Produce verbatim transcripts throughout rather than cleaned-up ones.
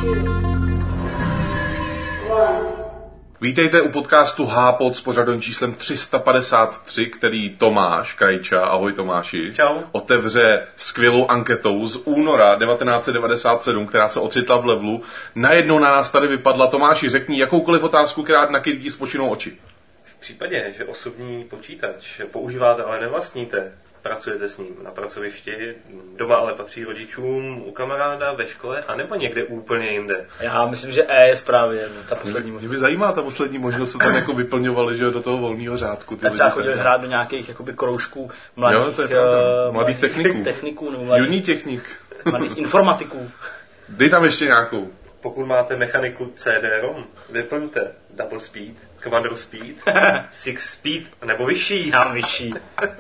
Vítejte u podcastu H-Pod s pořadovým číslem tři sta padesát tři, který Tomáš Krajča, ahoj Tomáši, čau, otevře skvělou anketou z února devatenáct set devadesát sedm, která se ocitla v levelu. Najednou na nás tady vypadla. Tomáši, řekni jakoukoliv otázku, která na který ti spočinou oči. V případě, že osobní počítač používáte, ale nevlastníte, pracujete s ním na pracovišti, doma ale patří rodičům, u kamaráda, ve škole, anebo někde úplně jinde. Já myslím, že E je správně, ta poslední možnost. Mě by zajímá ta poslední možnost, co tam jako vyplňovali, že do toho volného řádku. Tak třeba chodili hrát do nějakých jakoby kroužků mladých, jo, to je pravda. Mladých techniků. techniků nebo mladých, Juní technik. Mladých informatiků. Dej tam ještě nějakou. Pokud máte mechaniku C D-ROM, vyplňte double speed, quadro speed, six speed nebo vyšší. Já vyšší.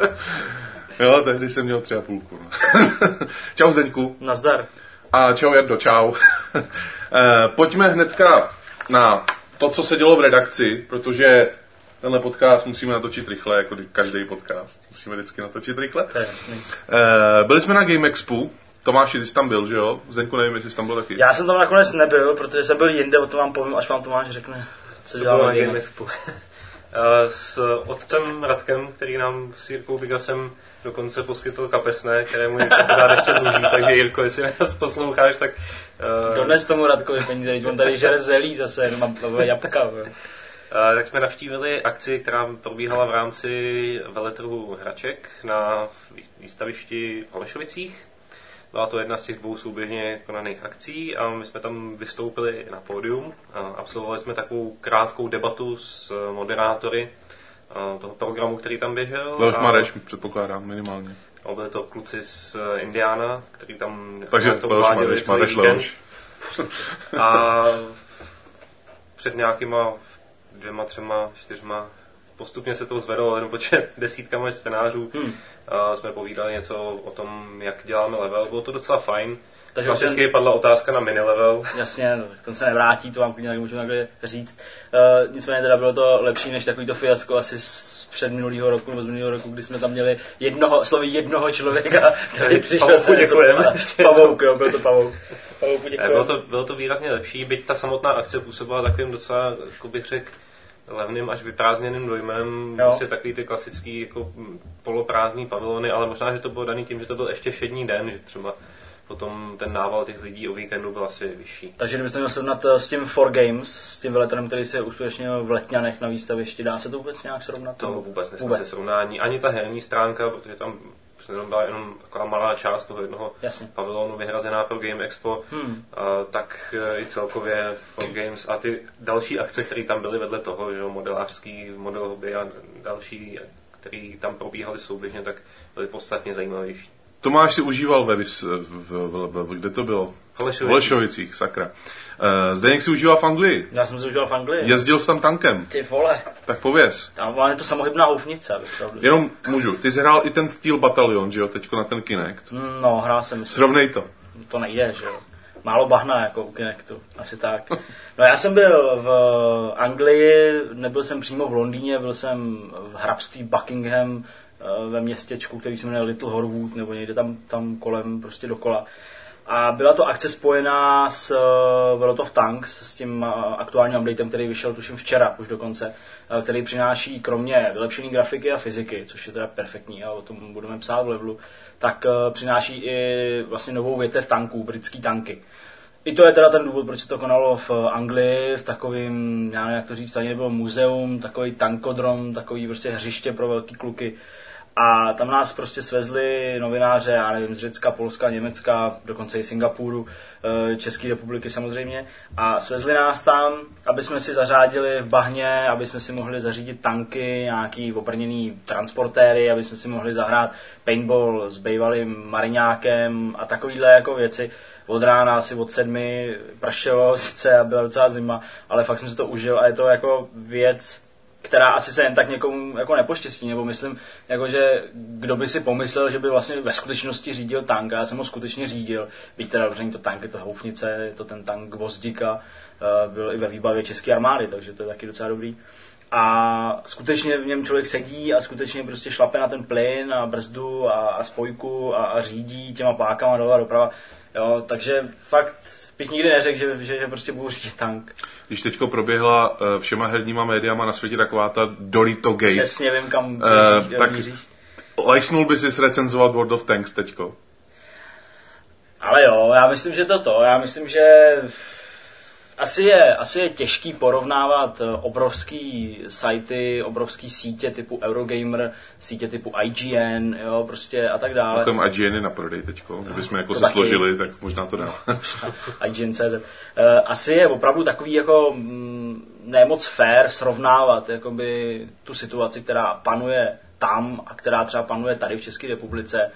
Jo, tehdy jsem měl třeba půlku. No. Čau Zdeňku. Nazdar. A čau Jardo, čau. e, pojďme hnedka na to, co se dělo v redakci, protože tenhle podcast musíme natočit rychle, jako každý podcast. Musíme vždycky natočit rychle. To je jasný. E, byli jsme na Game Expu. Tomáši, ty jsi tam byl, že jo? Zdeňku, nevím, jestli jsi tam byl taky. Já jsem tam nakonec nebyl, protože jsem byl jinde, o tom vám povím, až vám Tomáš řekne, co, co dělá na Game Expu. S otcem Radkem, který nám s Jirkou Bigasem dokonce poskytl kapesné, kterému Jirka pořád ještě dluží, takže Jirko, jestli nás posloucháš, tak... Uh... Dones tomu Radkovi peníze, on tady žere zelí zase, jenom mám jabka. Uh, tak jsme navštívili akci, která probíhala v rámci veletrhu hraček na výstavišti v Holešovicích. Byla to jedna z těch dvou souběžně konaných akcí a my jsme tam vystoupili na pódium. Absolvovali jsme takovou krátkou debatu s moderátory toho programu, který tam běžel. Leoš Mareš, předpokládám, minimálně. A byli to kluci z Indiana, který tam... Takže Leoš Mareš, Mareš Leoš. A před nějakýma dvěma, třema, čtyřma postupně se to zvedlo jenom počet desítkama čtenářů. Hmm. Uh, jsme povídali něco o tom, jak děláme level. Bylo to docela fajn. Takže klasicky ten... padla otázka na mini level. Jasně, no, ten se nevrátí, to vám klidně tak můžu takhle říct. Uh, nicméně teda bylo to lepší než takovýto fiasko asi z před minulýho roku nebo z minulýho roku, kdy jsme tam měli jednoho, slovy jednoho člověka, který přišel se něco Pavouk, jo, byl to Pavouk. Pavouku děkujeme. Bylo to, bylo to výrazně lepší, byť ta samotná akce působila takovým docela, jako bych řekl, levným až vyprázdněným dojmem, vlastně takový ty klasický jako poloprázdný pavilony, ale možná, že to bylo daný tím, že to byl ještě všední den, že třeba potom ten nával těch lidí o víkendu byl asi vyšší. Takže kdybyste měl srovnat s tím four games, s tím veletrhem, který se uskutečnil v Letňanech na výstavišti, dá se to vůbec nějak srovnat? To vůbec nesmí se srovnání, ani ta herní stránka, protože tam byla jenom taková malá část toho jednoho Jasně. pavilonu vyhrazená pro Game Expo, hmm. a, tak i celkově four games a ty další akce, které tam byly vedle toho, že modelářský, model hobby a další, které tam probíhaly souběžně, tak byly podstatně zajímavější. Tomáš si užíval webis, v, v, v, kde to bylo? V Holešovicích. Holešovicích, sakra. Uh, Zdeněk si užíval v Anglii. Já jsem si užíval v Anglii. Jezdil jsi tam tankem. Ty vole. Tak pověz. Tam je to samohybná houfnice. Jenom můžu. Ty jsi hrál i ten Steel Battalion, že jo, teďko na ten Kinect. No, hrál jsem. Srovnej to. To nejde, že jo. Málo bahna jako u Kinectu, asi tak. No já jsem byl v Anglii, nebyl jsem přímo v Londýně, byl jsem v hrabství Buckingham, ve městečku, který se jmenuje Little Horwood, nebo někde tam, tam kolem, prostě dokola. A byla to akce spojená s uh, World of Tanks, s tím uh, aktuálním updatem, který vyšel tuším včera už dokonce, uh, který přináší kromě vylepšení grafiky a fyziky, což je teda perfektní a o tom budeme psát v levelu, tak uh, přináší i vlastně novou větev tanků, britský tanky. I to je teda ten důvod, proč se to konalo v Anglii, v takovým, já nevím, jak to říct, ani nebylo muzeum, takový tankodrom, takový prostě hřiště pro velký kluky. A tam nás prostě svezli novináře, já nevím, z Řecka, Polska, Německa, dokonce i Singapuru, České republiky samozřejmě. A svezli nás tam, aby jsme si zařádili v bahně, aby jsme si mohli zařídit tanky, nějaký obrněný transportéry, aby jsme si mohli zahrát paintball s bývalým mariňákem a takovýhle jako věci. Od rána asi od sedmi pršelo sice a byla docela zima, ale fakt jsem si to užil a je to jako věc, která asi se jen tak někomu jako nepoštěstí, nebo myslím, jako že kdo by si pomyslel, že by vlastně ve skutečnosti řídil tank, a já jsem ho skutečně řídil, byť teda dobře, to tank, je to houfnice, je to ten tank Gvozdika, byl i ve výbavě české armády, takže to je taky docela dobrý. A skutečně v něm člověk sedí a skutečně prostě šlape na ten plyn a brzdu a, a spojku a, a řídí těma pákama doleva doprava. Jo, takže fakt bych nikdy neřekl, že, že, že prostě budu řídit tank. Když teďko proběhla všema herníma médiama na světě taková ta Dorito Gate. Přesně vím, kam míříš, uh, tak míříš. Lajsnul by si recenzovat World of Tanks teďko. Ale jo, já myslím, že to to. Já myslím, že asi je, asi je těžký porovnávat obrovský sajty, obrovský sítě typu Eurogamer, sítě typu I G N, jo, prostě a tak dále. Tam I G N je na prodej teďko. Kdybychom jako se taky složili, tak možná to dá. I G N tečka cé zet. Asi je opravdu takový jako ne moc fair srovnávat jakoby tu situaci, která panuje tam a která třeba panuje tady v České republice.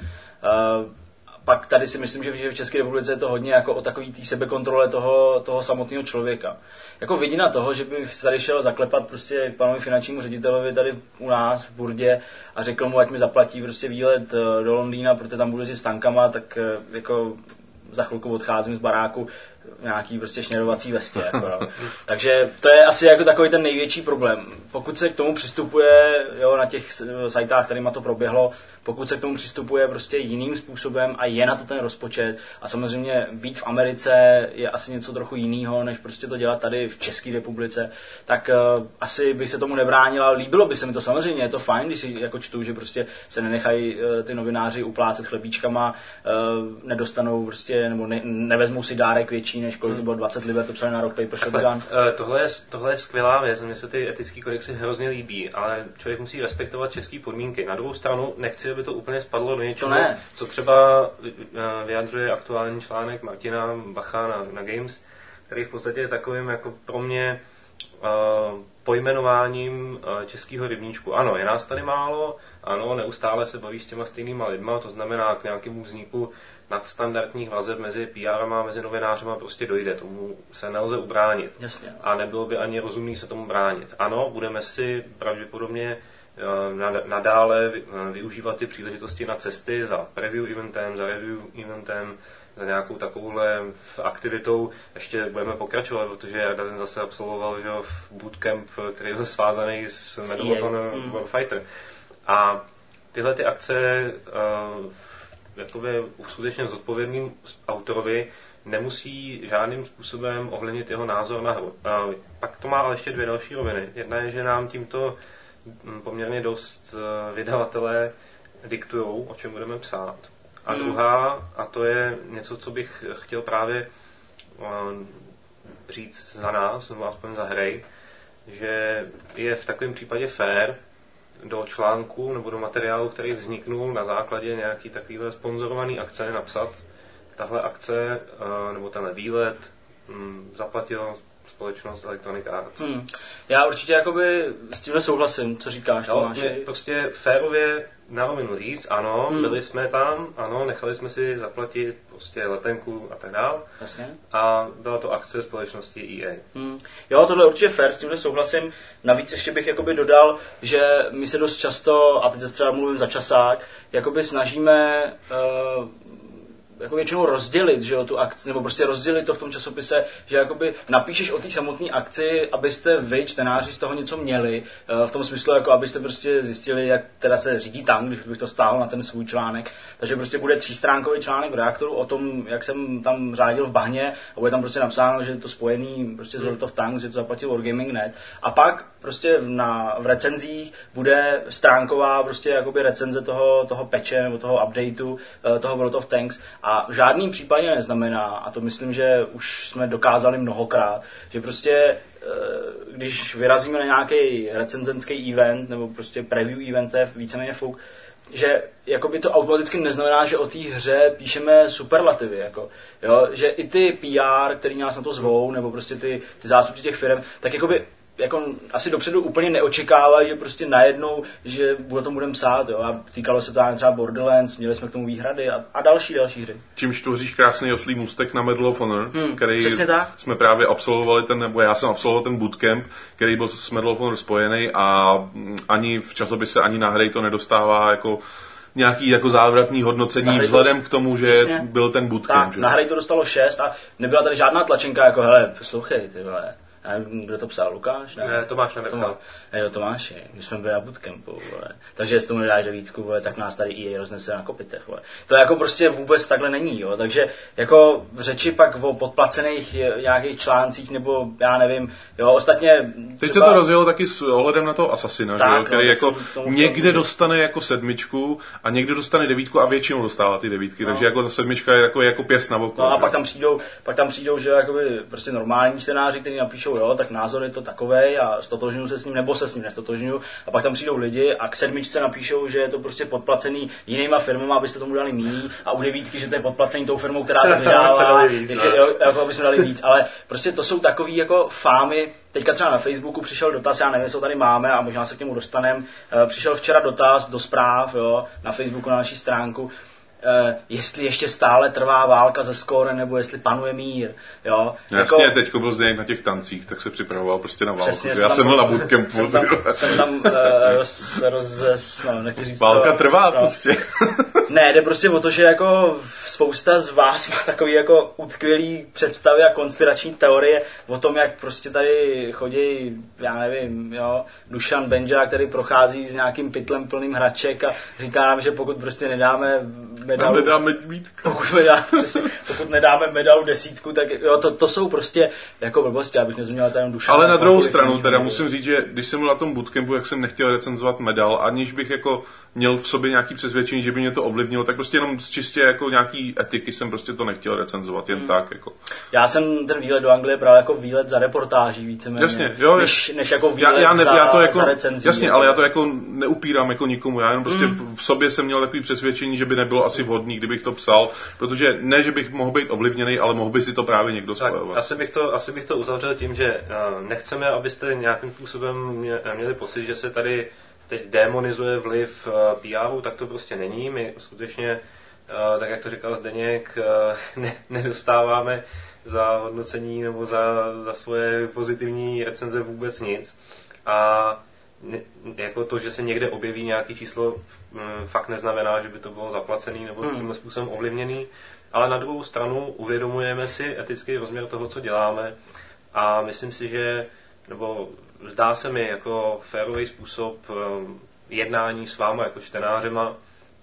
Pak tady si myslím, že v České republice je to hodně jako o takový té sebekontrole toho, toho samotného člověka. Jako vidina toho, že bych tady šel zaklepat prostě panovi finančnímu ředitelovi tady u nás v Burdě a řekl mu, ať mi zaplatí prostě výlet do Londýna, protože tam budu jezdit s tankama, tak jako za chvilku odcházím z baráku nějaký prostě šněrovací vestě. Jako, no. Takže to je asi jako takový ten největší problém. Pokud se k tomu přistupuje, jo, na těch sajtách, kterýma to proběhlo, pokud se k tomu přistupuje prostě jiným způsobem a je na to ten rozpočet a samozřejmě být v Americe je asi něco trochu jiného, než prostě to dělat tady v České republice, tak uh, asi by se tomu nebránila. Líbilo by se mi to samozřejmě, je to fajn, když si jako čtu, že prostě se nenechají uh, ty novináři uplácet chlebíčkama, uh, nedostanou prostě, nebo ne, nevezmou si dárek větší, než kolik to bylo dvacet liber, to psali na Rock Paper Shotgun. Tohle je, tohle je skvělá věc, mně se ty etické kodexy hrozně líbí, ale člověk musí respektovat české podmínky. Na druhou stranu nechci, aby to úplně spadlo do něčeho, ne. co třeba vyjadřuje aktuální článek Martina Bacha na, na Games, který v podstatě je takovým jako pro mě uh, pojmenováním uh, českého rybníčku. Ano, je nás tady málo, ano, neustále se baví s těma stejnýma lidma, to znamená k nějakému vzniku nadstandardních vazeb mezi P R a mezi novinářema prostě dojde. Tomu se nelze ubránit. Jasně. A nebylo by ani rozumný se tomu bránit. Ano, budeme si pravděpodobně nadále využívat ty příležitosti na cesty za preview eventem, za review eventem, za nějakou takovouhle aktivitou. Ještě budeme pokračovat, protože já ten zase absolvoval, že v bootcamp, který byl svázaný s Medal of Honor Warfighter. A tyhle ty akce uh, jakoby skutečně zodpovědným autorovi nemusí žádným způsobem ovlivnit jeho názor na hru. Uh, pak to má ale ještě dvě další roviny. Jedna je, že nám tímto poměrně dost vydavatelé diktujou, o čem budeme psát. A hmm. druhá, a to je něco, co bych chtěl právě říct za nás, nebo aspoň za hry, že je v takovém případě fair do článku nebo do materiálu, který vzniknul na základě nějaký takovýhle sponzorovaný akce, napsat tahle akce nebo tenhle výlet zaplatil společnost Electronic Arts. Hmm. Já určitě jakoby s tímhle souhlasím, co říkáš. No, prostě férově na rovinu říct, ano, hmm. byli jsme tam, ano, nechali jsme si zaplatit prostě letenku a tak dál. Jasně. A byla to akce společnosti E A. Hmm. Jo, tohle určitě fér, s tímhle souhlasím. Navíc ještě bych jakoby dodal, že my se dost často, a teď třeba mluvím za časák, jakoby snažíme uh, jako většinou rozdělit, že jo, tu akci, nebo prostě rozdělit to v tom časopise, že jakoby napíšeš o té samotné akci, abyste vy, čtenáři, z toho něco měli, v tom smyslu, jako abyste prostě zjistili, jak teda se řídí tam, když bych to stáhl na ten svůj článek. Takže prostě bude třístránkový článek v Reaktoru o tom, jak jsem tam řádil v bahně a bude tam prostě napsáno, že je to spojený prostě z World of Tanks, že to zaplatil Wargaming tečka net. A pak prostě na, v recenzích bude stránková prostě jakoby recenze toho, toho patche nebo toho updateu, toho World of Tanks. A v žádným případě neznamená, a to myslím, že už jsme dokázali mnohokrát, že prostě když vyrazíme na nějaký recenzenský event nebo prostě preview event, je víceméně fouk, že jakoby to automaticky neznamená, že o té hře píšeme superlativy, jako, jo? Že i ty P R, který nás na to zvou, nebo prostě ty, ty zástupci těch firm, tak jakoby jako asi dopředu úplně neočekávají, že prostě najednou, že o tom budeme psát, jo, a týkalo se to třeba Borderlands, měli jsme k tomu výhrady a, a další, další hry. Čímž tvoříš krásný oslý můstek na Medal of Honor, hmm, který jsme právě absolvovali, ten, nebo já jsem absolvoval ten bootcamp, který byl s Medal of Honor spojený a ani v časopise, ani na hry to nedostává jako nějaký jako závratný hodnocení vzhledem k tomu, že přesně, byl ten bootcamp. Tak, na hry to dostalo šest a nebyla tady žádná tlačenka jako, hele, poslouchej, ty vole, A kdo to psal, Lukáš? Ne, ne Tomáš Nevrchal. Ne, Tomáši, my jsme byli na bootcampu, vole. Takže jestli tomu nedáš devítku, vole, tak nás tady E A roznese na kopitech, vole. To jako prostě vůbec takhle není, jo. Takže jako v řeči pak o podplacených nějakých článcích, nebo já nevím, jo, ostatně teď třeba... se to rozjelo taky s ohledem na toho Assassina, tak, že jo, který no, jako někde dostane jako sedmičku a někde dostane devítku a většinou dostává ty devítky, no. Takže jako ta sedmička je jako, jako pěst na boku. No a pak tam přijdou, pak tam přijdou, že jakoby prostě normální čtenáři, kteří napíšou, jo, tak názor je to takovej a stotožňuju se s ním, nebo se s ním nestotožňuju, a pak tam přijdou lidi a k sedmičce napíšou, že je to prostě podplacený jinýma firmama, abyste tomu dali míň, a u devítky, že to je podplacený tou firmou, která to vydává, takže jo, jako aby jsme dali víc, ale prostě to jsou takový jako fámy. Teďka třeba na Facebooku přišel dotaz, já nevím, jestli ho tady máme a možná se k němu dostaneme. Přišel včera dotaz do zpráv, jo, na Facebooku, na naší stránku, Uh, jestli ještě stále trvá válka ze Skóre, nebo jestli panuje mír, jo. No jasně, jako... teďko byl Zdeněk na těch tancích, tak se připravoval prostě na válku. Přesně, já jsem byl na bootcampu. Jsem tam, jsem tam uh, roz, roz, no, nechci říct válka co, trvá no. prostě. Ne, jde prostě o to, že jako spousta z vás má takový jako utkvělý představy a konspirační teorie o tom, jak prostě tady chodí, já nevím, jo, Dušan Benža, který prochází s nějakým pytlem plným hraček a říká nám, že pokud prostě nedáme medalu, nedáme pokud, nedáme, pokud nedáme medalu desítku, tak jo, to, to jsou prostě jako blbosti, abych nezměnil ten Dušan. Ale na druhou stranu teda musím říct, že když jsem byl na tom bootcampu, jak jsem nechtěl recenzovat medal, aniž bych jako měl v sobě nějaký přesvědčení, že by mě to ovlivnilo, tak prostě jenom z čistě jako nějaký etiky jsem prostě to nechtěl recenzovat, jen hmm. tak jako. Já jsem ten výlet do Anglie bral jako výlet za reportáží víceméně, jasně, jo, než, než jako výlet já, já ne, za, já to jako, za recenzí. Jasně, jako. Ale já to jako neupírám jako nikomu, já jenom prostě hmm. v sobě jsem měl takový přesvědčení, že by nebylo asi vhodný, kdybych to psal, protože ne, že bych mohl být ovlivněný, ale mohl by si to právě někdo spojovat. Asi bych to, asi bych to uzavřel tím, že nechceme, abyste nějakým způsobem měli pocit, že se tady teď demonizuje vliv P R, tak to prostě není. My skutečně, tak jak to říkal Zdeněk, ne, nedostáváme za hodnocení nebo za, za svoje pozitivní recenze vůbec nic. A ne, jako to, že se někde objeví nějaké číslo, fakt neznamená, že by to bylo zaplacený nebo hmm. tímhle způsobem ovlivněný. Ale na druhou stranu uvědomujeme si etický rozměr toho, co děláme, a myslím si, že nebo zdá se mi jako férový způsob jednání s váma jako čtenářema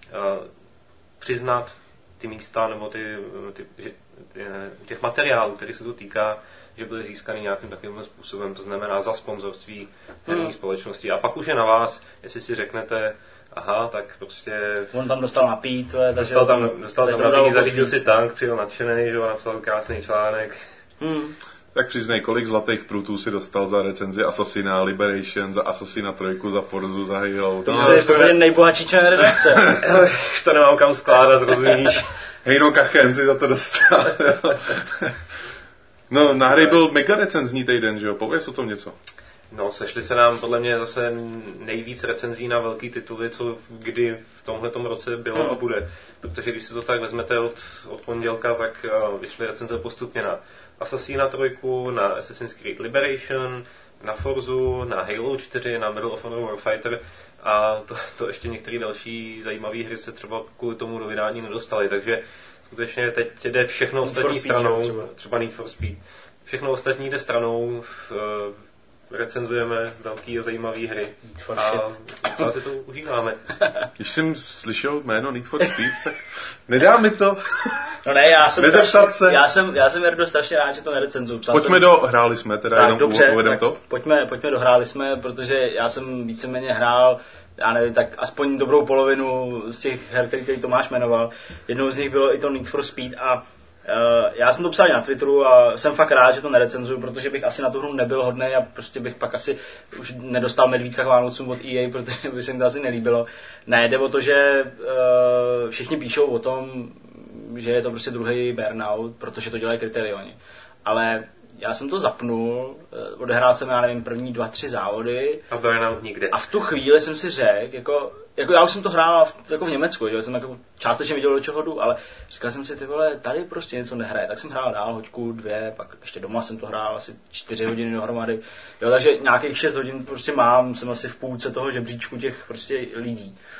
přiznat ty místa nebo ty, ty, ty, těch materiálů, který se to týká, že byly získaný nějakým takovým způsobem, to znamená za sponzorství herní hmm. společnosti. A pak už je na vás, jestli si řeknete, aha, tak prostě... On tam dostal napít, takže... Dostal tam, dostal tam napít, zařídil si tank, přijel nadšenej, že ho napsal krásný článek. Hmm. Tak přiznej, kolik zlatých prutů si dostal za recenzi Assassina, Liberation, za Assassina trojku, za Forzu, za Halo. To no, je to je nejbohatší člen redakce. Už to nemám kam skládat, rozumíš? Hejno Kachen si za to dostal. No, na hry byl mega recenzní týden, že jo? Pověz o tom něco. No, sešli se nám podle mě zase nejvíc recenzí na velký tituly, co kdy v tomhletom roce bylo a bude. Protože když si to tak vezmete od, od pondělka, tak vyšly recenze postupně na Assassina trojku, na Assassin's Creed Liberation, na Forzu, na Halo čtyři, na Medal of Honor Warfighter a to, to ještě některé další zajímavé hry se třeba kvůli tomu do vydání nedostaly. Takže skutečně teď jde všechno ostatní stranou, třeba. třeba Need for Speed. Všechno ostatní jde stranou, v, recenzujeme velký a zajímavé hry a docela si to užíváme. Když jsem slyšel jméno Need for Speed, tak nedá mi to. No ne, já jsem strašně, se. Já jsem, já jsem Jardo strašně rád, že to nerecenzuju. Pojďme jsem... do, hráli jsme, teda tak, jenom dobře, uvedem tak to. Pojďme, pojďme do hráli jsme, protože já jsem víceméně hrál, já nevím, tak aspoň dobrou polovinu z těch her, který, který Tomáš jmenoval. Jednou z nich bylo i to Need for Speed a Uh, já jsem to psal na Twitteru a jsem fakt rád, že to nerecenzuju, protože bych asi na tu hru nebyl hodnej a prostě bych pak asi už nedostal medvídka k Vánocům od E A, protože by se mi to asi nelíbilo. Ne, jde o to, že uh, všichni píšou o tom, že je to prostě druhý Burnout, protože to dělají Criterioni. Ale já jsem to zapnul, odehrál jsem, já nevím, první dva, tři závody. A Burnout nikde. A v tu chvíli jsem si řekl, jako, jako já už jsem to hrál v, jako v Německu, že jsem jako částečně viděl, do čeho jdu, ale říkal jsem si, ty vole, tady prostě něco nehraje. Tak jsem hrál dál hoďku, dvě, pak ještě doma jsem to hrál asi čtyři hodiny dohromady. Jo, takže nějakých šest hodin prostě mám, jsem asi v půlce toho žebříčku těch prostě lidí.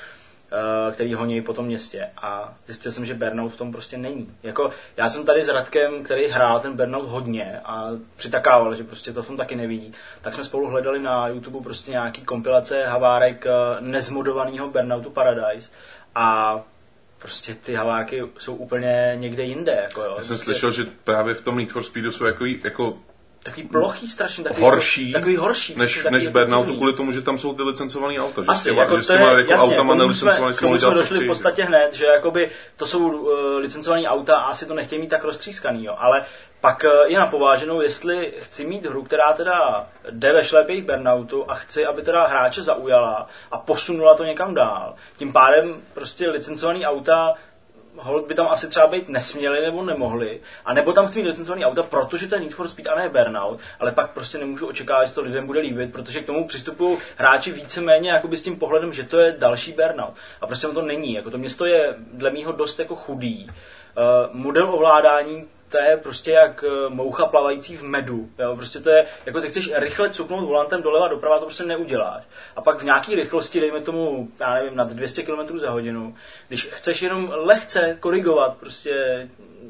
který honí po tom městě. A zjistil jsem, že Burnout v tom prostě není. Jako, já jsem tady s Radkem, který hrál ten Burnout hodně a přitakával, že prostě to v tom taky nevidí. Tak jsme spolu hledali na YouTube prostě nějaký kompilace havárek nezmodovaného Burnoutu Paradise a prostě ty havárky jsou úplně někde jinde. Jako jo. Já jsem slyšel, že právě v tom Need for Speedu jsou jako, jako takový plochý strašně, takový horší, takový horší než, takový než Burnoutu kvůli tomu, že tam jsou ty licencované auta. Že asi, s těma, jako že s těma je, jako jasně, autama nelicencovaný jsme, jsme došli v podstatě hned, že jakoby to jsou uh, licencované auta a asi to nechtějí mít tak roztřískaný, jo. Ale pak uh, je na pováženou, jestli chci mít hru, která teda jde ve šlepích Burnoutu a chci, aby teda hráče zaujala a posunula to někam dál. Tím pádem prostě licencované auta hold by tam asi třeba být nesměli nebo nemohli, a nebo tam chci mít licencovaný auta, protože to je Need for Speed a ne Burnout, ale pak prostě nemůžu očekávat, že to lidem bude líbit, protože k tomu přistupují hráči víceméně jakoby s tím pohledem, že to je další Burnout. A prostě to není, jako to město je dle mýho dost jako chudý. Uh, model ovládání, to je prostě jak moucha plavající v medu. Jo? Prostě to je, jako ty chceš rychle cuknout volantem doleva doprava, to prostě neuděláš. A pak v nějaké rychlosti, dejme tomu, já nevím, nad dvě stě kilometrů za hodinu, když chceš jenom lehce korigovat prostě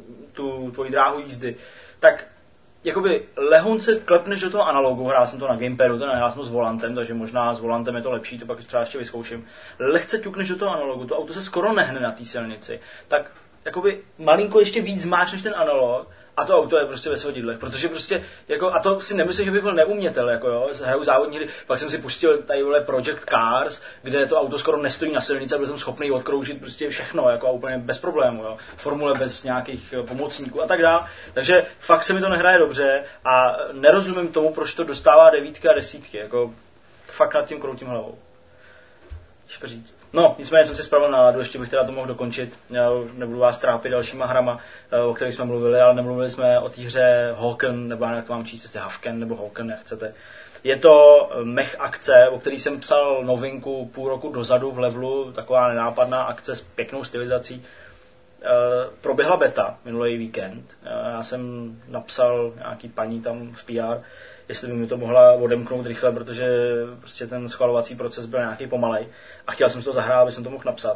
tu tvoji dráhu jízdy, tak jakoby lehonce klepneš do toho analogu, hrál jsem to na gamepadu, to nehrál jsem to s volantem, takže možná s volantem je to lepší, to pak třeba ještě vyzkouším. Lehce ťukneš do toho analogu, to auto se skoro nehne na té silnici, tak jakoby malinko ještě víc máš než ten analog a to auto je prostě ve svodidlech, protože prostě, jako, a to si nemyslím, že bych byl neumětel, jako jo, hraju závodní hry, pak jsem si pustil tady vole Project Cars, kde to auto skoro nestojí na silnici a byl jsem schopný odkroužit prostě všechno, jako a úplně bez problému, jo, formule bez nějakých pomocníků a tak dále, takže fakt se mi to nehraje dobře a nerozumím tomu, proč to dostává devítky a desítky, jako fakt nad tím kroutím hlavou. Těžko říct. No, nicméně jsem si spravil náladu, ještě bych teda to mohl dokončit. Já nebudu vás trápit dalšíma hrama, o kterých jsme mluvili, ale nemluvili jsme o té hře Hawken, nebo jak to mám číst, jestli Havken nebo Hawken, jak chcete. Je to mech akce, o který jsem psal novinku půl roku dozadu v levelu, taková nenápadná akce s pěknou stylizací. Proběhla beta minulý víkend. Já jsem napsal nějaký paní tam v P R, jestli by mi to mohla odemknout rychle, protože prostě ten schvalovací proces byl nějaký pomalej a chtěl jsem to zahrát, aby jsem to mohl napsat.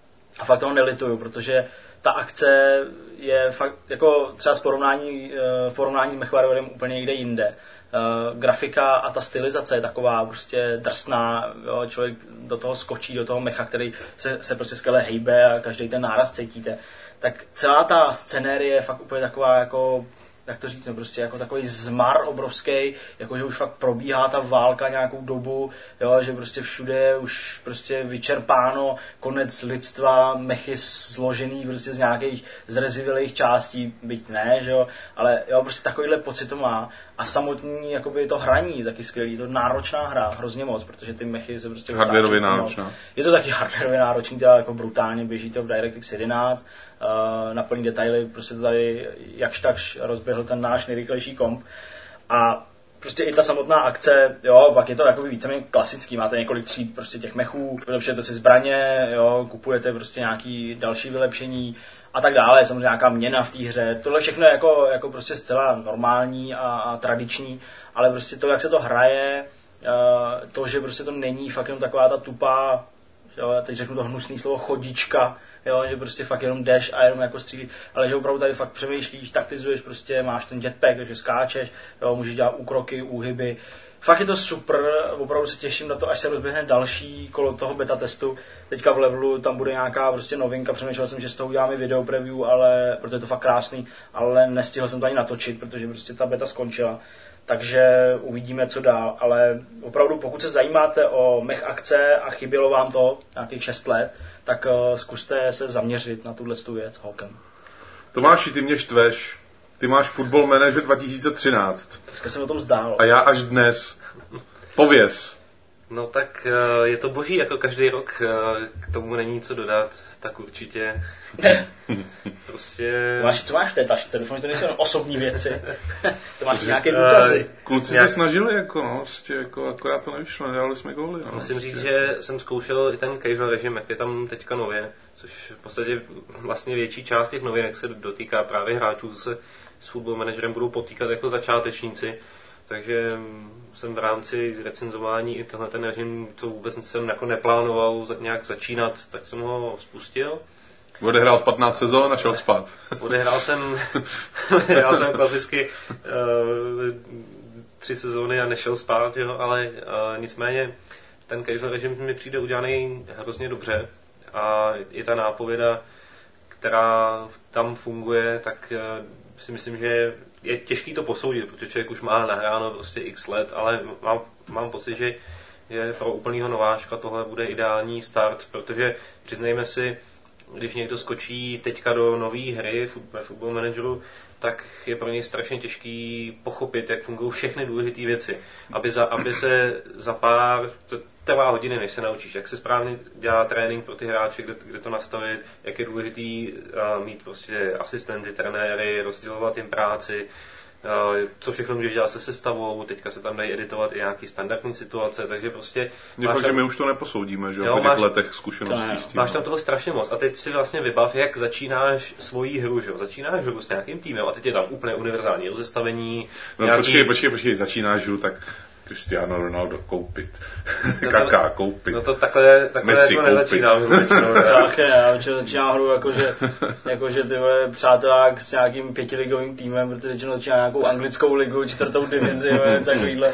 A fakt toho nelituju, protože ta akce je fakt jako třeba z porovnání, v porovnání s MechWarriorem úplně někde jinde. Uh, grafika a ta stylizace je taková prostě drsná, jo, člověk do toho skočí, do toho mecha, který se, se prostě skvěle hejbe a každý ten náraz cítíte. Tak celá ta scenérie je fakt úplně taková jako, jak to říct, no prostě jako takový zmar obrovský, jako že už fakt probíhá ta válka nějakou dobu, jo, že prostě všude je už prostě vyčerpáno, konec lidstva, mechy složený prostě z nějakých zrezivělých částí, byť ne, že jo, ale jo, prostě takovýhle pocit to má. A samotný jakoby to hraní taky skvělý, to náročná hra, hrozně moc, protože ty mechy se prostě hardwareově náročná. Je to taky hardwareově náročný, teda jako brutálně běží to v DirectX jedenáct, uh, na plný detaily, prostě to tady jakž takž rozběhl ten náš nejrychlejší komp. A prostě i ta samotná akce, jo, pak je to jakoby víceméně klasický, máte několik tříd prostě těch mechů, vylepšujete si zbraně, jo, kupujete prostě nějaký další vylepšení a tak dále, samozřejmě nějaká měna v té hře. Tohle všechno je jako, jako prostě zcela normální a, a tradiční, ale prostě to, jak se to hraje, to, že prostě to není fakt jenom taková ta tupá, jo, teď řeknu to hnusný slovo chodička, jo, že prostě fakt jenom jdeš a jenom jako střílí, ale že opravdu tady fakt přemýšlíš, taktizuješ, prostě máš ten jetpack, takže skáčeš, jo, můžeš dělat úkroky, úhyby. Fakt je to super, opravdu se těším na to, až se rozběhne další kolo toho beta testu. Teďka v levelu tam bude nějaká prostě novinka, přemýšlel jsem, že z toho uděláme video preview, ale, protože je to fakt krásný, ale nestihl jsem to ani natočit, protože prostě ta beta skončila. Takže uvidíme, co dál, ale opravdu pokud se zajímáte o mech akce a chybělo vám to nějakých šest let, tak uh, zkuste se zaměřit na tuhle věc Hawken. Tomáši, ty mě štveš. Ty máš Football Manager dva tisíce třináct. Dneska jsem o tom zdál. A já až dnes. Pověz. No tak je to boží, jako každý rok, k tomu není co dodat, tak určitě. Prostě... To máš, co máš v té tašce? Doufám, že to nejsou jen osobní věci. To máš nějaké důkazy. Kluci nějak... se snažili, jako no, prostě, jako, akorát to nevyšlo, nedělali jsme góly. No, musím prostě. říct, že jsem zkoušel i ten casual režim, jak je tam teďka nově, což v podstatě vlastně větší část těch novinek se dotýká právě hráčů, co se s Football Managerem budou potýkat jako začátečníci. takže jsem v rámci recenzování i tenhle ten režim, co vůbec jsem jako neplánoval nějak začínat, tak jsem ho spustil. Odehrál patnáct sezon a šel spát. Odehrál jsem, odehrál jsem klasicky uh, tři sezóny a nešel spát, jo, ale uh, nicméně ten casual režim mi přijde udělaný hrozně dobře a i ta nápověda, která tam funguje, tak uh, si myslím, že je těžký to posoudit, protože člověk už má nahráno prostě x let, ale mám, mám pocit, že, že pro úplnýho nováčka tohle bude ideální start, protože přiznejme si, když někdo skočí teďka do nové hry ve Football Manageru, tak je pro něj strašně těžký pochopit, jak fungují všechny důležité věci. Aby, za, aby se za pár, to trvá hodiny, než se naučíš, jak se správně dělá trénink pro ty hráče, kde, kde to nastavit, jak je důležitý uh, mít prostě asistenty, trenéry, rozdělovat jim práci, uh, co všechno můžeš dělat se sestavou, teďka se tam dají editovat i nějaký standardní situace, takže prostě... Je fakt, že my už to neposoudíme, že jo, po těch letech zkušeností s tím. Máš tam toho strašně moc a teď si vlastně vybav, jak začínáš svoji hru, že jo, začínáš hru s nějakým týmem a teď je tam úplně univerzální rozestavení. No nějaký... počkej, počkej, počkej, začínáš hru, tak Cristiano Ronaldo koupit, Kaká koupit, no to takhle, takhle Messi jako koupit. nezačínám většinou, tak je, já většinou začínám hru jakože, jakože ty vole přátelák s nějakým pětiligovým týmem, protože většinou začínám nějakou anglickou ligu, čtvrtou divizi, něco takovýhle.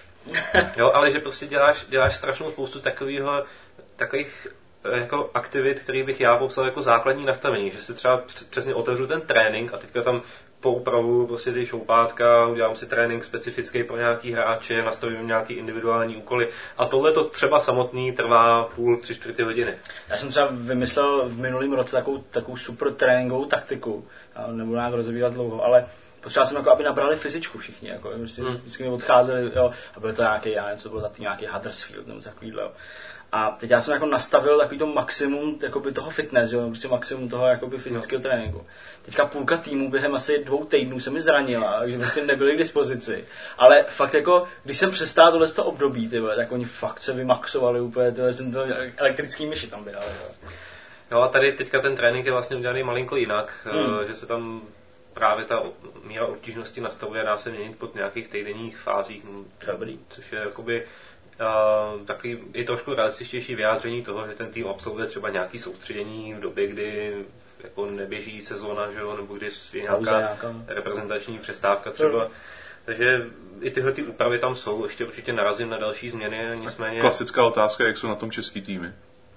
Jo, ale že prostě děláš, děláš strašnou spoustu takovýho, takových jako aktivit, který bych já popsal jako základní nastavení, že si třeba přesně otevřu ten trénink a teďka tam poupravu prostě ty šoupátka, udělám si trénink specifický pro nějaký hráče, nastavím nějaký individuální úkoly a tohle to třeba samotný trvá půl, tři čtvrtě hodiny. Já jsem třeba vymyslel v minulém roce takovou, takovou super tréninkovou taktiku, já nebudu nějak rozebírat dlouho, ale potřeboval jsem, jako, aby nabrali fyzičku všichni, jako, prostě hmm. vždycky mi odcházeli, jo, a byl to nějaký, já nevím, co bylo za tým, nějaký Huddersfield nebo takovýhle, jo. A teď já jsem jako nastavil takový to maximum jakoby toho fitness, jo, prostě maximum toho jakoby fyzického no. tréninku. Teďka půlka týmu během asi dvou týdnů se mi zranila, takže prostě nebyli k dispozici. Ale fakt jako, když jsem přestál tohle to období, tyhle, tak oni fakt se vymaxovali úplně, tyhle, jsem to elektrický myši tam vydali. Jo a tady teďka ten trénink je vlastně udělaný malinko jinak, hmm. že se tam právě ta míra obtížnosti nastavuje, dá se měnit pod nějakých týdenních fázích, Dobrý. Což je jakoby Uh, takový je trošku realističtější vyjádření toho, že ten tým absolvuje třeba nějaký soustředění v době, kdy jako neběží sezóna, že jo, nebo kdy je nějaká, nějaká reprezentační přestávka třeba. Takže i tyhle ty úpravy tam jsou, ještě určitě narazím na další změny, nicméně... Klasická otázka, jak jsou na tom český týmy?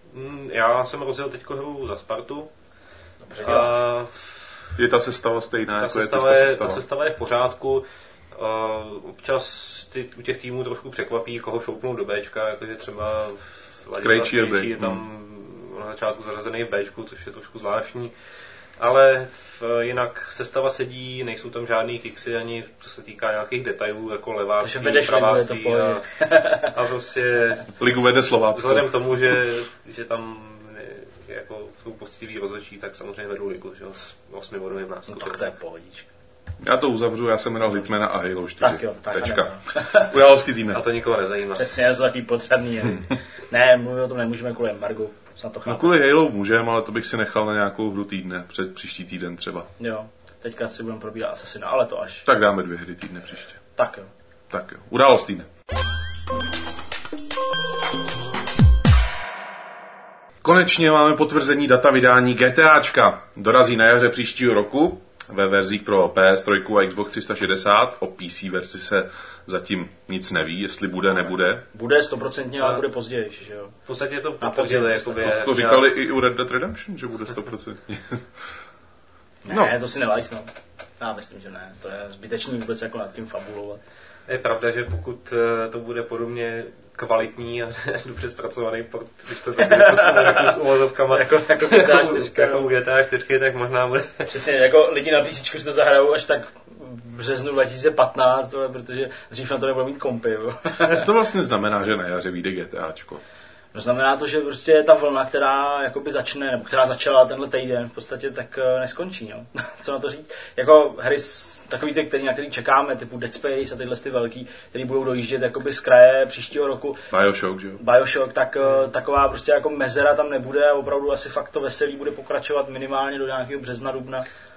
Já jsem rozjel teďko hru za Spartu. Dobře a je ta sestava stejná, ta jako sestava je sestava. Ta sestava je v pořádku. Uh, občas ty, u těch týmů trošku překvapí, koho šoupnou do Bčka, jakože třeba Ladislav Krejčí je tam hmm. na začátku zařazený v Bčku, což je trošku zvláštní. Ale v, jinak sestava sedí, nejsou tam žádný kiksy ani co se týká nějakých detailů, jako leváctví, praváctví a, a prostě ligu vede Slovácko. Vzhledem tomu, že, že tam jako jsou poctiví rozhodčí, tak samozřejmě vedou ligu, že, s osmi bodovým náskokem. No tak to je pohodička. Já to uzavřu, já jsem hrál Hitmana a Halo čtyři. Tak jo, tak Tečka. Události týdne. A to nikoho nezajímá. Přesně, je to takový potřebný. Hmm. Ne, mluvit o tom nemůžeme kvůli embargu. No kvůli Halo můžeme, ale to bych si nechal na nějakou hru týdne, před příští týden třeba. Jo, teďka si budeme probírat Assassina, ale to až. Tak dáme dvě hry týdne příště. Tak jo. Tak jo, událost týdne. Konečně máme potvrzení data vydání GTAčka. Dorazí na jaře příštího roku ve verzích pro P S tři a Xbox tři sta šedesát. O P C verzi se zatím nic neví, jestli bude, nebude. Bude stoprocentně, ale bude později, že jo? V podstatě to potvrdili, jakoby... To, to říkali i u Red Dead Redemption, že bude stoprocentně. Ne, no. To si nelajsnou. Já myslím, že ne. To je zbytečný vůbec jako nad tím fabulovat. Je pravda, že pokud to bude podobně kvalitní a dobře zpracovaný port, když to zabije jako s uvozovkama, jako, jako, jako u G T A čtyři, tak možná bude... Přesně, jako lidi na písičku si to zahrajou až tak v březnu dva tisíce patnáct, tohle, protože dřív na to nebude mít kompy. Co to vlastně znamená, že na jaře vyjde GTAčko? No znamená to, že prostě ta vlna, která jakoby začne, nebo která začala tenhle týden v podstatě, tak neskončí, no. Co na to říct? Jako hry takový ty, který, na který čekáme, typu Dead Space a tyhle ty velký, který budou dojíždět jakoby z kraje příštího roku. Bioshock, že jo? Bioshock, tak hmm. taková prostě jako mezera tam nebude a opravdu asi fakt to veselí bude pokračovat minimálně do nějakého března, dubna.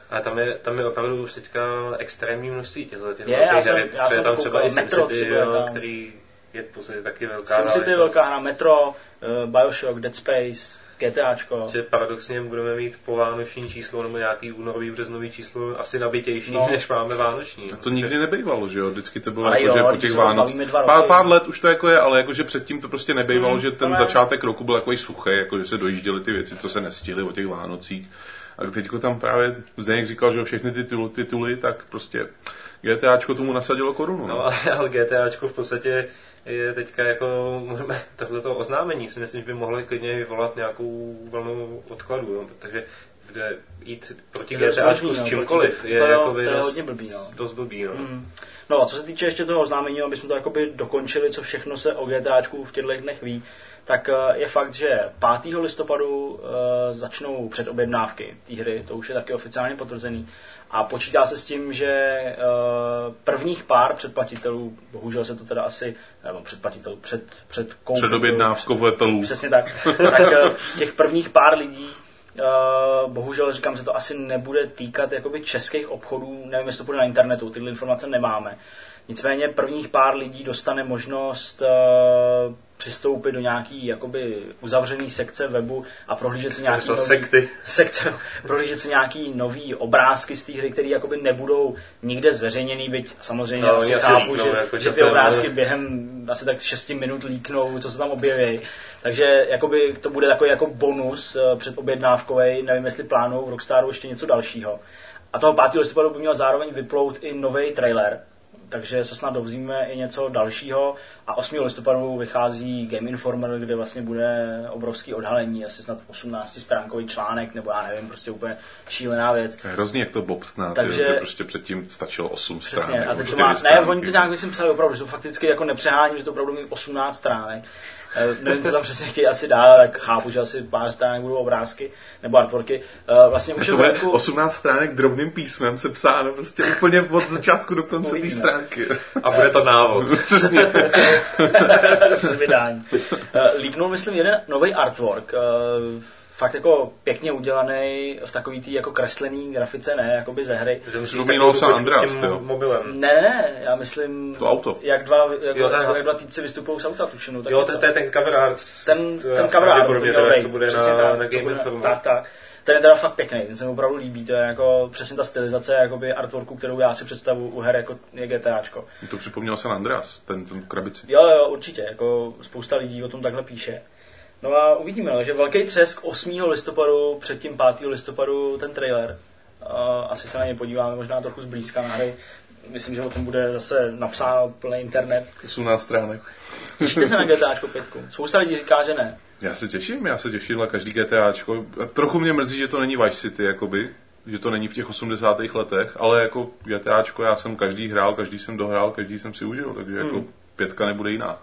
A tam je, tam je opravdu už teďka extrémní množství těchto těch je, velkých jsem, her. Já jsem tam třeba i Metro, SimCity, jo, který je v podstatě taky velká hra. SimCity je velká hra, Metro, uh, Bioshock, Dead Space, GTAčko. Že paradoxně budeme mít povánoční číslo nebo nějaký únorový, březnový číslo asi nabitější, no. než máme vánoční. A to nikdy nebejvalo, že jo? Vždycky to bylo ale jako, jo, že po těch Vánoc. Pár, pár let už to jako je, ale jakože předtím to prostě nebejvalo, hmm, že ten ale... začátek roku byl takový suchý, jako že se dojížděly ty věci, co se nestihly o těch Vánocích. A teďko tam právě Zdeněk říkal, že všechny ty tituly, tituly, tak prostě GTAčko tomu nasadilo korunu. No, no ale, ale GTAčko v podstatě je teďka jako, můžeme tohleto oznámení, si myslím, že by mohlo klidně vyvolat nějakou vlnu odkladu, jo, protože kde jít proti GTAčku s čímkoliv je, to, jako to je dost, hodně blbý, no. dost blbý. No. Mm. No a co se týče ještě toho oznámení, aby jsme to jakoby dokončili, co všechno se o GTAčku v těchto dnech ví, tak je fakt, že pátého listopadu uh, začnou předobjednávky té hry, to už je taky oficiálně potvrzený. A počítá se s tím, že uh, prvních pár předplatitelů, bohužel se to teda asi, nebo předplatitelů, před, před koupitelů. Předobjednávkovatelů. Přesně tak. tak uh, těch prvních pár lidí, uh, bohužel říkám, se to asi nebude týkat jakoby českých obchodů, nevím, jestli to bude na internetu, tyhle informace nemáme. Nicméně prvních pár lidí dostane možnost uh, přistoupit do nějaký jakoby uzavřený sekce webu a prohlížet si nějaký nový, sekty. sekce, prohlížet si nějaký nový obrázky z té hry, které jakoby nebudou nikde zveřejněný, byť samozřejmě no, asi chápu, líknou, že, jako že ty obrázky během asi tak šesti minut líknou, co se tam objeví. Takže jakoby to bude takový jako bonus uh, předobjednávkovej, nevím, jestli plánují v Rockstaru ještě něco dalšího. A toho pátého listopadu by měl zároveň vyplout i nový trailer, takže se snad dovzíme i něco dalšího a osmého listopadu vychází Game Informer, kde vlastně bude obrovský odhalení, asi snad osmnáctistránkový článek, nebo já nevím, prostě úplně šílená věc. Hrozně jak to bobtná, takže že prostě předtím stačilo osm přesně, stránek. A teď to má, ne, oni to nějak myslím psali opravdu, že to fakticky jako nepřeháním, že to opravdu mít osmnáct stránek. Nevím, co tam přesně chtějí asi dát, tak chápu, že asi pár stránek budou obrázky nebo artworky. Vlastně už to je venku... osmnáct stránek drobným písmem se psáno prostě úplně od začátku do konce té stránky. A bude to návod. Přesně. Vydání. Líknul, myslím, jeden nový artwork. Fakt jako pěkně udělaný v takový tý jako kreslený grafice, ne, jakoby ze hry. Připomínalo se Andreas, jo. Mobilem. Ne, ne, já myslím, to auto. Jak dva, jak, jo, jak, jak dva týpci vystupují z auta, tušinu. Jo, to, to je ten cover art. Ten, ten cover art, to měl co bude na, tak, na Game Informer. Tak, tak. Ten je teda fakt pěkný, ten se mi opravdu líbí, to je jako přesně ta stylizace jakoby artworku, kterou já si představuji u her, jako je GTAčko. To připomněl San Andreas, ten, ten krabici. Jo, jo, určitě, jako spousta lidí o tom takhle píše. No a uvidíme, no, že velký třesk osmého listopadu, předtím pátého listopadu ten trailer. Uh, asi se na něj podíváme možná trochu zblízka na hry. Myslím, že o tom bude zase napsáno plný internet. osmnáct stránek. Těšíte se na GTAčko pět. Spousta lidí říká, že ne. Já se těším, já se těším na každý GTAčko. Trochu mě mrzí, že to není Vice City, jakoby. Že to není v těch osmdesátých letech, ale jako GTAčko já jsem každý hrál, každý jsem dohrál, každý jsem si užil, takže hmm. jako pětka nebude jiná.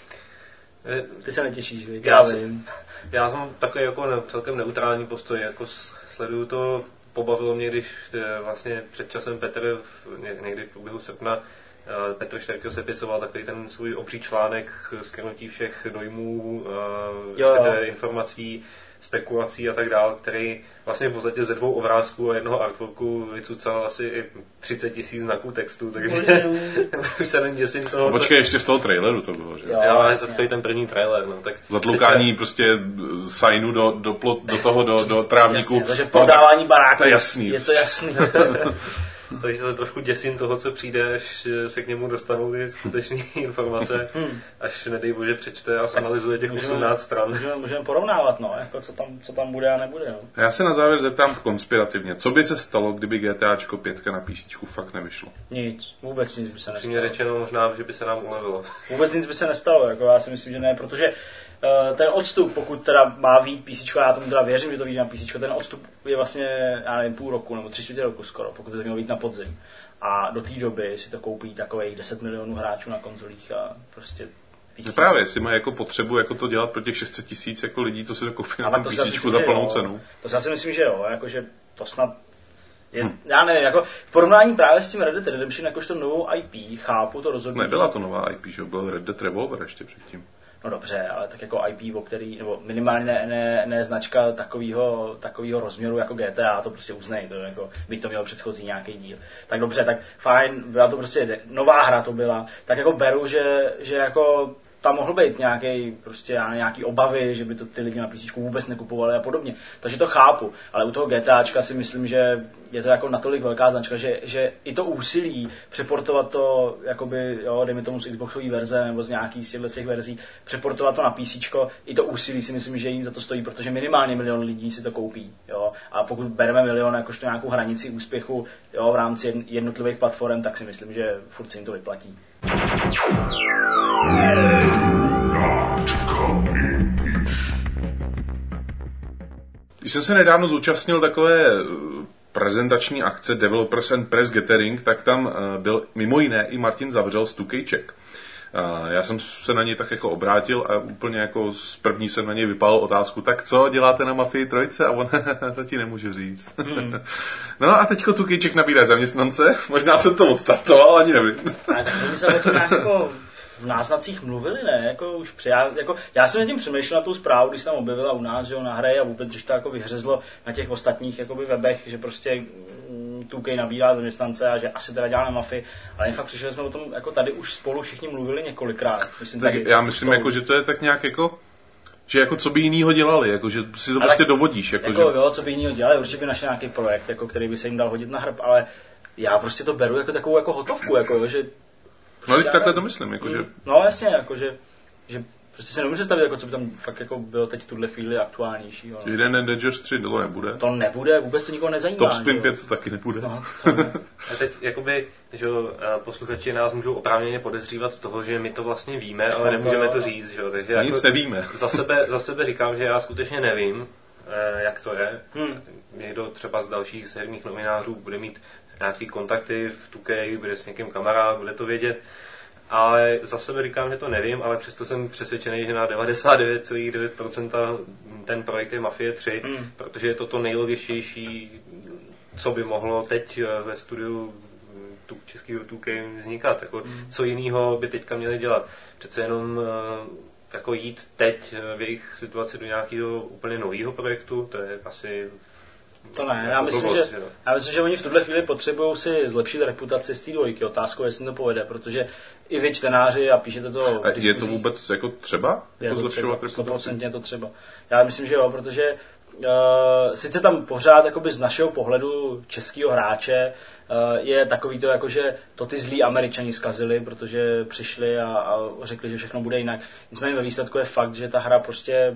Ty se netěšíš, víš? Já, já jsem takový jako ne, celkem neutrální postoj, jako sleduju to, pobavilo mě, když vlastně před časem Petr, někdy v průběhu srpna, Petr Šterkel sepisoval takový ten svůj obří článek shrnutí všech dojmů, jo, jo. informací, spekulací a tak dále, který vlastně v podstatě ze dvou obrázků a jednoho artworku vycucal asi třicet tisíc znaků textu, takže už se neděsím toho. Počkej, co... ještě z toho traileru to bylo, že? Jo, jo, ale takový ten první trailer, no, tak... Zatlukání teďka... prostě signu do, do, plot, do toho, do, do trávníku. Jasně, takže prodávání baráku. To je jasný. Je to jasný. Takže se trošku děsím toho, co přijde, až se k němu dostanou ty skutečné informace, hmm. až nedej bože přečte a analyzuje těch můžeme, osmnáct stran. Můžeme, můžeme porovnávat, no, jako co, tam, co tam bude a nebude. No. Já se na závěr zeptám konspirativně, co by se stalo, kdyby GTAčko pět na písíčku fakt nevyšlo? Nic, vůbec nic by se nestalo. Mě řečeno možná, že by se nám ulevilo. Vůbec nic by se nestalo, jako já si myslím, že ne, protože uh, ten odstup, pokud teda má vyjít písíčko, já tomu teda věřím, že to vyjde na písíčko, ten odstup je vlastně, já nevím, půl roku nebo tři čtvrtě roku skoro, pokud by to mělo být na podzim. A do té doby si to koupí takových deset milionů hráčů na konzolích a prostě no právě, jestli mají jako potřebu jako to dělat pro těch šest set tisíc jako lidí, co si to koupí na tom písíčku za plnou cenu. To já si myslím, že jo, jakože to snad je, hm. já nevím, jako v porovnání právě s tím Red Dead Redemption jakožto novou I P, chápu to rozhodnutí. Nebyla to nová I P, že byl Red Dead Revolver ještě předtím. no dobře, ale tak jako I P, o který, nebo minimálně ne, ne, ne značka takového, takového rozměru jako G T A, to prostě uznej, to jako, byť to měl předchozí nějaký díl. Tak dobře, tak fajn, byla to prostě nová hra to byla, tak jako beru, že, že jako tam mohl být nějaký, prostě nějaký obavy, že by to ty lidi na P C vůbec nekupovali a podobně. Takže to chápu, ale u toho GTAčka si myslím, že je to jako natolik velká značka, že, že i to úsilí přeportovat to, jakoby, jo, dejme tomu z Xboxové verze nebo z nějaký z těchto těch verzí, přeportovat to na PCčko, i to úsilí si myslím, že jim za to stojí, protože minimálně milion lidí si to koupí. Jo. A pokud bereme milion jakožto nějakou hranici úspěchu, jo, v rámci jednotlivých platform, tak si myslím, že furt se jim to vyplatí. Když jsem se nedávno zúčastnil takové prezentační akce Developers and Press Gathering, tak tam byl mimo jiné i Martin Zavřel z Tukejček. Já jsem se na něj tak jako obrátil a úplně jako z první jsem na něj vypálil otázku, tak co, děláte na Mafii trojce? A on, to ti nemůžu říct. Mm. No a teďko Tukejček nabírá zaměstnance, možná jsem to odstartoval, ani nevím. Ale tak my jsme o tom nějak jako v náznacích mluvili, ne? Jako už při, já, jako, já jsem nad tím přemýšlel na tu zprávu, když jsem objevila u nás, že jo, na hře a vůbec, když to jako vyhřezlo na těch ostatních jakoby webech, že prostě two K nabírá zaměstnance a že asi teda dělá na Mafii, ale fakt přišli jsme o tom, jako tady už spolu všichni mluvili několikrát. Myslím, tak tady, já myslím, jako, že to je tak nějak jako, že jako co by jinýho dělali, jako, že si to ale prostě dovodíš. Jako, jako, že... jo, co by jinýho dělali, určitě by našel nějaký projekt, jako, který by se jim dal hodit na hrb, ale já prostě to beru jako takovou jako hotovku, jako, že no teď takhle to myslím, jako, že... No jasně, jako, že, že prostě se nemůžu představit, jako, co by tam fakt jako bylo teď v tuhle chvíli aktuálnější. No. Jeden Dangerous tři to nebude. To nebude, vůbec to nikoho nezajímá. Top Spin pět to taky nebude. No, to ne. A teď jakoby, že posluchači nás můžou oprávněně podezřívat z toho, že my to vlastně víme, ale nemůžeme to říct, že jo. Takže nic jako nevíme. Za sebe, za sebe říkám, že já skutečně nevím, jak to je. Hmm. Někdo třeba z dalších herních novinářů bude mít nějaký kontakty v two K, bude s někým kamarád, bude to vědět. Ale za sebe říkám, že to nevím, ale přesto jsem přesvědčený, že na devadesát devět celá devět procent ten projekt je Mafie tři, hmm. protože je to to nejlogičtější, co by mohlo teď ve studiu tu, českého two K vznikat. Jako, hmm. Co jiného by teďka měli dělat? Přece jenom jako jít teď v jejich situaci do nějakého úplně nového projektu, to je asi... To ne, já myslím, že, já myslím, že oni v tuhle chvíli potřebují si zlepšit reputaci z té dvojky. Otázkou, jestli to povede, protože i vy čtenáři a píšete to v je to vůbec jako třeba? Je to třeba, sto procent je to třeba. Já myslím, že jo, protože uh, sice tam pořád jakoby z našeho pohledu českého hráče uh, je takový to, jako, že to ty zlí Američani zkazili, protože přišli a, a řekli, že všechno bude jinak. Nicméně ve výsledku je fakt, že ta hra prostě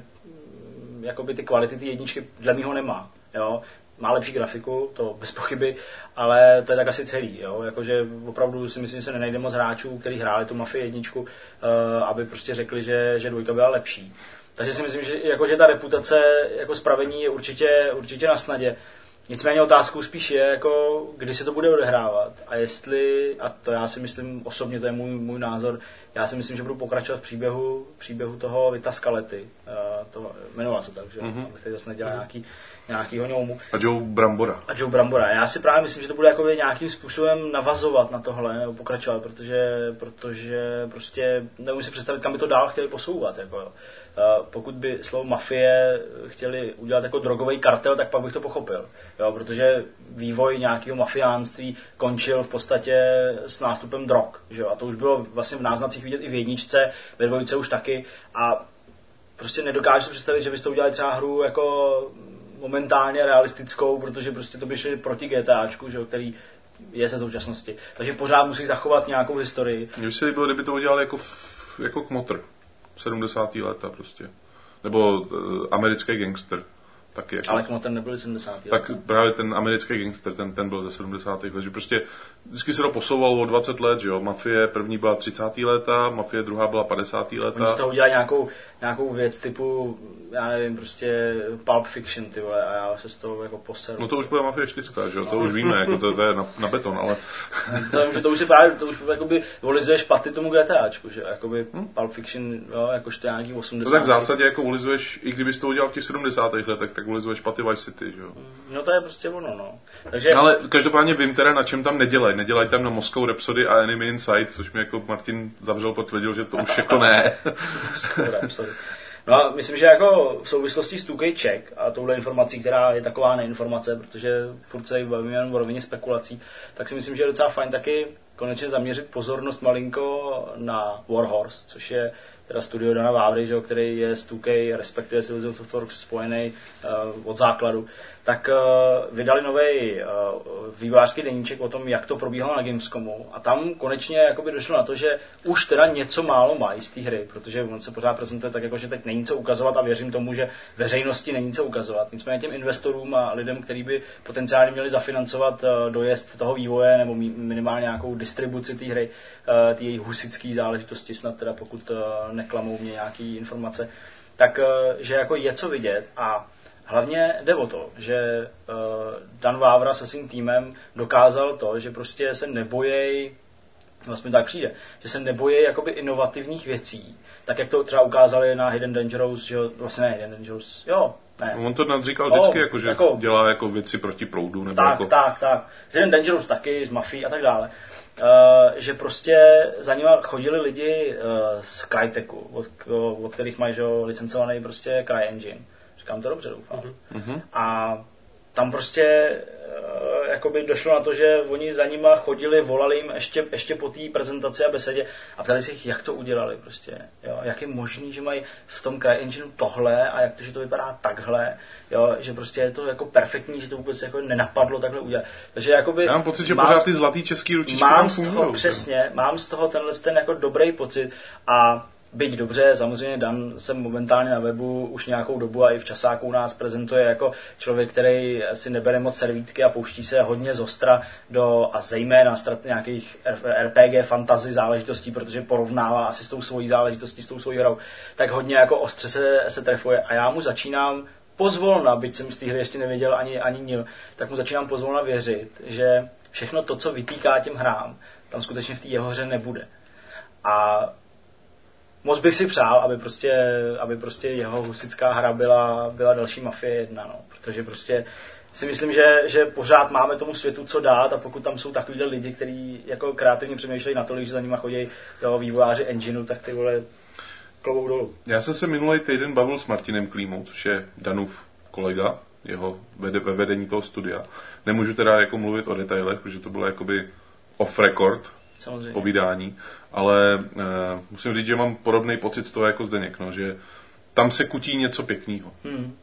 jakoby ty kvality ty jedničky dle mýho nemá. Jo? Má lepší grafiku, to bez pochyby, ale to je tak asi celý. Jo? Jakože opravdu si myslím, že se nenajde moc hráčů, kteří hráli tu Mafii jedničku, uh, aby prostě řekli, že, že dvojka byla lepší. Takže si myslím, že, jako, že ta reputace jako spravení je určitě, určitě na snadě. Nicméně otázkou spíš je, jako, kdy se to bude odehrávat a jestli, a to já si myslím osobně, to je můj, můj názor, já si myslím, že budu pokračovat v příběhu, příběhu toho Vita Scaletti. Uh, to jmenoval se tak, že? Mm-hmm. Abych tady zase nedělal mm-hmm. nějaký, nějakýho ňoumu. A Joe Brambora. A Joe Brambora. Já si právě myslím, že to bude jakoby nějakým způsobem navazovat na tohle, nebo pokračovat, protože, protože prostě nemůžu si představit, kam by to dál chtěli posouvat. Jako, jo. Uh, pokud by slovo mafie chtěli udělat jako drogový kartel, tak pak bych to pochopil. Jo, protože vývoj nějakého mafiánství končil v podstatě s nástupem drog. Že jo? A to už bylo vlastně v náznacích vidět i v jedničce, ve dvojce už taky. A prostě nedokážu si představit, že byste udělali třeba hru jako momentálně realistickou, protože prostě to by šli proti GTAčku, že jo, který je ze současnosti. Takže pořád musí zachovat nějakou historii. Mně by se líbilo, kdyby to udělali jako, jako Kmotr. sedmdesátá léta prostě. Nebo uh, americký gangster. Taky jako. Ale Kmotr nebyl sedmdesátá Tak právě ten americký gangster, ten, ten byl ze sedmdesátých let. Že prostě vždycky se to posouvalo o dvacet let, že jo. Mafie první byla třicátá léta, Mafie druhá byla padesátá léta. Oni z toho udělali nějakou, nějakou věc typu, já nevím, prostě Pulp Fiction, ty vole, a já se z toho jako poseru. No to už bude Mafie čtyři, že jo, to už víme, jako to, to je na, na beton, ale... to, to už si právě, to už jakoby volizuješ paty tomu GTAčku, že jakoby hmm? Pulp Fiction, jo, jakož to je nějaký osmdesát. No tak v zásadě jako volizuješ, i kdybys to udělal v těch sedmdesátých letech, tak aktualizuješ paty Vice City, že jo. No to je prostě ono, no. Takže... Ale každopádně vím teda, na čem tam nedělají. Nedělají tam na Moscow Rhapsody a Enemy in Sight, což mi jako Martin Zavřel potvrdil, že to už jako ne. No a myslím, že jako v souvislosti s two K Czech a touhle informací, která je taková neinformace, protože furt se bavíme jen o rovině spekulací, tak si myslím, že je docela fajn taky konečně zaměřit pozornost malinko na Warhorse, což je teda studio Dana Vávry, že, který je z two K, respektive Citizen Softworks spojený uh, od základu, tak uh, vydali nový uh, vývojářský deníček o tom, jak to probíhalo na Gamescomu. A tam konečně jakoby došlo na to, že už teda něco málo mají z té hry, protože on se pořád prezentuje tak, jako, že teď není co ukazovat a věřím tomu, že veřejnosti není co ukazovat. Nicméně těm investorům a lidem, kteří by potenciálně měli zafinancovat uh, dojezd toho vývoje nebo minimálně nějakou distribuci té hry, uh, té její husické záležitosti, snad teda pokud uh, neklamou mě nějaký informace, tak uh, že jako je co vidět a hlavně jde o to, že uh, Dan Vávra se svým týmem dokázal to, že prostě se nebojí, vlastně tak přijde, že se nebojí jakoby inovativních věcí, tak jak to třeba ukázali na Hidden Dangerous, že vlastně ne Hidden Dangerous, jo, ne. On to nadříkal vždycky, oh, jako, že jako, dělá jako věci proti proudu. Nebo tak, jako... tak, tak. Z Hidden Dangerous taky, z Mafii a tak dále. Uh, že prostě za nima chodili lidi uh, z Crytechu, od, od kterých mají že, licencovaný prostě CryEngine. Říkám to dobře, doufám. Mm-hmm. A tam prostě uh, jakoby došlo na to, že oni za nima chodili, volali jim ještě, ještě po té prezentaci a besedě a ptali se jich, jak to udělali prostě. Jo? Jak je možný, že mají v tom CryEngineu tohle a jak to, že to vypadá takhle, jo? Že prostě je to jako perfektní, že to vůbec jako nenapadlo takhle udělat. Takže jakoby já mám pocit, že mám, pořád ty zlatý český ručičky mám tam z toho fungujou, přesně, mám z toho tenhle ten jako dobrý pocit a byť dobře, samozřejmě Dan se momentálně na webu už nějakou dobu a i v časáku nás prezentuje jako člověk, který si nebere moc servítky a pouští se hodně zostra do, a zejména strat nějakých R P G fantasy záležitostí, protože porovnává asi s tou svojí záležitostí, s tou svojí hrou, tak hodně jako ostře se, se trefuje a já mu začínám pozvolna, byť jsem z té hry ještě nevěděl ani, ani nil, tak mu začínám pozvolna věřit, že všechno to, co vytýká těm hrám, tam skutečně v té jeho hře nebude. A moc bych si přál, aby prostě, aby prostě jeho husická hra byla, byla další Mafie jedna, no. Protože prostě si myslím, že, že pořád máme tomu světu co dát a pokud tam jsou takovýhle lidi, kteří jako kreativně přemýšlejí natolik, že za nima chodí jo, vývojáři engineu, tak ty vole klobouk dolů. Já jsem se minulý týden bavil s Martinem Klímou, což je Danův kolega, jeho vede, ve vedení toho studia. Nemůžu teda jako mluvit o detailech, protože to bylo jakoby off record, samozřejmě. Povídání, ale uh, musím říct, že mám podobný pocit z toho jako Zdeněk, no, že tam se kutí něco pěkného. Hmm.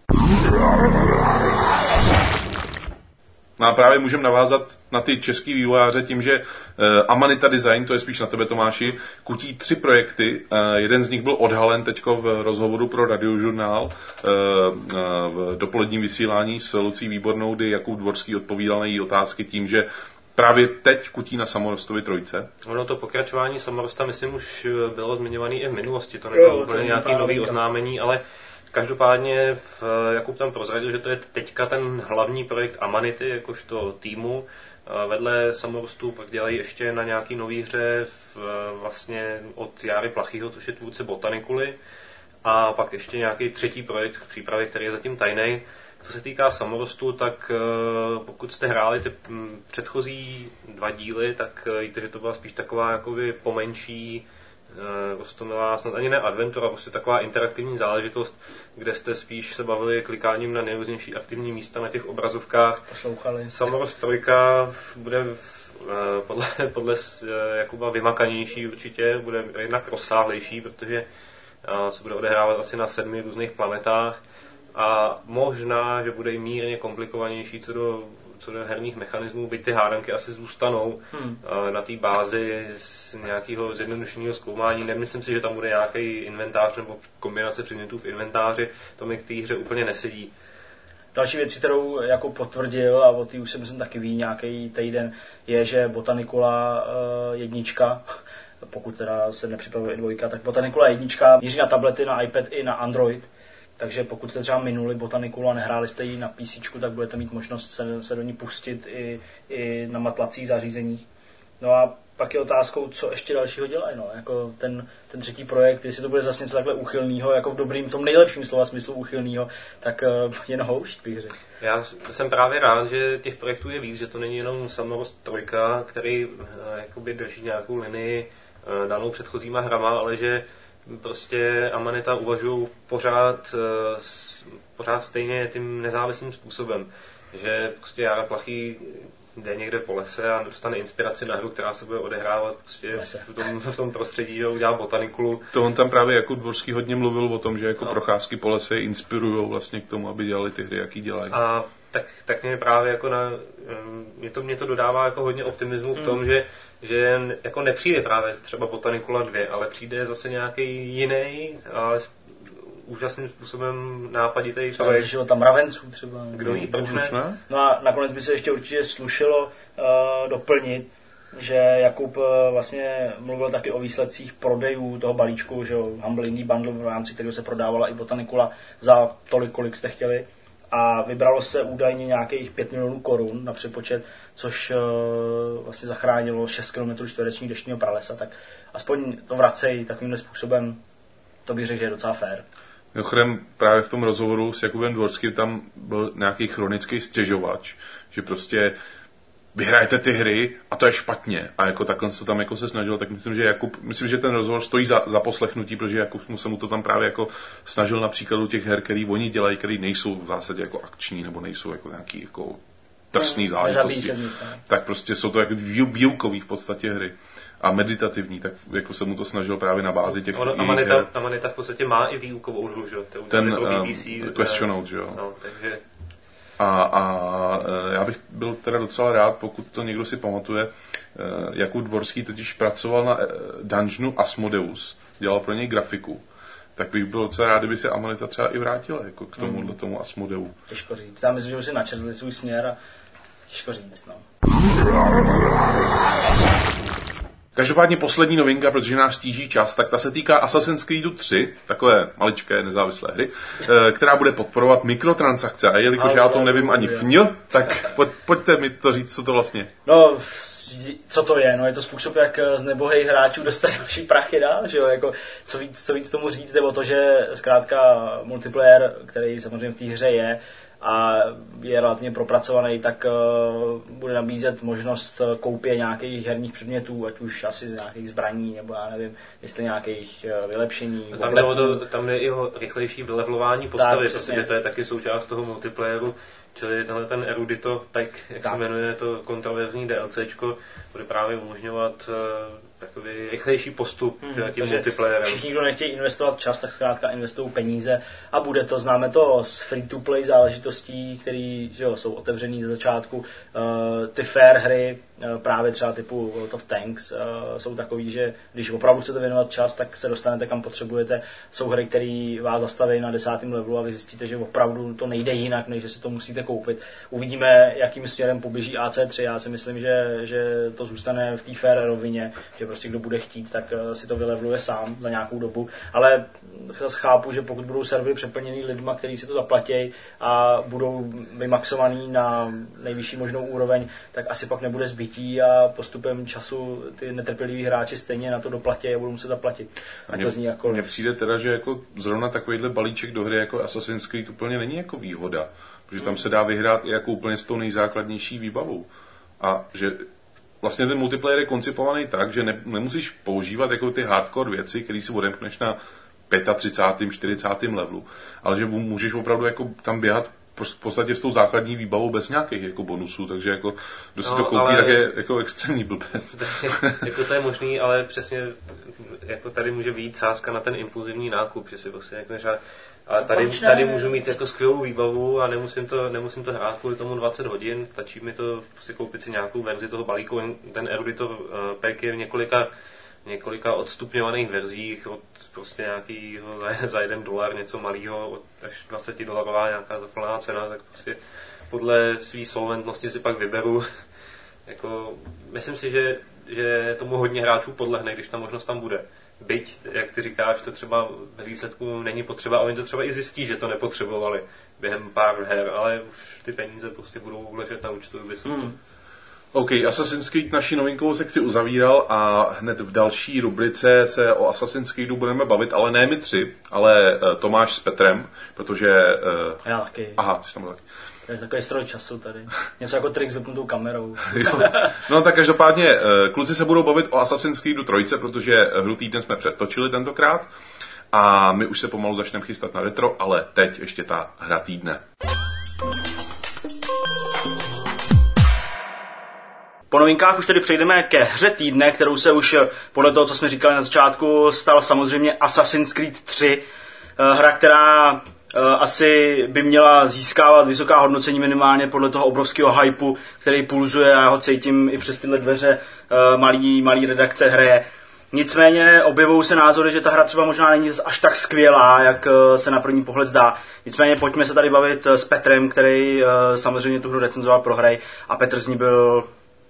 No a právě můžeme navázat na ty český vývojáře tím, že uh, Amanita Design, to je spíš na tebe Tomáši, kutí tři projekty. Uh, jeden z nich byl odhalen teďko v rozhovoru pro Radiožurnál uh, uh, v dopoledním vysílání s Lucí Výbornou, kdy Jakub Dvorský odpovídal na její otázky tím, že právě teď kutí na Samorostovi trojce. Ono to pokračování Samorosta, myslím, už bylo zmiňované i v minulosti. To nebylo jo, úplně nějaké nové oznámení, ale každopádně v, Jakub tam prozradil, že to je teďka ten hlavní projekt Amanity, jakožto týmu. Vedle Samorostu pak dělají ještě na nějaký nový hře v, vlastně od Járy Plachýho, což je tvůrce Botanikuly. A pak ještě nějaký třetí projekt v přípravě, který je zatím tajnej. Co se týká Samorostu, tak pokud jste hráli ty předchozí dva díly, tak víte, že to byla spíš taková jakoby pomenší, rostomilá, snad ani ne adventura, prostě taková interaktivní záležitost, kde jste spíš se bavili klikáním na nejrůznější aktivní místa na těch obrazovkách. Poslouchali. Samorost trojka bude podle, podle Jakuba vymakanější určitě, bude jednak rozsáhlejší, protože se bude odehrávat asi na sedmi různých planetách. A možná, že bude mírně komplikovanější co do, co do herních mechanismů, byť ty hádanky asi zůstanou hmm. na té bázi z nějakého zjednodušeného zkoumání. Nemyslím si, že tam bude nějaký inventář nebo kombinace předmětů v inventáři, to mi k té hře úplně nesedí. Další věc, kterou jako potvrdil, a o té už jsem myslím taky ví nějaký týden, je, že Botanikula uh, jednička, pokud teda se nepřipravuje dvojka, tak Botanikula jednička míří na tablety, na iPad i na Android. Takže pokud jste třeba minuli Botanikulu a nehráli jste ji na PCčku, tak budete mít možnost se, se do ní pustit i, i na matlacích zařízeních. No a pak je otázkou, co ještě dalšího dělají, no, jako ten, ten třetí projekt, jestli to bude zase něco takhle úchylného, jako v dobrým, v tom nejlepším slova smyslu úchylného, tak uh, jen houšť, bych řekl. Já jsem právě rád, že těch projektů je víc, že to není jenom Samorost trojka, který uh, jakoby drží nějakou linii uh, danou předchozíma hrama, ale že prostě Amanita uvažují pořád, uh, pořád stejně tím nezávislým způsobem, že prostě Jára Plachý jde někde po lese a dostane inspiraci na hru, která se bude odehrávat prostě v tom, v tom prostředí, že udělá botanikulu. To on tam právě jako Dvorský hodně mluvil o tom, že jako no. procházky po lese inspirujou vlastně k tomu, aby dělali ty hry, jaký dělají. A tak, tak mě právě jako na, mě to, mě to dodává jako hodně optimismu v tom, mm. že, že jako nepřijde právě třeba Botanikula dvě, ale přijde zase nějaký jiný, ale úžasným způsobem nápaditej třeba je tam mravenců třeba. Kdo ví, proč ne? No a nakonec by se ještě určitě slušelo uh, doplnit, že Jakub uh, vlastně mluvil taky o výsledcích prodejů toho balíčku, že jo, Humble Indie Bundle, v rámci kterého se prodávala i Botanikula za tolik, kolik jste chtěli. A vybralo se údajně nějakých pět milionů korun na přepočet, což uh, vlastně zachránilo šest kilometrů čtverečních deštního pralesa, tak aspoň to vracejí takovýmhle způsobem, to bych řekl, že je docela fér. Mimochodem právě v tom rozhovoru s Jakubem Dvorským tam byl nějaký chronický stěžovač, že prostě vyhrajete ty hry a to je špatně. A jako takhle se tam jako se snažil, tak myslím, že Jakub, myslím, že ten rozhovor stojí za, za poslechnutí, protože Jakub mu se mu to tam právě jako snažil na příkladu těch her, který oni dělají, který nejsou v zásadě jako akční nebo nejsou jako nějaký jako drsný záležitosti. Tak prostě jsou to jako výukový v podstatě hry. A meditativní, tak jako se mu to snažil právě na bázi těch ono, Amanita, Amanita v podstatě má i výukovou hru, že? Ten B B C, um, Question Note, že jo. No, takže... A, a já bych byl teda docela rád, pokud to někdo si pamatuje, Jakub Dvorský totiž pracoval na Dungeonu Asmodeus, dělal pro něj grafiku. Tak bych byl docela rád, kdyby se Amanita třeba i vrátila jako k tomuhle tomu Asmodeu. Těžko říct. Já myslím, že už si načrtli svůj směr a těžko říct, no. Každopádně poslední novinka, protože nás tíží čas, tak ta se týká Assassin's Creed tři, takové maličké nezávislé hry, která bude podporovat mikrotransakce. A jelikož já o tom nevím ani fňl, tak pojď, pojďte mi to říct, co to vlastně. No, co to je? No, je to způsob, jak z nebohých hráčů dostat další prachy dál, že jo? Jako, co víc, co víc tomu říct, jde o to, že zkrátka multiplayer, který samozřejmě v té hře je, a je relativně propracovaný, tak uh, bude nabízet možnost koupě nějakých herních předmětů, ať už asi z nějakých zbraní, nebo já nevím, jestli nějakých uh, vylepšení. Tam jde, to, tam jde i o rychlejší vylevlování postavy, tak, protože to je taky součást toho multiplayeru, čili tenhle ten Erudito Pack, jak tak se jmenuje to kontroverzní DLCčko, bude právě umožňovat uh, takový rychlejší postup hmm, tím multiplayerem. Všichni, kdo nechtějí investovat čas, tak zkrátka investují peníze a bude to, známe to z free-to-play záležitostí, které jsou otevřený ze začátku. Uh, ty fair hry, uh, právě třeba typu World of Tanks, uh, jsou takový, že když opravdu chcete věnovat čas, tak se dostanete kam potřebujete. Jsou hry, které vás zastaví na desátém levelu a vy zjistíte, že opravdu to nejde jinak, než že si to musíte koupit. Uvidíme, jakým směrem poběží A C tři. Já si myslím, že, že to zůstane v té fair rovině, že prostě kdo bude chtít, tak si to vylevluje sám za nějakou dobu. Ale chápu, že pokud budou servery přeplněný lidma, kteří si to zaplatí a budou vymaxovaný na nejvyšší možnou úroveň, tak asi pak nebude zbytí a postupem času ty netrpěliví hráči stejně na to doplatí a budou muset zaplatit. A mně, to zní jako... mně přijde teda, že jako zrovna takovýhle balíček do hry jako Assassin's Creed úplně není jako výhoda, protože tam se dá vyhrát i jako úplně s tou nejzákladnější výbavou. A že vlastně ten multiplayer je koncipovaný tak, že ne, nemusíš používat jako ty hardcore věci, které si odemkneš na třicátém pátém čtyřicátém levelu, ale že můžeš opravdu jako tam běhat v podstatě s tou základní výbavou bez nějakých jako bonusů, takže jako kdo si no, to koupí, ale... tak je jako extrémní blbec. Jako to je možný, ale přesně jako tady může být sázka na ten impulzivní nákup, že si prostě jako než ale tady, tady můžu mít jako skvělou výbavu a nemusím to, nemusím to hrát kvůli tomu dvacet hodin, stačí mi to prostě koupit si nějakou verzi toho balíku. Ten Erudito Pack je v několika, několika odstupňovaných verzích, od prostě nějakýho za jeden dolar něco malýho, až dvacet dolarová nějaká zaplná cena, tak prostě podle své solventnosti si pak vyberu. Jako, myslím si, že, že tomu hodně hráčů podlehne, když ta možnost tam bude. Byť, jak ty říkáš, to třeba ve výsledku není potřeba, a oni to třeba i zjistí, že to nepotřebovali během pár her, ale už ty peníze prostě budou ležet na účtu Ubisoftu. Hmm. OK, Assassin's Creed naší novinkovou sekci uzavíral a hned v další rubrice se o Assassin's Creedu budeme bavit, ale ne my tři, ale uh, Tomáš s Petrem, protože... Uh... Já taky. Aha, ty jsi tam taky. To je takový stroj času tady. Něco jako trik s vypnutou kamerou. No tak každopádně, uh, kluci se budou bavit o Assassin's Creedu trojce, protože hru týden jsme předtočili tentokrát a my už se pomalu začneme chystat na retro, ale teď ještě ta hra týdne. Po novinkách už tedy přejdeme ke hře týdne, kterou se už podle toho, co jsme říkali na začátku, stal samozřejmě Assassin's Creed tři. Hra, která asi by měla získávat vysoká hodnocení minimálně podle toho obrovského hypeu, který pulzuje a já ho cítím i přes tyhle dveře malý, malý redakce hry. Nicméně objevují se názory, že ta hra třeba možná není až tak skvělá, jak se na první pohled zdá. Nicméně pojďme se tady bavit s Petrem, který samozřejmě tu hru recenzoval pro hry a Petr z ní byl...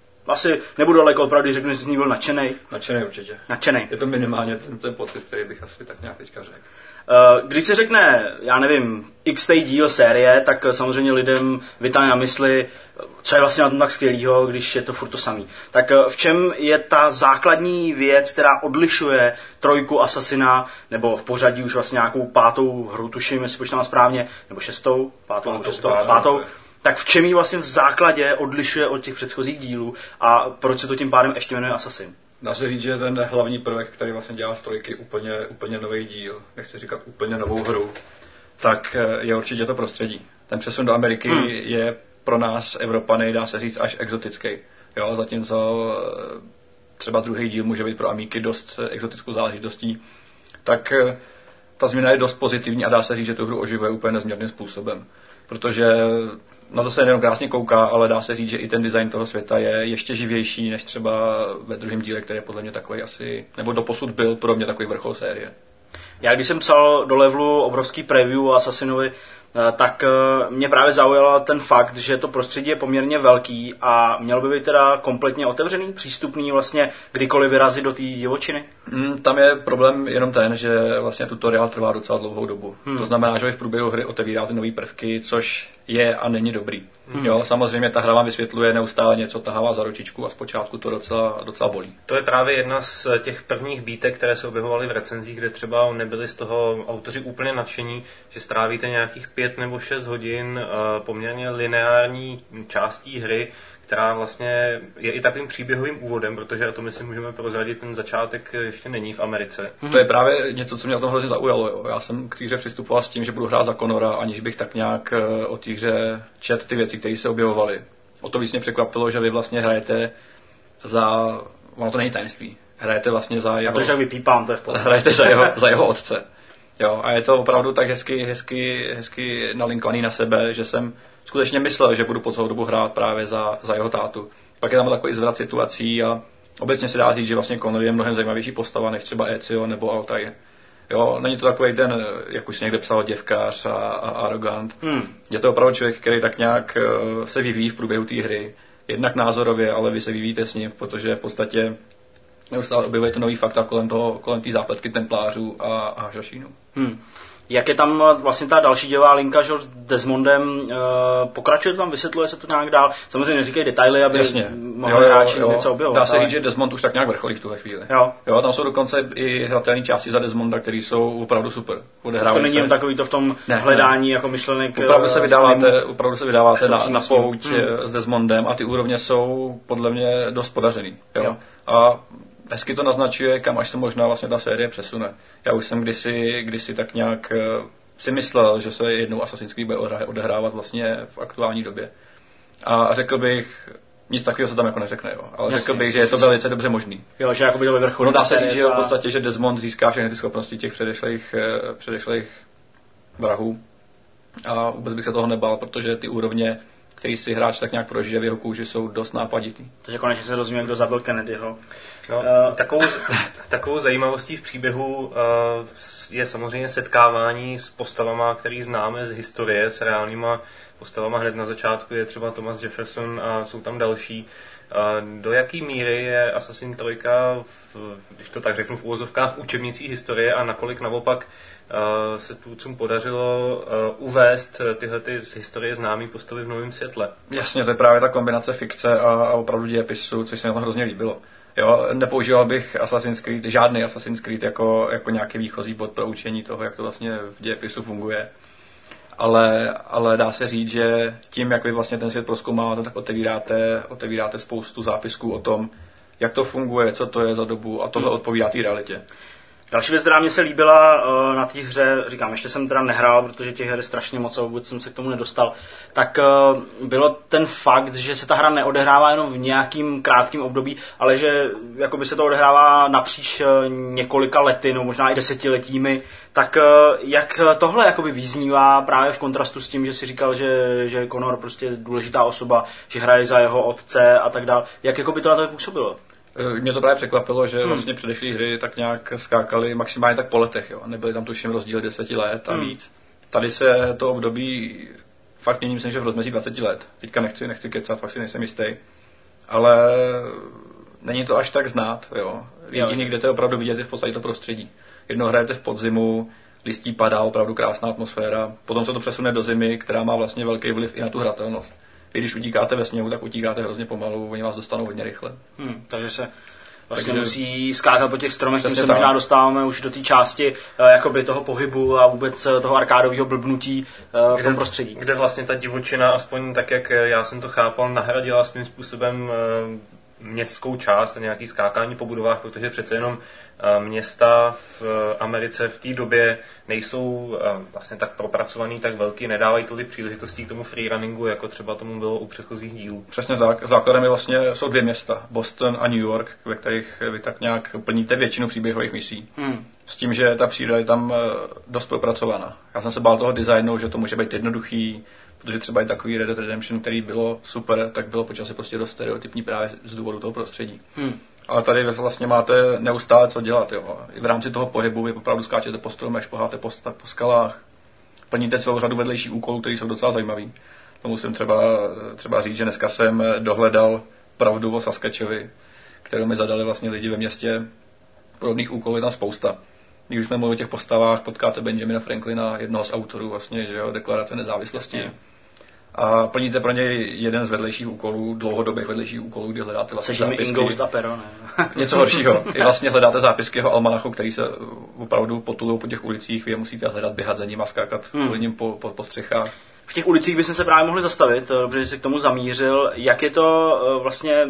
Asi nebudu daleko od pravdy, řeknu, že jsi z ní byl nadšenej. Nadšenej určitě. Nadšenej. Je to minimálně ten, ten pocit, který bych asi tak nějak teďka řekl. Když se řekne, já nevím, x díl série, tak samozřejmě lidem vytáhne na mysli, co je vlastně na tom tak skvělýho, když je to furt to samý. Tak v čem je ta základní věc, která odlišuje trojku Assassina, nebo v pořadí už vlastně nějakou pátou hru, tuším, jestli počítám správně, nebo šestou, pátou, pátou, šestou, pátou, pátou. Tak v čem ji vlastně v základě odlišuje od těch předchozích dílů a proč se to tím pádem ještě jmenuje Assassin? Dá se říct, že ten hlavní prvek, který vlastně dělá z trojky úplně, úplně nový díl, nechci říkat úplně novou hru, tak je určitě to prostředí. Ten přesun do Ameriky hmm. je pro nás Evropany, dá se říct, až exotický. Jo, zatímco třeba druhý díl může být pro Amíky dost exotickou záležitostí, tak ta změna je dost pozitivní a dá se říct, že tu hru oživuje úplně nezměrným způsobem. Protože na to se jenom krásně kouká, ale dá se říct, že i ten design toho světa je ještě živější než třeba ve druhém díle, který je podle mě takový asi, nebo doposud byl pro mě takový vrchol série. Já když jsem psal do levelu obrovský preview o Assassinovi, tak mě právě zaujal ten fakt, že to prostředí je poměrně velký a mělo by být teda kompletně otevřený, přístupný vlastně kdykoliv vyrazit do té divočiny. Mm, tam je problém jenom ten, že vlastně tutoriál trvá docela dlouhou dobu. Hmm. To znamená, že v průběhu hry otevíráte nové prvky, což je a není dobrý. Hmm. Jo, samozřejmě ta hra vám vysvětluje neustále něco, tahává za ručičku a zpočátku to docela, docela bolí. To je právě jedna z těch prvních bítek, které se objevovaly v recenzích, kde třeba nebyli z toho autoři úplně nadšení, že strávíte nějakých pět nebo šest hodin poměrně lineární částí hry, která vlastně je i takovým příběhovým úvodem, protože a to my si můžeme prozradit, ten začátek ještě není v Americe. To je právě něco, co mě o tom hrozně zaujalo. Jo. Já jsem k té hře přistupoval s tím, že budu hrát za Connora, aniž bych tak nějak o té hře čet ty věci, které se objevovaly. O to víc mě překvapilo, že vy vlastně hrajete za... Ono to není tajemství. Hrajete vlastně za jeho... A to, že vypípám, to je v pohodě. Hrajete za jeho, za jeho otce. Jo, a je to opravdu tak hezky, hezky, hezky nalinkovaný na sebe, že jsem skutečně myslel, že budu po celou dobu hrát právě za, za jeho tátu. Pak je tam takový zvrat situací a obecně se dá říct, že vlastně Connor je mnohem zajímavější postava než třeba Ezio nebo Altair. Jo, není to takový ten, jak už se někde psal, děvkář a, a arrogant. Hmm. Je to opravdu člověk, který tak nějak uh, se vyvíjí v průběhu té hry. Jednak názorově, ale vy se vyvíjíte s ním, protože v podstatě neustále objevujete nový fakta kolem toho, kolem té zápletky templářů a, a hašašínů. Hmm. Jak je tam vlastně ta další dělá linka, že s Desmondem e, pokračuje tam, vysvětluje se to nějak dál? Samozřejmě neříkej detaily, aby Jasně. mohli hráči něco objevovat. Dá se říct, že Desmond už tak nějak vrcholí v tuhle chvíli. Jo. Jo, tam jsou dokonce i hratelné části za Desmonda, které jsou opravdu super. Už to není jen takový to v tom ne, hledání ne. jako myšlenek. Opravdu se vydáváte, opravdu se vydáváte na, na pouť hmm. s Desmondem a ty úrovně jsou podle mě dost podařený. Jo. Jo. A hezky to naznačuje, kam až se možná vlastně ta série přesune. Já už jsem kdysi, kdysi tak nějak si myslel, že se jednou Assassin's Creed bude odehrávat vlastně v aktuální době. A řekl bych, nic takového se tam jako neřekne, jo. Ale jasně, řekl bych, že je to velice dobře možný. Jo, že jako by to ve vrcholu. No dá se říct, že v podstatě, že Desmond získá všechny ty schopnosti těch předešlých, předešlých vrahů. A vůbec bych se toho nebál, protože ty úrovně, který si hráč tak nějak prožije v jeho kůži, jsou dost nápaditý. Takže konečně se dozvíme, kdo zabil Kennedyho. No, uh, takovou, takovou zajímavostí v příběhu uh, je samozřejmě setkávání s postavama, který známe z historie, s reálnýma postavama. Hned na začátku je třeba Thomas Jefferson a jsou tam další. Do jaký míry je Assassin tři, v, když to tak řeknu v úvozovkách, učebnicí historie a nakolik naopak se tvůrcům podařilo uvést tyhle ty z historie známé postavy v novém světle? Jasně, to je právě ta kombinace fikce a, a opravdu dějepisu, což se mi tam hrozně líbilo. Jo, nepoužíval bych Assassin's Creed, žádný Assassin's Creed jako, jako nějaký výchozí bod pro učení toho, jak to vlastně v dějepisu funguje. Ale, ale dá se říct, že tím, jak vy vlastně ten svět prozkoumáváte, tak otevíráte, otevíráte spoustu zápisků o tom, jak to funguje, co to je za dobu a tohle hmm. odpovídá té realitě. Další věc, která mě se líbila uh, na té hře, říkám, ještě jsem teda nehrál, protože těch her je strašně moc a vůbec jsem se k tomu nedostal, tak uh, bylo ten fakt, že se ta hra neodehrává jenom v nějakým krátkém období, ale že jakoby se to odehrává napříč uh, několika lety, no možná i desetiletími, tak uh, jak tohle jakoby vyznívá právě v kontrastu s tím, že si říkal, že, že Connor prostě je důležitá osoba, že hraje za jeho otce a tak dál, jak jakoby to na to působilo? Mě to právě překvapilo, že hmm. vlastně předešlý hry tak nějak skákaly maximálně tak po letech, jo. Nebyly tam tuším rozdíly deseti let a hmm. víc. Tady se to období fakt mění, myslím, že v rozmezí dvacet let. Teďka nechci, nechci kecat, fakt si nejsem jistý. Ale není to až tak znát, jo. Jediný, kde to je opravdu vidět, je v podstatě to prostředí. Jedno hrajete v podzimu, listí padá, opravdu krásná atmosféra. Potom se to přesune do zimy, která má vlastně velký vliv i na tu hratelnost. I když utíkáte ve sněhu, tak utíkáte hrozně pomalu, oni vás dostanou hodně rychle. Hmm, takže se vlastně takže musí skákat po těch stromech, tím se možná tak dostáváme už do té části uh, jakoby toho pohybu a vůbec toho arkádového blbnutí uh, v tom prostředí. Kde vlastně ta divočina, aspoň tak, jak já jsem to chápal, nahradila svým způsobem uh, městskou část a nějaký skákání po budovách, protože přece jenom města v Americe v té době nejsou vlastně tak propracovaný, tak velký, nedávají tolik příležitostí k tomu freerunningu, jako třeba tomu bylo u předchozích dílů. Přesně tak. Základem je vlastně, jsou dvě města, Boston a New York, ve kterých vy tak nějak plníte většinu příběhových misí. Hmm. S tím, že ta příroda je tam dost propracovaná. Já jsem se bál toho designu, že to může být jednoduchý, protože třeba i takový Red Dead Redemption, který bylo super, tak bylo počasí prostě dost stereotypní právě z důvodu toho prostředí. Hmm. Ale tady vlastně máte neustále co dělat. Jo. I v rámci toho pohybu vy opravdu skáčete po stromech, špoháte po, po skalách, plníte celou řadu vedlejších úkolů, které jsou docela zajímavý. To musím třeba, třeba říct, že dneska jsem dohledal pravdu o Saskačovi, kterou mi zadali vlastně lidi ve městě. Podobných úkolů je tam spousta. Když jsme mluvili o těch postavách, potkáte Benjamina Franklina, jednoho z autorů vlastně, že jo, Deklarace nezávislosti. A plníte pro něj jeden z vedlejších úkolů, dlouhodobých vedlejších úkolů, kdy hledáte vlastně zápisky. Ghost a pero, ne? Něco horšího. I vlastně hledáte zápisky jeho almanachu, který se opravdu potulují po těch ulicích, vy je musíte hledat běhat za ním a skákat hmm. po, po, po střechách. V těch ulicích bychom se právě mohli zastavit, protože jsi k tomu zamířil. Jak je to vlastně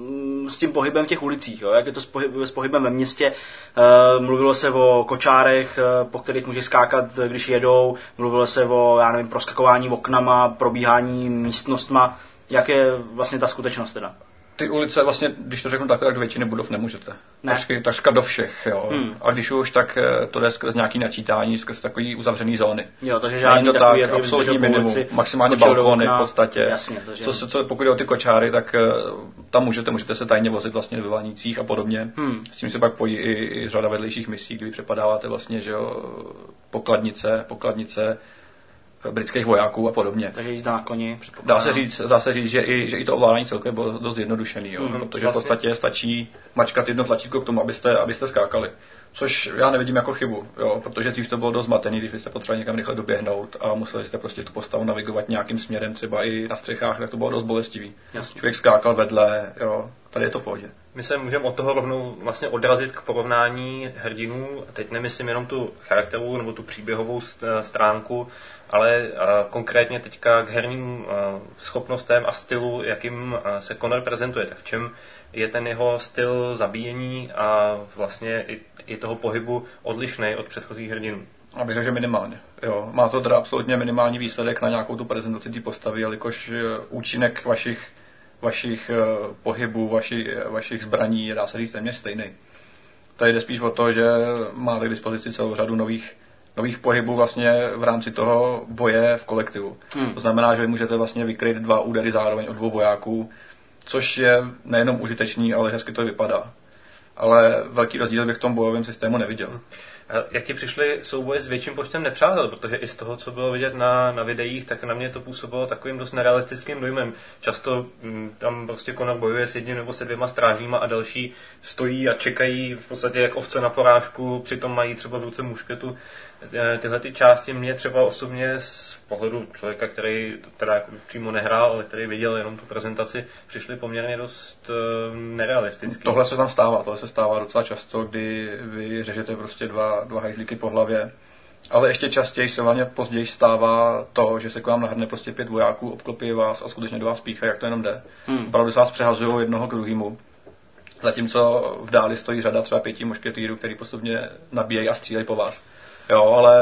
s tím pohybem v těch ulicích, jo? Jak je to s, pohyb, s pohybem ve městě? E, mluvilo se o kočárech, po kterých můžeš skákat, když jedou. Mluvilo se o, já nevím, proskakování oknama, probíhání místnostma. Jak je vlastně ta skutečnost teda? Ty ulice vlastně, když to řeknu takhle, tak do většiny budov nemůžete. Ne. Takřka, takřka do všech, jo. Hmm. A když už, tak to jde skrz nějaký načítání, skrz takový uzavřený zóny. Jo, takže žádný to takový, tak, absolutní minimum, maximálně balkony v podstatě. Jasně, co, co, pokud jde o ty kočáry, tak tam můžete, můžete se tajně vozit vlastně ve Vanících a podobně. Hmm. S tím se pak pojí i, i řada vedlejších misí, kdy přepadáváte vlastně, že jo, pokladnice, pokladnice britských vojáků a podobně. Takže jízda na koni. Dá se říct, dá se říct, že i, že i to ovládání celkově bylo dost jednodušený, jo? Mm-hmm, protože vlastně v podstatě stačí mačkat jedno tlačítko k tomu, abyste, abyste skákali. Což já nevidím jako chybu, jo? Protože dřív to bylo dost zmatený, když jste potřebovali někam rychle doběhnout a museli jste prostě tu postavu navigovat nějakým směrem, třeba i na střechách, tak to bylo dost bolestivý. Jasně. Člověk skákal vedle, jo? Tady je to v pohodě. My se můžeme od toho rovnou vlastně odrazit k porovnání hrdinů. Teď nemyslím jenom tu charakterovou nebo tu příběhovou stránku, ale konkrétně teďka k herním schopnostem a stylu, jakým se Connor prezentuje. Tak v čem je ten jeho styl zabíjení a vlastně i, i toho pohybu odlišný od předchozích hrdinů? Abych řekl, že minimálně. Jo, má to teda absolutně minimální výsledek na nějakou tu prezentaci té postavy, jelikož účinek vašich vašich uh, pohybů, vaši, vašich zbraní je, dá se říct, téměř stejný. Tady jde spíš o to, že máte k dispozici celou řadu nových, nových pohybů vlastně v rámci toho boje v kolektivu. Hmm. To znamená, že vy můžete vlastně vykryt dva údery zároveň od dvou vojáků, což je nejenom užitečný, ale hezky to vypadá. ale velký rozdíl bych v tom bojovém systému neviděl. Jak ti přišly souboje s větším počtem nepřátel? Protože i z toho, co bylo vidět na, na videích, tak na mě to působilo takovým dost nerealistickým dojmem. Často m, tam prostě Conor bojuje s jedním nebo se dvěma strážníma a další stojí a čekají v podstatě jak ovce na porážku, přitom mají třeba v ruce mušketu. Tyhle ty části mě třeba osobně z pohledu člověka, který to teda jako přímo nehrál, ale který viděl jenom tu prezentaci, přišly poměrně dost uh, nerealisticky. Tohle se tam stává, tohle se stává docela často, kdy vy řežete prostě dva, dva hajzlíky po hlavě. Ale ještě častěji se vám později stává to, že se k vám nahrne prostě pět vojáků, obklopí vás a skutečně do vás píchají, jak to jenom jde. Hmm. Opravdu se vás přehazují jednoho k druhému. Zatímco v dáli stojí řada třeba pěti mušketýrů, který postupně nabíjejí a střílejí po vás. Jo, ale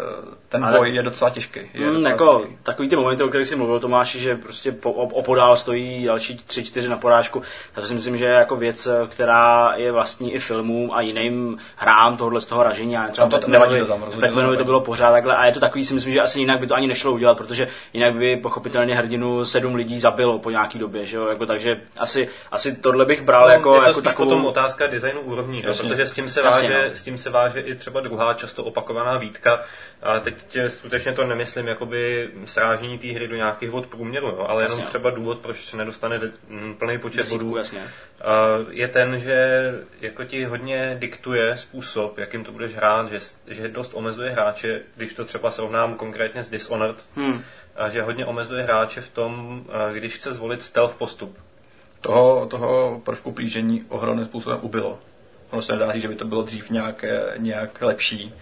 ten ale, boj je docela těžký. Je mm, docela jako, těžký. Takový ty momenty, o kterých jsi mluvil, Tomáši, že prostě po, opodál stojí další tři, čtyři na porážku, tak si myslím, že je jako věc, která je vlastní i filmům a jiným hrám tohohle z toho ražení. A třeba to nevadí to tam, v Batmanovi to bylo pořád takhle a je to takový, si myslím, že asi jinak by to ani nešlo udělat, protože jinak by pochopitelně hrdinu sedm lidí zabilo po nějaký době, že jo, jako, takže asi, asi tohle bych bral no, jako, je to jako takovou... potom otázka designu úrovní, že? Protože s tím se váže, Jasně, no. s tím se váže i třeba druhá často opakovaná výtka. A teď skutečně to nemyslím jakoby srážení té hry do nějakých vod průměru, jo, ale Jasně. jenom třeba důvod, proč se nedostane plný počet Desítku, bodů, jasně. je ten, že jako ti hodně diktuje způsob, jakým to budeš hrát, že, že dost omezuje hráče, když to třeba srovnám konkrétně s Dishonored, hmm. a že hodně omezuje hráče v tom, když chce zvolit stealth postup. Toho, toho prvku plížení ohromným způsobem ubylo. Ono se nedá říct, že by to bylo dřív nějak, nějak lepší,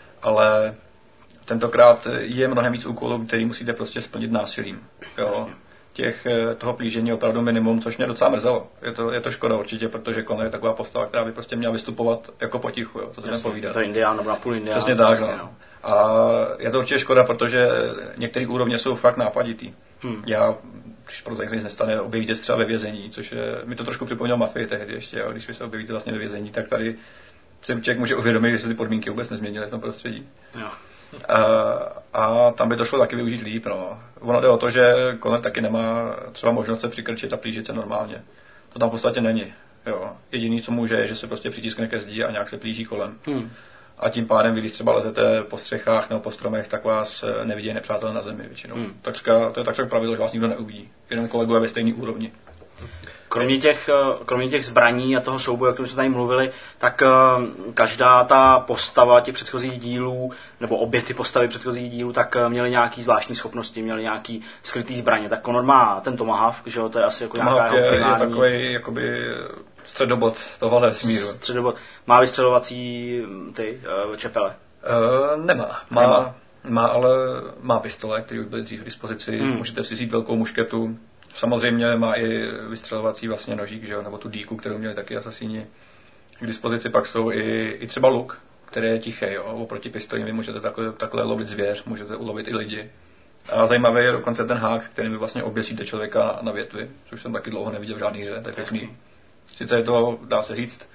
ale tentokrát je mnohem víc úkolů, který musíte prostě splnit násilím. Jo. Těch, toho plížení je opravdu minimum, což mě docela mrzelo. Je to, je to škoda určitě, protože Conor je taková postava, která by prostě měla vystupovat jako potichu, jo, co se nepovídá. To je Indián, nebo na půl Indián. Přesně tak, no. no. A je to určitě škoda, protože některé úrovně jsou fakt nápaditý. Hmm. Já, když pro nic nestane, objevíte se třeba ve vězení, což je, mi to trošku připomnělo Mafii tehdy ještě, jo. Když vy se objevíte vlastně ve vězení, tak tady si člověk může uvědomit, že se ty podmínky vůbec nezměnily v tom prostředí. Jo. A, a tam by to šlo taky využít líp. No. Ono jde o to, že Conor taky nemá třeba možnost se přikrčit a plížit se normálně. To tam v podstatě není. Jo. Jediný, co může, je, že se prostě přitiskne ke zdi a nějak se plíží kolem. Hmm. A tím pádem, vy, když třeba lezete po střechách nebo po stromech, tak vás nevidí nepřátelé na zemi většinou. Hmm. Takřka, to je takřka pravidlo, že vás nikdo neuvidí. Jenom kolegové ve stejné úrovni. Kromě těch, kromě těch zbraní a toho souboje, o kterém jsme tady mluvili, tak každá ta postava těch předchozích dílů, nebo obě ty postavy předchozích dílů, tak měly nějaký zvláštní schopnosti, měly nějaký skrytý zbraně. Tak Conor má ten Tomahawk, že jo, to je asi jako Tomahawk nějaká je, primární... je takový jakoby středobod tohohle smíru. Středobod. Má vystřelovací ty uh, čepele? Uh, nemá. Má, nemá. Má, ale má pistole, který už byly dřív k dispozici. Hmm. Můžete si vzít velkou mušketu. Samozřejmě má i vystřelovací vlastně nožík, že jo, nebo tu dýku, kterou měli taky asasíni. K dispozici pak jsou i, i třeba luk, který je tichý, jo. Oproti pistoli vy můžete takhle, takhle lovit zvěř, můžete ulovit i lidi. A zajímavý je dokonce ten hák, který vy vlastně oběsíte člověka na, na větvi, což jsem taky dlouho neviděl v žádný hře, to je pěkný. Sice je to, dá se říct,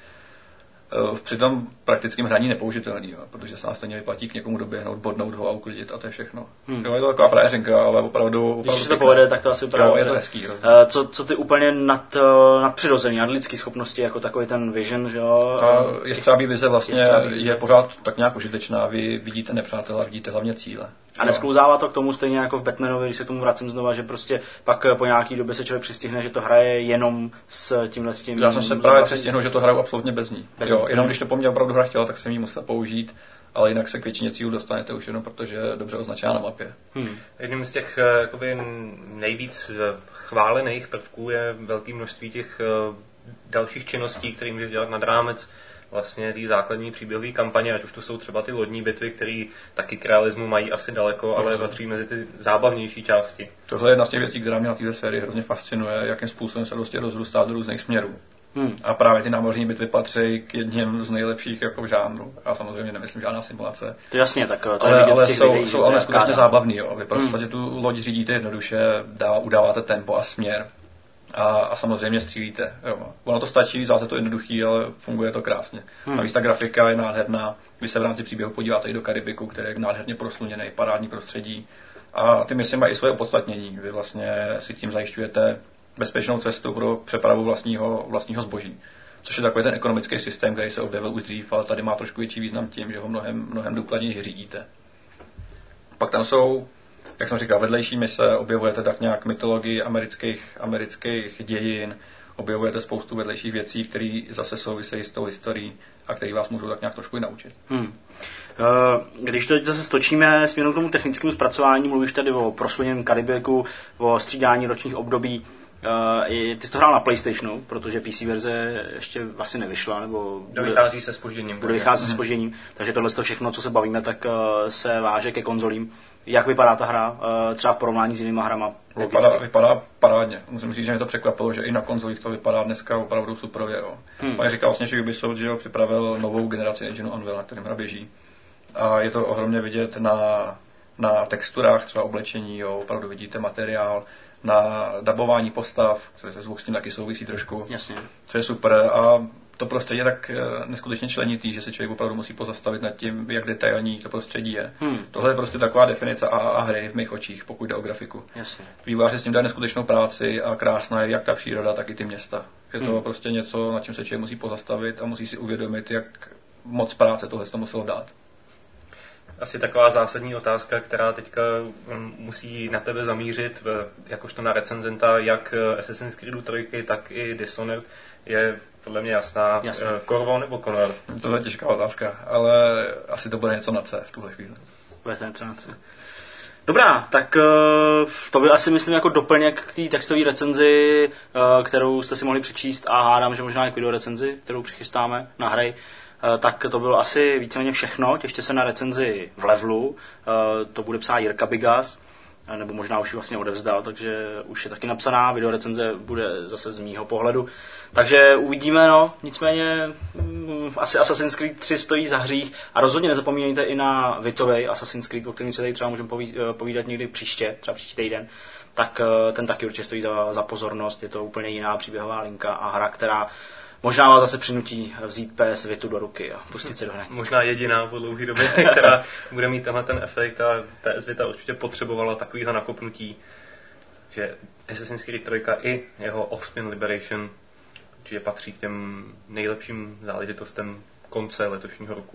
při tom praktickém hraní nepoužitelný, jo, protože se nás stejně vyplatí k někomu doběhnout, bodnout ho a uklidit a to je všechno. Hmm. Jo, je to taková frajeřinka, ale opravdu... opravdu Když se to povede, tak to asi opravdu je to hezký. Uh, co, co ty úplně nad, nadpřirozený, nadlidský schopnosti, jako takový ten vision, že jo? Ta jestřábí vize vlastně je, je pořád tak nějak užitečná, vy vidíte nepřátele, vidíte hlavně cíle. A nesklouzává to k tomu stejně jako v Batmanovi, když se k tomu vracím znova, že prostě pak po nějaký době se člověk přistihne, že to hraje jenom s tímhle s tím... Já jsem se právě přistihnul, že to hraju absolutně bez ní. Bez jo, jenom když to po mně opravdu hra chtěla, tak jsem ji musel použít, ale jinak se k většině cílů dostanete už jenom protože je dobře označená na mapě. Hmm. Jedním z těch jakoby, nejvíc chválených prvků je velké množství těch dalších činností, které můžeš dělat nad rámec vlastně té základní příběhové kampaně, ať už to jsou třeba ty lodní bitvy, které taky k realismu mají asi daleko, ale patří mezi ty zábavnější části. Tohle je jedna z těch věcí, která mě na této sérii hrozně fascinuje, jakým způsobem se prostě rozrůstá do různých směrů. Hmm. A právě ty námořní bitvy patří k jedním z nejlepších jako v žánru. Já samozřejmě nemyslím žádná simulace. To jasně, tak to ale, je vidět ale z těch jsou, videí, jsou ale skutečně zábavný. Jo. Vy prostě hmm. tu loď řídíte jednoduše, dá, udáváte tempo a směr. A, a samozřejmě střílíte. Jo. Ono to stačí, zase to jednoduchý, ale funguje to krásně. Hmm. Navíc ta grafika je nádherná. Vy se v rámci příběhu podíváte i do Karibiku, který je nádherně prosluněný, parádní prostředí. A ty mise mají i svoje opodstatnění. Vy vlastně si tím zajišťujete bezpečnou cestu pro přepravu vlastního, vlastního zboží. což je takový ten ekonomický systém, který se objevil už dřív, ale tady má trošku větší význam tím, že ho mnohem, mnohem důkladněji řídíte. Pak tam jsou, jak jsem říkal, vedlejší mise, objevujete tak nějak mytologii amerických, amerických dějin, objevujete spoustu vedlejších věcí, které zase souvisejí s tou historií a které vás můžou tak nějak trošku i naučit. Hmm. Když to zase stočíme směrem k tomu technickému zpracování, mluvíš tady o prosluněném Karibiku, o střídání ročních období. Ty jsi to hrál na PlayStationu, protože P C verze ještě vlastně nevyšla, nebo bude, vychází se zpožděním. Bude vycházet se zpožděním, takže tohle všechno, co se bavíme, tak se váže ke konzolím. Jak vypadá ta hra, třeba v porovnání s jinýma hrama? Vypadá, vypadá parádně. Musím říct, že mě to překvapilo, že i na konzolích to vypadá dneska opravdu superově. Jo. Hmm. On říkal vlastně, že Ubisoft že jo, připravil novou generaci engineu Unreal, na kterém hra běží. A je to ohromně vidět na, na texturách, třeba oblečení, jo, opravdu vidíte materiál, na dabování postav, které se zvuk s tím taky souvisí trošku. Jasně. Co je super. A to prostředí je tak neskutečně členitý, že se člověk opravdu musí pozastavit nad tím, jak detailní to prostředí je. Hmm. Tohle je prostě taková definice A A A hry v mých očích, pokud jde o grafiku. Jasně. Vývojáři s tím dají neskutečnou práci a krásná je jak ta příroda, tak i ty města. Je to hmm. prostě něco, na čem se člověk musí pozastavit a musí si uvědomit, jak moc práce tohle to muselo dát. Asi taková zásadní otázka, která teďka musí na tebe zamířit, jakožto na recenzenta, jak Assassin's Creed tři, tak i Dishonored, je podle mě jasná. Jasně. Corvo nebo Connor? To je těžká otázka, ale asi to bude něco na C v tuhle chvíli. Bude to něco na C. Dobrá, tak to by asi myslím jako doplněk k té textové recenzi, kterou jste si mohli přečíst a hádám, že možná i k video recenzi, kterou přichystáme na hry. Tak to bylo asi víceméně všechno. Těšte se na recenzi v levelu. To bude psát Jirka Bigas, nebo možná už ji vlastně odevzdal, takže už je taky napsaná. Video recenze bude zase z mýho pohledu. Takže uvidíme, no. Nicméně asi Assassin's Creed tři stojí za hřích. A rozhodně nezapomínejte i na Vitovej Assassin's Creed, o kterém se tady třeba můžeme povídat někdy příště, třeba příští týden. Tak ten taky určitě stojí za, za pozornost. Je to úplně jiná příběhová linka a hra, která možná vás zase přinutí vzít P S Vitu do ruky a pustit se do hry. Možná jediná po dlouhé době, která bude mít tenhle ten efekt a P S Vita určitě potřebovala takovýhle nakopnutí, že Assassin's Creed tři i jeho Offspin Liberation určitě patří k těm nejlepším záležitostem konce letošního roku.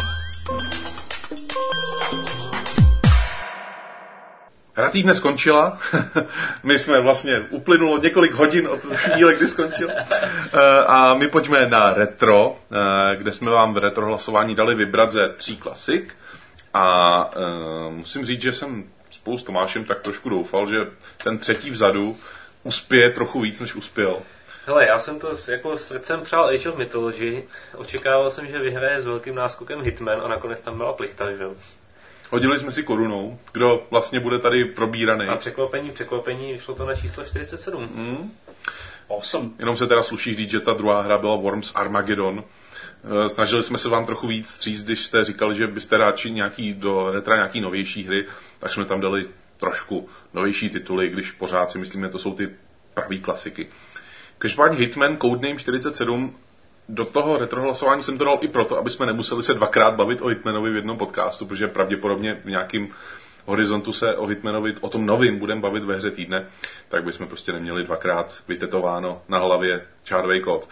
Hra týdne skončila. My jsme vlastně uplynulo několik hodin od chvíle, kdy skončil. A my pojďme na retro, kde jsme vám v retro hlasování dali vybrat ze tří klasik. A musím říct, že jsem spolu s Tomášem tak trošku doufal, že ten třetí vzadu uspěje trochu víc, než uspěl. Hele, já jsem to jako srdcem přál Age of Mythology. Očekával jsem, že vyhraje s velkým náskokem Hitman a nakonec tam byla plichta, že jo? Hodili jsme si korunou, kdo vlastně bude tady probíraný. A překvapení, překvapení, vyšlo to na číslo čtyřicet sedm. Hmm. Awesome. Jenom se teda sluší říct, že ta druhá hra byla Worms Armageddon. Snažili jsme se vám trochu víc stříct, když jste říkali, že byste rádi nějaký do retra nějaký novější hry, tak jsme tam dali trošku novější tituly, když pořád si myslíme, že to jsou ty pravý klasiky. Každopádně Hitman Codename čtyřicet sedm, do toho retrohlasování jsem to dal i proto, aby jsme nemuseli se dvakrát bavit o Hitmanovi v jednom podcastu, protože pravděpodobně v nějakým horizontu se o Hitmanovi, o tom novým budeme bavit ve hře týdne, tak bychom prostě neměli dvakrát vytetováno na hlavě čárovej kód.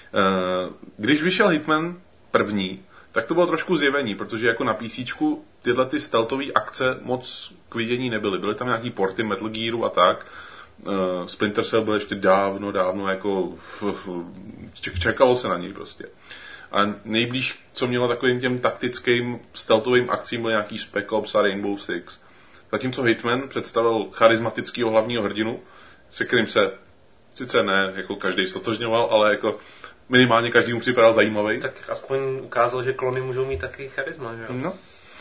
Když vyšel Hitman první, tak to bylo trošku zjevení, protože jako na PCčku tyhle ty stealthové akce moc k vidění nebyly. Byly tam nějaký porty Metal Gearu a tak. Splinter Cell byl ještě dávno, dávno jako čekalo se na něj prostě. A nejblíž, co mělo takovým těm taktickým stealthovým akcím, byl nějaký Spec Ops a Rainbow Six. Zatímco Hitman představil charismatického hlavního hrdinu, se kterým se sice ne jako každý stotožňoval, ale jako minimálně každý mu připadal zajímavý. Tak aspoň ukázal, že klony můžou mít taky charisma, že jo? No.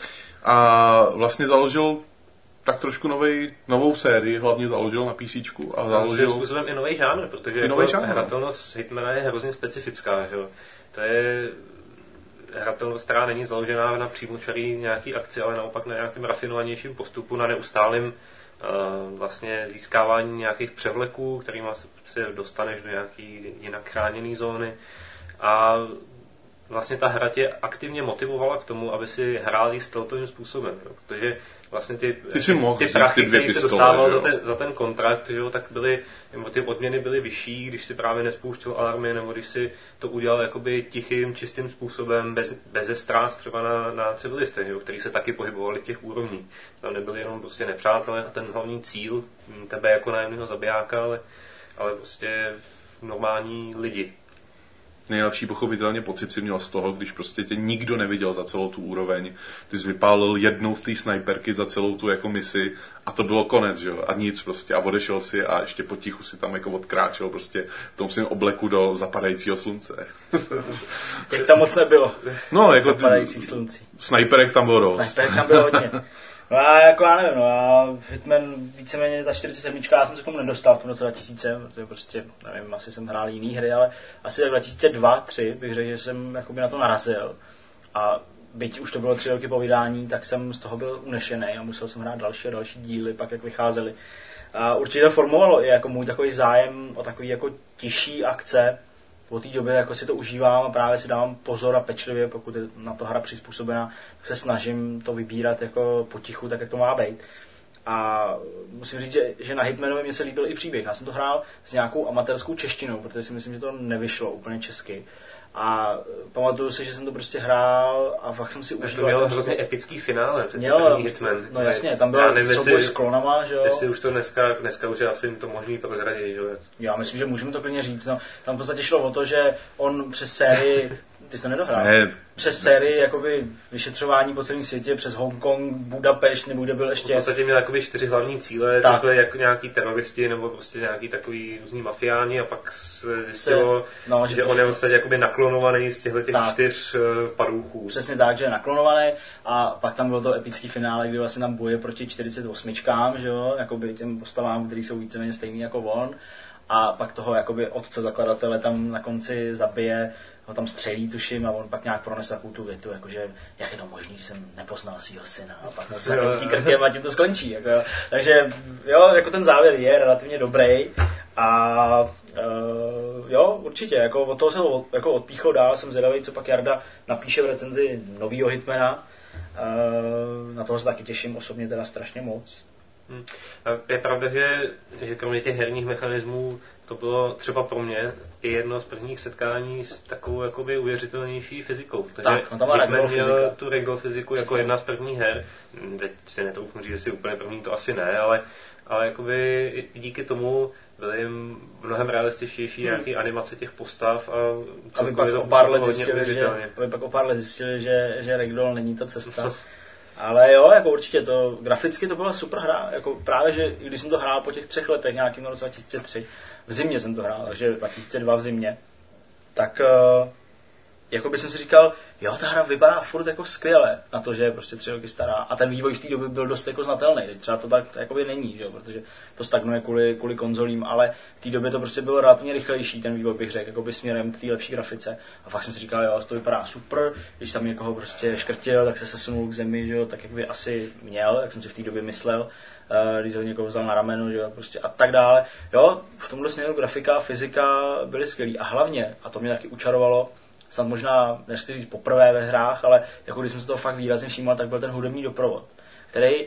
A vlastně založil tak trošku novej, novou sérii, hlavně založil na PCčku a založil... Svým způsobem i nový žánr, protože jako hratelnost Hitmana je hrozně specifická, že jo? To je hratelnost, která není založená na přímočarý nějaký akci, ale naopak na nějakém rafinovanějším postupu, na neustálém uh, vlastně získávání nějakých převleků, kterýma se dostaneš do nějaký jinak chráněný zóny. A vlastně ta hra tě aktivně motivovala k tomu, aby si hráli stealthovým způsobem, jo? Protože vlastně ty, ty, si mohl ty prachy, které se dostával za ten, za ten kontrakt, jo, tak byly, ty odměny byly vyšší, když si právě nespouštěl alarmy, nebo když si to udělal jakoby tichým, čistým způsobem, bez, bez ztrát třeba na, na civilisty, jo, který se taky pohybovali v těch úrovních. Tam nebyli jenom prostě nepřátelé a ten hlavní cíl tebe jako nájemného zabijáka, ale, ale prostě normální lidi. Nejlepší pochopitelně pocit si měl z toho, když prostě tě nikdo neviděl za celou tu úroveň. Ty jsi vypálil jednou z té snajperky za celou tu jako misi a to bylo konec, že jo? A nic prostě. A odešel si a ještě potichu si tam jako odkráčel prostě v tom svým obleku do zapadajícího slunce. Těch tam moc nebylo. No, jako zapadajících sluncí. Snajperek tam bylo dost. Snajperek tam bylo hodně. No a jako já nevím, no a Hitman víceméně ta čtyřicet sedm, já jsem se k tomu nedostal v tom roce dva tisíce, protože prostě, nevím, asi jsem hrál jiný hry, ale asi tak dva tisíce dva tři bych řekl, že jsem jakoby na to narazil. A byť už to bylo tři roky po vydání, tak jsem z toho byl unešený a musel jsem hrát další a další díly, pak jak vycházely. A určitě to formovalo i jako můj takový zájem o takový jako tižší akce. Od té doby jako si to užívám a právě si dávám pozor a pečlivě, pokud je na to hra přizpůsobená, tak se snažím to vybírat jako potichu, tak jak to má být. A musím říct, že, že na Hitmanovi mě se líbil i příběh. Já jsem to hrál s nějakou amatérskou češtinou, protože si myslím, že to nevyšlo úplně česky. A pamatuju si, že jsem to prostě hrál a fakt jsem si užil. To mělo hrozně epický finále, přece mělo, první Hitman. No jasně, tam byl souboj s klonama, že jo. Jestli už to dneska, dneska už je asi to možný prozradit, že jo. Já myslím, že můžeme to klidně říct, no. Tam v podstatě šlo o to, že on přes sérii, ty jsi to nedohrál, ne, přes sérii jakoby vyšetřování po celém světě, přes Hongkong, Budapešť, nebo kde byl ještě. V podstatě měl jakoby čtyři hlavní cíle, tak. Byly jako nějaký teroristi nebo prostě nějaký takový různý mafiáni a pak se zjistilo, se, no, že, že on je vlastně jakoby naklonovaný z těchto těch čtyř padouchů. Přesně tak, že je naklonovaný a pak tam bylo to epický finále, kdy vlastně tam boje proti čtyřicet osm, že jo, jakoby těm postavám, který jsou víceméně stejný jako on. A pak toho jakoby otce zakladatele tam na konci zabije, ho tam střelí, tuším, a on pak nějak pronese takovou tu větu, jakože jak je to možný, že jsem nepoznal svýho syna, a pak se zakroutí krkem a tím to skončí. Jako, takže jo, jako ten závěr je relativně dobrý a uh, jo, určitě, jako od toho se jako odpíchl dál, jsem zvědavý, co pak Jarda napíše v recenzi novýho Hitmana, uh, na toho se taky těším osobně teda strašně moc. Hmm. Je pravda, že, že kromě těch herních mechanismů to bylo třeba pro mě i jedno z prvních setkání s takovou jakoby uvěřitelnější fyzikou. Takže no tam Hitman měl tu regol fyziku jako jedna z prvních her. Teď si netroufnu říct, že si úplně první to asi ne, ale, ale jakoby díky tomu byly mnohem realističtější hmm. nějaký animace těch postav a aby pak o pár let zjistili, že, aby pak o pár let zjistili, že, že Ragdoll není ta cesta. Ale jo, jako určitě to, graficky to byla super hra, jako právě, že když jsem to hrál po těch třech letech, nějakým roce dva tisíce tři, v zimě jsem to hrál, takže dva tisíce dva v zimě, tak uh, jako by jsem si říkal, jo, ta hra vypadá furt jako skvěle na to, že je prostě tři roky stará a ten vývoj v té době byl dost jako znatelný, třeba to tak jakoby není, že jo, protože to stagnuje kvůli, kvůli konzolím, ale v té době to prostě bylo relativně rychlejší, ten vývoj bych řekl, jakoby směrem k té lepší grafice a fakt jsem si říkal, jo, to vypadá super, když tam někoho prostě škrtil, tak se sesunul k zemi, že jo, tak jak by asi měl, jak jsem si v té době myslel, když ho někoho vzal na rameno, že jo, prostě a tak dále, jo, v tomhle směru grafika, fyzika byly skvělý a hlavně, a to mě taky učarovalo, snad možná, nechci říct poprvé ve hrách, ale jako když jsem se toho fakt výrazně všímal, tak byl ten hudební doprovod, který uh,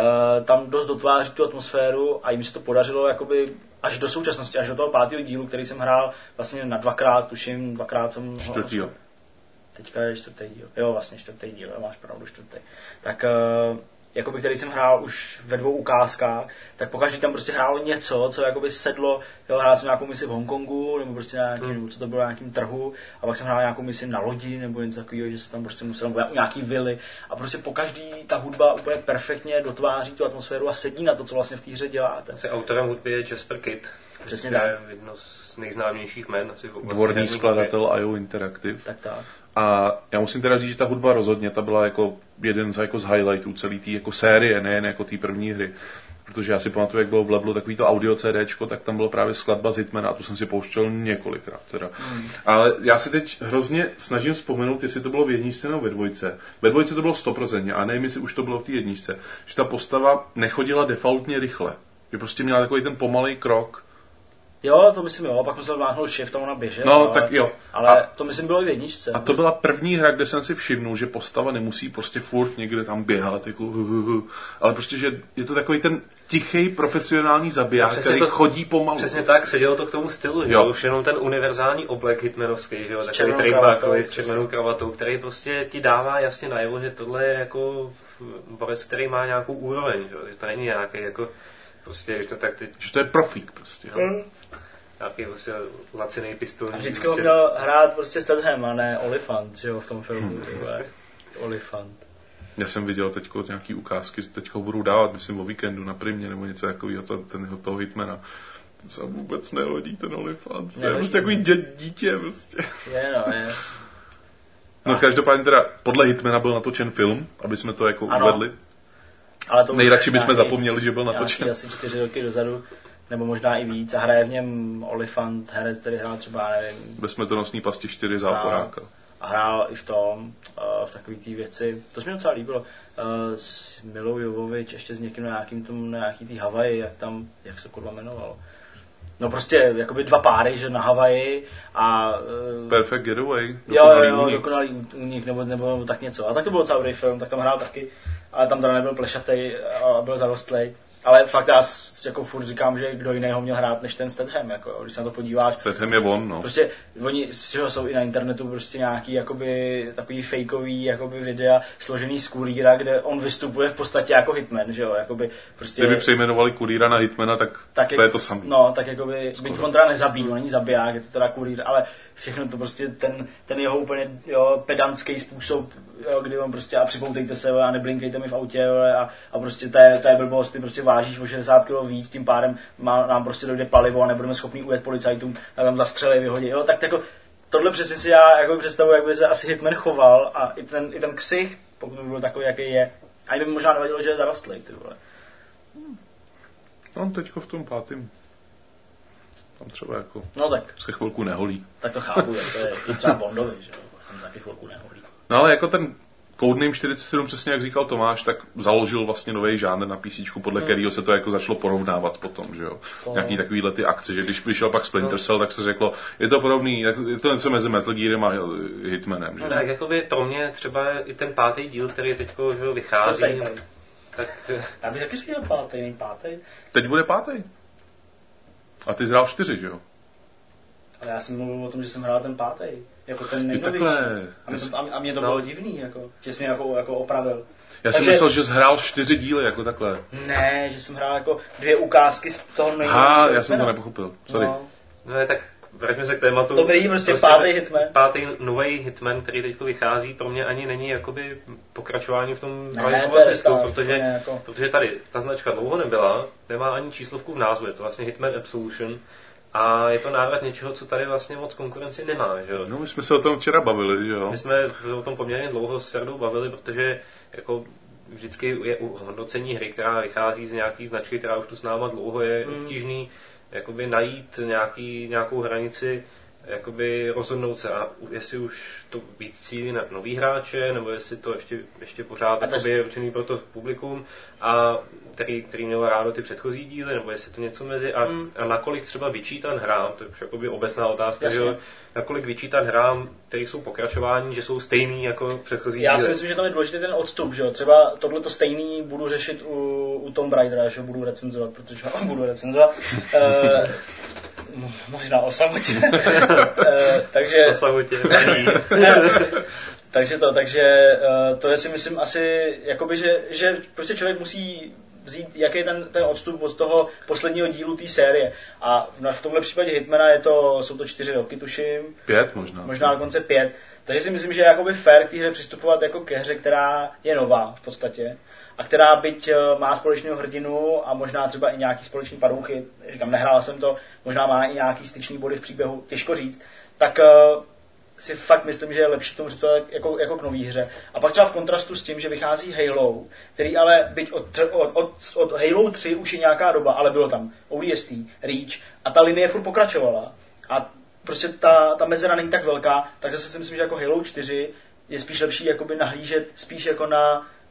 tam dost dotváří tu atmosféru a jim se to podařilo jakoby až do současnosti, až do toho pátého dílu, který jsem hrál vlastně na dvakrát, tuším, dvakrát jsem ho... Čtvrtýho. Teďka je čtvrtý díl. Jo, vlastně čtvrtý díl, máš pravdu, čtvrtý. Tak uh, jakoby, který jsem hrál už ve dvou ukázkách, tak pokaždý tam prostě hrálo něco, co jakoby sedlo, jo, hrál jsem nějakou misi v Hongkongu, nebo prostě na nějakým, hmm. co to bylo na nějakým trhu, a pak jsem hrál nějakou misi na lodi, nebo něco takového, že se tam prostě musel, nebo nějaký vily, a prostě pokaždý ta hudba úplně perfektně dotváří tu atmosféru a sedí na to, co vlastně v té hře děláte. Asi autorem hudby je Jasper Kidd. Přesně tak. Je jedno z nejznámějších jmen. Asi Dvorní skladatel I O Interactive. Tak tak. A já musím teda říct, že ta hudba rozhodně, ta byla jako jeden z, jako z highlightů celé té jako série, nejen jako té první hry. Protože já si pamatuju, jak bylo v Levelu takový to audio CDčko, tak tam bylo právě skladba z Hitmana a tu jsem si pouštěl několikrát teda. Hmm. Ale já si teď hrozně snažím vzpomenout, jestli to bylo v jedničce nebo ve dvojce. Ve dvojce to bylo sto procent, a nevím, jestli už to bylo v té jedničce. Že ta postava nechodila defaultně rychle. Že prostě měla takový ten pomalej krok. Jo, to myslím jo, pak musel váhnout shift a ona běžet. No, ale, tak jo. Ale A, to myslím bylo i v jedničce. a to byla první hra, kde jsem si všimnul, že postava nemusí prostě furt někde tam běhat, jako, ale prostě, že je to takový ten tichý profesionální zabiják, který to chodí pomalu. Přesně tak, sedělo to k tomu stylu, že už jenom ten univerzální oblek hitmanovský, že jo, takový trademarkový s červenou kravatou, který prostě ti dává jasně najevo, že tohle je jako borec, který má nějakou úroveň, že, že to není nějaký jako prostě, že to tak ty... Že to je profík prostě. Mm. Nějaký prostě lacinej pistolní. A vždycky prostě... ho měl hrát prostě Statham, a ne Olyphant, že jo, v tom filmu. Hmm. Olyphant. Já jsem viděl teďko nějaký ukázky, teďko budou dávat, myslím, o víkendu na Primě nebo něco takového, to, ten, toho hitmana. Ten se vůbec nehodí, ten Olyphant. To je prostě takový dě, dítě, prostě. Je, no, je. No každopádně teda, podle hitmana byl natočen film, aby jsme to jako ano. uvedli. Ale to nejradši bychom zapomněli, že byl natočen. Asi čtyři roky dozadu, nebo možná i víc. A hraje v něm Olyphant, herec, který hrál třeba, nevím... Ve Smrtonosný pasti čtyři záporáka. A hrál i v tom, v takové té věci. To se mi docela líbilo. S Milou Jovovič, ještě s někým na nějakým tom, na nějaký tý Havaji, jak tam, jak se kurva jmenovalo. No prostě, jakoby dva páry, že na Havaji a... Perfect Getaway. Jo, jo, jo, dokonalý únik, nebo, nebo, nebo tak něco. A tak to byl docela dobrý film, tak tam hrál taky, ale tam teda nebyl plešatej a byl zarostlej. Ale fakt já jako furt říkám, že kdo jiného měl hrát než ten Statham, jako, když se na to podíváš. Statham je on, no. Prostě oni jsou i na internetu prostě nějaký jakoby takový fakeový jakoby videa složený z kurýra, kde on vystupuje v podstatě jako hitman, že jo, jakoby prostě... Kdyby přejmenovali kurýra na hitmana, tak, tak to je to samé. No, tak jakoby, byť on teda nezabíjí, on není zabiják, je to teda kurýr, ale všechno to prostě ten, ten jeho úplně jo, pedantský způsob, jo, kdy on prostě a připoutejte se a neblinkejte mi v autě a, a prostě to je, to je blbost, ty prostě vážíš o šedesát kilo víc, tím pádem má, nám prostě dojde palivo a nebudeme schopni ujet policajtům, tak tam zastřelí, vyhodí, jo, tak jako tohle přesně si já jako představuji, jak by se asi hitman choval a i ten, i ten ksicht, pokud by byl takový, jaký je, a by mi možná nevadilo, že je zarostlej, ty vole. No, teďko v tom pátým. Tam třeba jako no, tak. se chvilku neholí. Tak to chápu, to je i třeba Bondovi, že jo, tam taky chvilku neholí. No ale jako ten Codename čtyřicet sedm, přesně jak říkal Tomáš, tak založil vlastně nový žánr na PCčku, podle hmm. kterého se to jako začalo porovnávat potom, že jo. To... Nějaký takovýhle ty akce, že když přišel pak Splinter Cell, tak se řeklo, je to podobný, je to něco mezi Metal Gearem a Hitmanem, že? No tak jakoby pro mě třeba i ten pátý díl, který teďko že vychází, tak... Já bych taky říkal pátý, nej pátý. Teď bude pátý. A ty jsi hrál čtyři, že jo? Ale já jsem mluvil o tom, že jsem hrál ten pátý. Jako ten nejnovější. A mě to, a mě to no. bylo divný, jako, že jsi mě jako, jako opravil. Já jsem myslel, že jsi hrál čtyři díly, jako takhle. Ne, že jsem hrál jako dvě ukázky z toho nejnovějšího. Aha, já jsem to nepochopil, sorry. No, no je tak, vraťme se k tématu. Dobrý, prostě, prostě pátý hitman. Pátý nový hitman, který teď vychází, pro mě ani není jakoby pokračování v tom smyslu, protože, jako... protože tady ta značka dlouho nebyla, nemá ani číslovku v názvu, je to vlastně Hitman Absolution. A je to návrat něčeho, co tady vlastně moc konkurenci nemá, že jo? No, my jsme se o tom včera bavili, že jo? My jsme o tom poměrně dlouho s Jardou bavili, protože jako vždycky je u hodnocení hry, která vychází z nějaký značky, která už tu s náma dlouho je mm. obtížný, jakoby najít nějaký, nějakou hranici, jakoby rozhodnout se, a jestli už to víc cílí na nový hráče, nebo jestli to ještě, ještě pořád jakoby je určený pro to publikum, a který, který měl rádo ty předchozí díly, nebo jestli to něco mezi, a, mm. a nakolik třeba vyčítan hrám, to je už jakoby obecná otázka, že nakolik vyčítan hrám, které jsou pokračování, že jsou stejný jako předchozí Já díly. si myslím, že tam je důležitý ten odstup, že jo, třeba tohleto stejný budu řešit u, u Tomb Raidera, že ho budu recenzovat, protože ho budu recenzovat. uh, možná o samotě. uh, takže... O samotě. takže to, takže uh, to je si myslím asi, jakoby, že, že prostě člověk musí vzít, jaký je ten, ten odstup od toho posledního dílu té série. A v, v tomhle případě Hitmana je to, jsou to čtyři roky, tuším. Pět možná. Možná dokonce pět. Takže si myslím, že je jakoby fair k té hře přistupovat jako ke hře, která je nová v podstatě. A která byť má společného hrdinu a možná třeba i nějaký společný padouchy, říkám, nehrál jsem to, možná má i nějaký styčný body v příběhu, těžko říct, tak uh, si fakt myslím, že je lepší k tomu přistupovat jako, jako k nový hře. A pak třeba v kontrastu s tím, že vychází Halo, který ale byť od, od, od, od Halo tři už je nějaká doba, ale bylo tam O D S T, Reach a ta linie furt pokračovala. A prostě ta, ta mezera není tak velká, takže si myslím, že jako Halo čtyři je spíš lepší jakoby nahlížet spíš jako na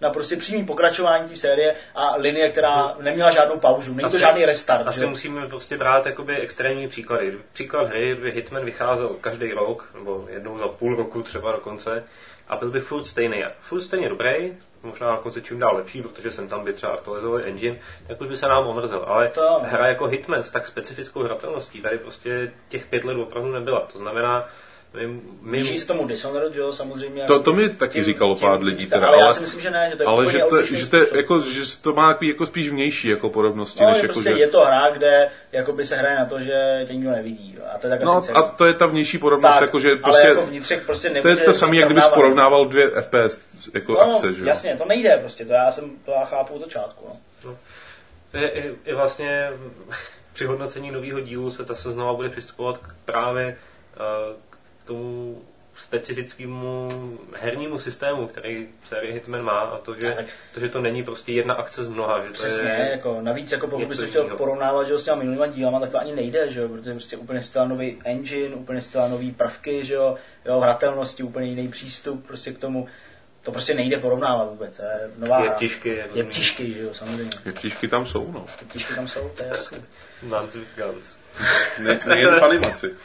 na prostě přímý pokračování té série a linie, která neměla žádnou pauzu. Není to žádný restart. Asi že? musíme prostě brát jakoby extrémní příklady. Příklad hry, by Hitman vycházel každý rok, nebo jednou za půl roku třeba dokonce, a byl by furt stejný. Furt stejně dobrý, možná na konci čím dál lepší, protože jsem tam by třeba aktualizovali engine, tak už by se nám omrzel. Ale to... hra jako Hitman s tak specifickou hratelností tady prostě těch pět let opravdu nebyla. To znamená, my, my... Blíží se tomu Dishonored, že jo, samozřejmě. To, to mi taky tím, říkalo tím, pár tím, lidí teda, ale, ale já si myslím, že ne, že to je ale úplně že to, odlišný že to, způsob. jako, že to má jako spíš vnější jako podobnosti. No, než že jako, prostě že... je to hra, kde jakoby se hraje na to, že tě nikdo nevidí. A to je tak no asi a to je ta vnější podobnost, tak, jako, že ale prostě, jako vnitřek prostě to nemůže je to samé, jak kdybys porovnával dvě F P S jako no, akce, že? Jasně, to nejde prostě, to já jsem, to já chápu od začátku. No. No. Je, je, je vlastně při hodnocení nového dílu se zase znova bude přistupovat k právě uh, k tomu specifickému hernímu systému, který série Hitman má, a to, že, tak, to, že to není prostě jedna akce z mnoha. Že to přesně, je jako navíc, jako pokud bys to chtěl jiného. porovnávat, že jo, s těma minulýma dílama, tak to ani nejde, že jo, protože je prostě úplně styl nový engine, úplně styl nový prvky, že jo, jo, v hratelnosti úplně jiný přístup prostě k tomu. To prostě nejde porovnávat vůbec, je nová je těžké. Je těžký, že jo, samozřejmě. Je těžky tam jsou, no. Je těžky tam jsou, to je jasný. Guns with guns. Ne, nejen v animaci.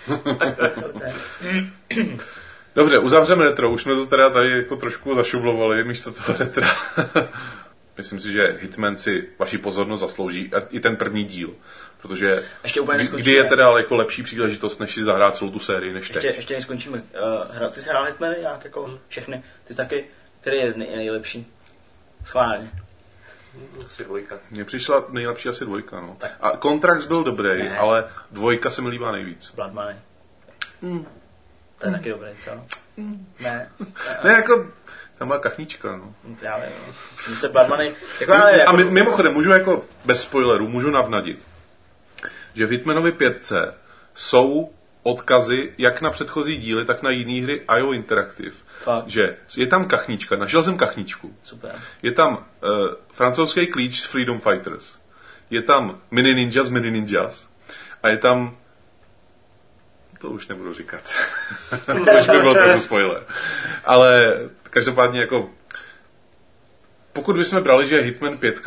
Dobře, uzavřeme retro. Už jsme to teda tady jako trošku zašublovali místo toho retra. Myslím si, že Hitman si vaši pozornost zaslouží. A i ten první díl. Protože ještě úplně kdy, kdy je teda jako lepší příležitost, než si zahrát celou tu sérii, než teď. Ještě, ještě neskončíme. Uh, hra, ty jsi hrál Hitmany nějak jako všechny? Ty taky? Který je nej, nejlepší? Schválně. Asi dvojka. Mně přišla nejlepší asi dvojka, no. Tak. A Contracts byl dobrý, Ne. ale dvojka se mi líbá nejvíc. Blood Money. Mm. To je mm. taky dobrý, co? Mm. Ne. Ne, jako tam byla kachnička, no. Já nevím, no. Mně se Blood Money... Jako, ale, jako... A mimochodem, můžu jako bez spoilerů, můžu navnadit, že v Hitmanovi pětce jsou odkazy jak na předchozí díly, tak na jiné hry I O Interactive. Fakt. Že je tam kachnička, našel jsem kachničku. Super. Je tam uh, francouzský klíč z Freedom Fighters. Je tam Mini Ninjas, Mini Ninjas. A je tam... To už nebudu říkat. To už by byl trochu spoiler. Ale každopádně jako... Pokud bychom brali, že Hitman pět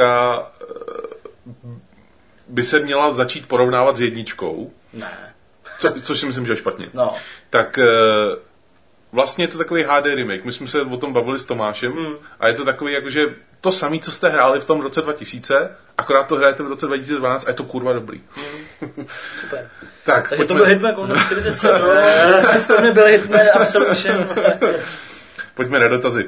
by se měla začít porovnávat s jedničkou, Ne. co, což si myslím, že je špatně, No. tak vlastně je to takový H D remake. My jsme se o tom bavili s Tomášem mm. a je to takový, jakože to samé, co jste hráli v tom roce dva tisíce, akorát to hrajete v roce dva tisíce dvanáct a je to kurva dobrý. Mm. Super. Tak, Takže pojďme. to byl Hitman Condor čtyřicet sedm, to nebyl Hitman Absolution. Pojďme na dotazy.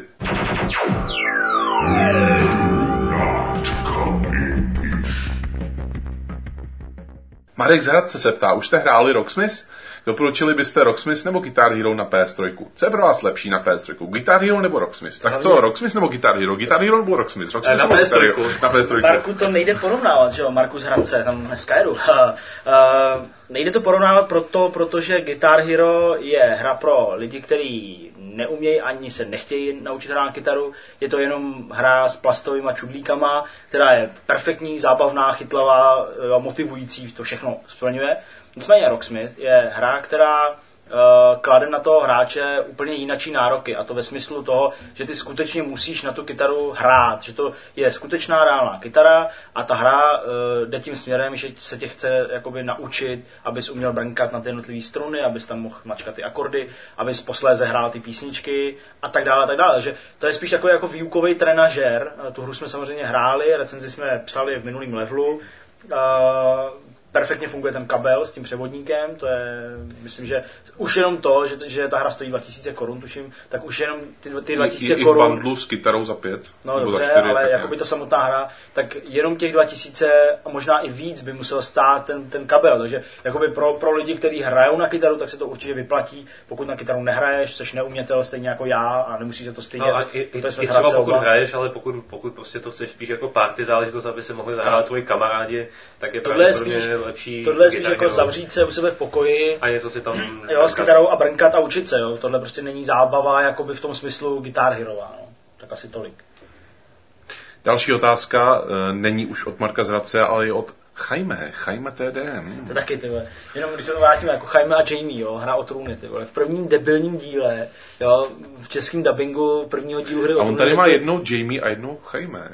Marek z Hradce se ptá, už jste hráli Rocksmith? Doporučili byste Rocksmith nebo Guitar Hero na P S tři? Co je pro vás lepší na P S tři? Guitar Hero nebo Rocksmith? Tak co, Rocksmith nebo Guitar Hero? Guitar Hero nebo Rocksmith? Rocksmith na nebo P S tři. Guitar Hero? Na P S tři. Marku, to nejde porovnávat, že jo? Marku z Hradce, tam dneska jedu. uh, nejde to porovnávat proto, protože Guitar Hero je hra pro lidi, kteří neumějí ani se nechtějí naučit hrát na kytaru. Je to jenom hra s plastovými čudlíkama, která je perfektní, zábavná, chytlavá, motivující, to všechno splňuje. Nicméně Rocksmith je hra, která uh, klade na toho hráče úplně jinačí nároky, a to ve smyslu toho, že ty skutečně musíš na tu kytaru hrát, že to je skutečná reálná kytara a ta hra uh, jde tím směrem, že se tě chce jakoby naučit, abys uměl brnkat na ty jednotlivé struny, abys tam mohl mačkat ty akordy, abys posléze hrál ty písničky a tak dále, a tak dále. Že to je spíš takový jako výukový trenažér. Tu hru jsme samozřejmě hráli, recenzi jsme psali v minulém levelu. Uh, Perfektně funguje ten kabel s tím převodníkem, to je, myslím, že už jenom to, že, že ta hra stojí dva tisíce korun, tuším, tak už jenom ty, ty dva tisíce korun... I v bundlu s kytarou za pět. No dobře, čtyři, ale jakoby ta samotná hra, tak jenom těch dva tisíce a možná i víc by musel stát ten, ten kabel, takže jakoby pro, pro lidi, kteří hrajou na kytaru, tak se to určitě vyplatí, pokud na kytaru nehraješ, což neumětel stejně jako já a nemusíš se to stejně... No a i, i, i třeba pokud oba. hraješ, ale pokud, pokud prostě to chceš spíš jako party záležitost, aby se mohli zahrát tvoji kamarádi, tak je pravděpodobně lepší... Tohle je spíš jako zavřít se u sebe v pokoji a něco si tam... Jo, s kytarou a brnkat a učit se, jo. Tohle prostě není zábava, jakoby v tom smyslu Guitar Hero, no. Tak asi tolik. Další otázka, není už od Marka z Hradce, ale je od Jaime, Jaime T D. Hmm. To taky, ty vole. Jenom když se to vrátíme, jako Jaime a Jamie, jo, hra o trůny, ty vole. V prvním debilním díle, jo, v českém dabingu prvního dílu hry o A on trůny tady má řekli- jednou Jamie a jednou Jaime.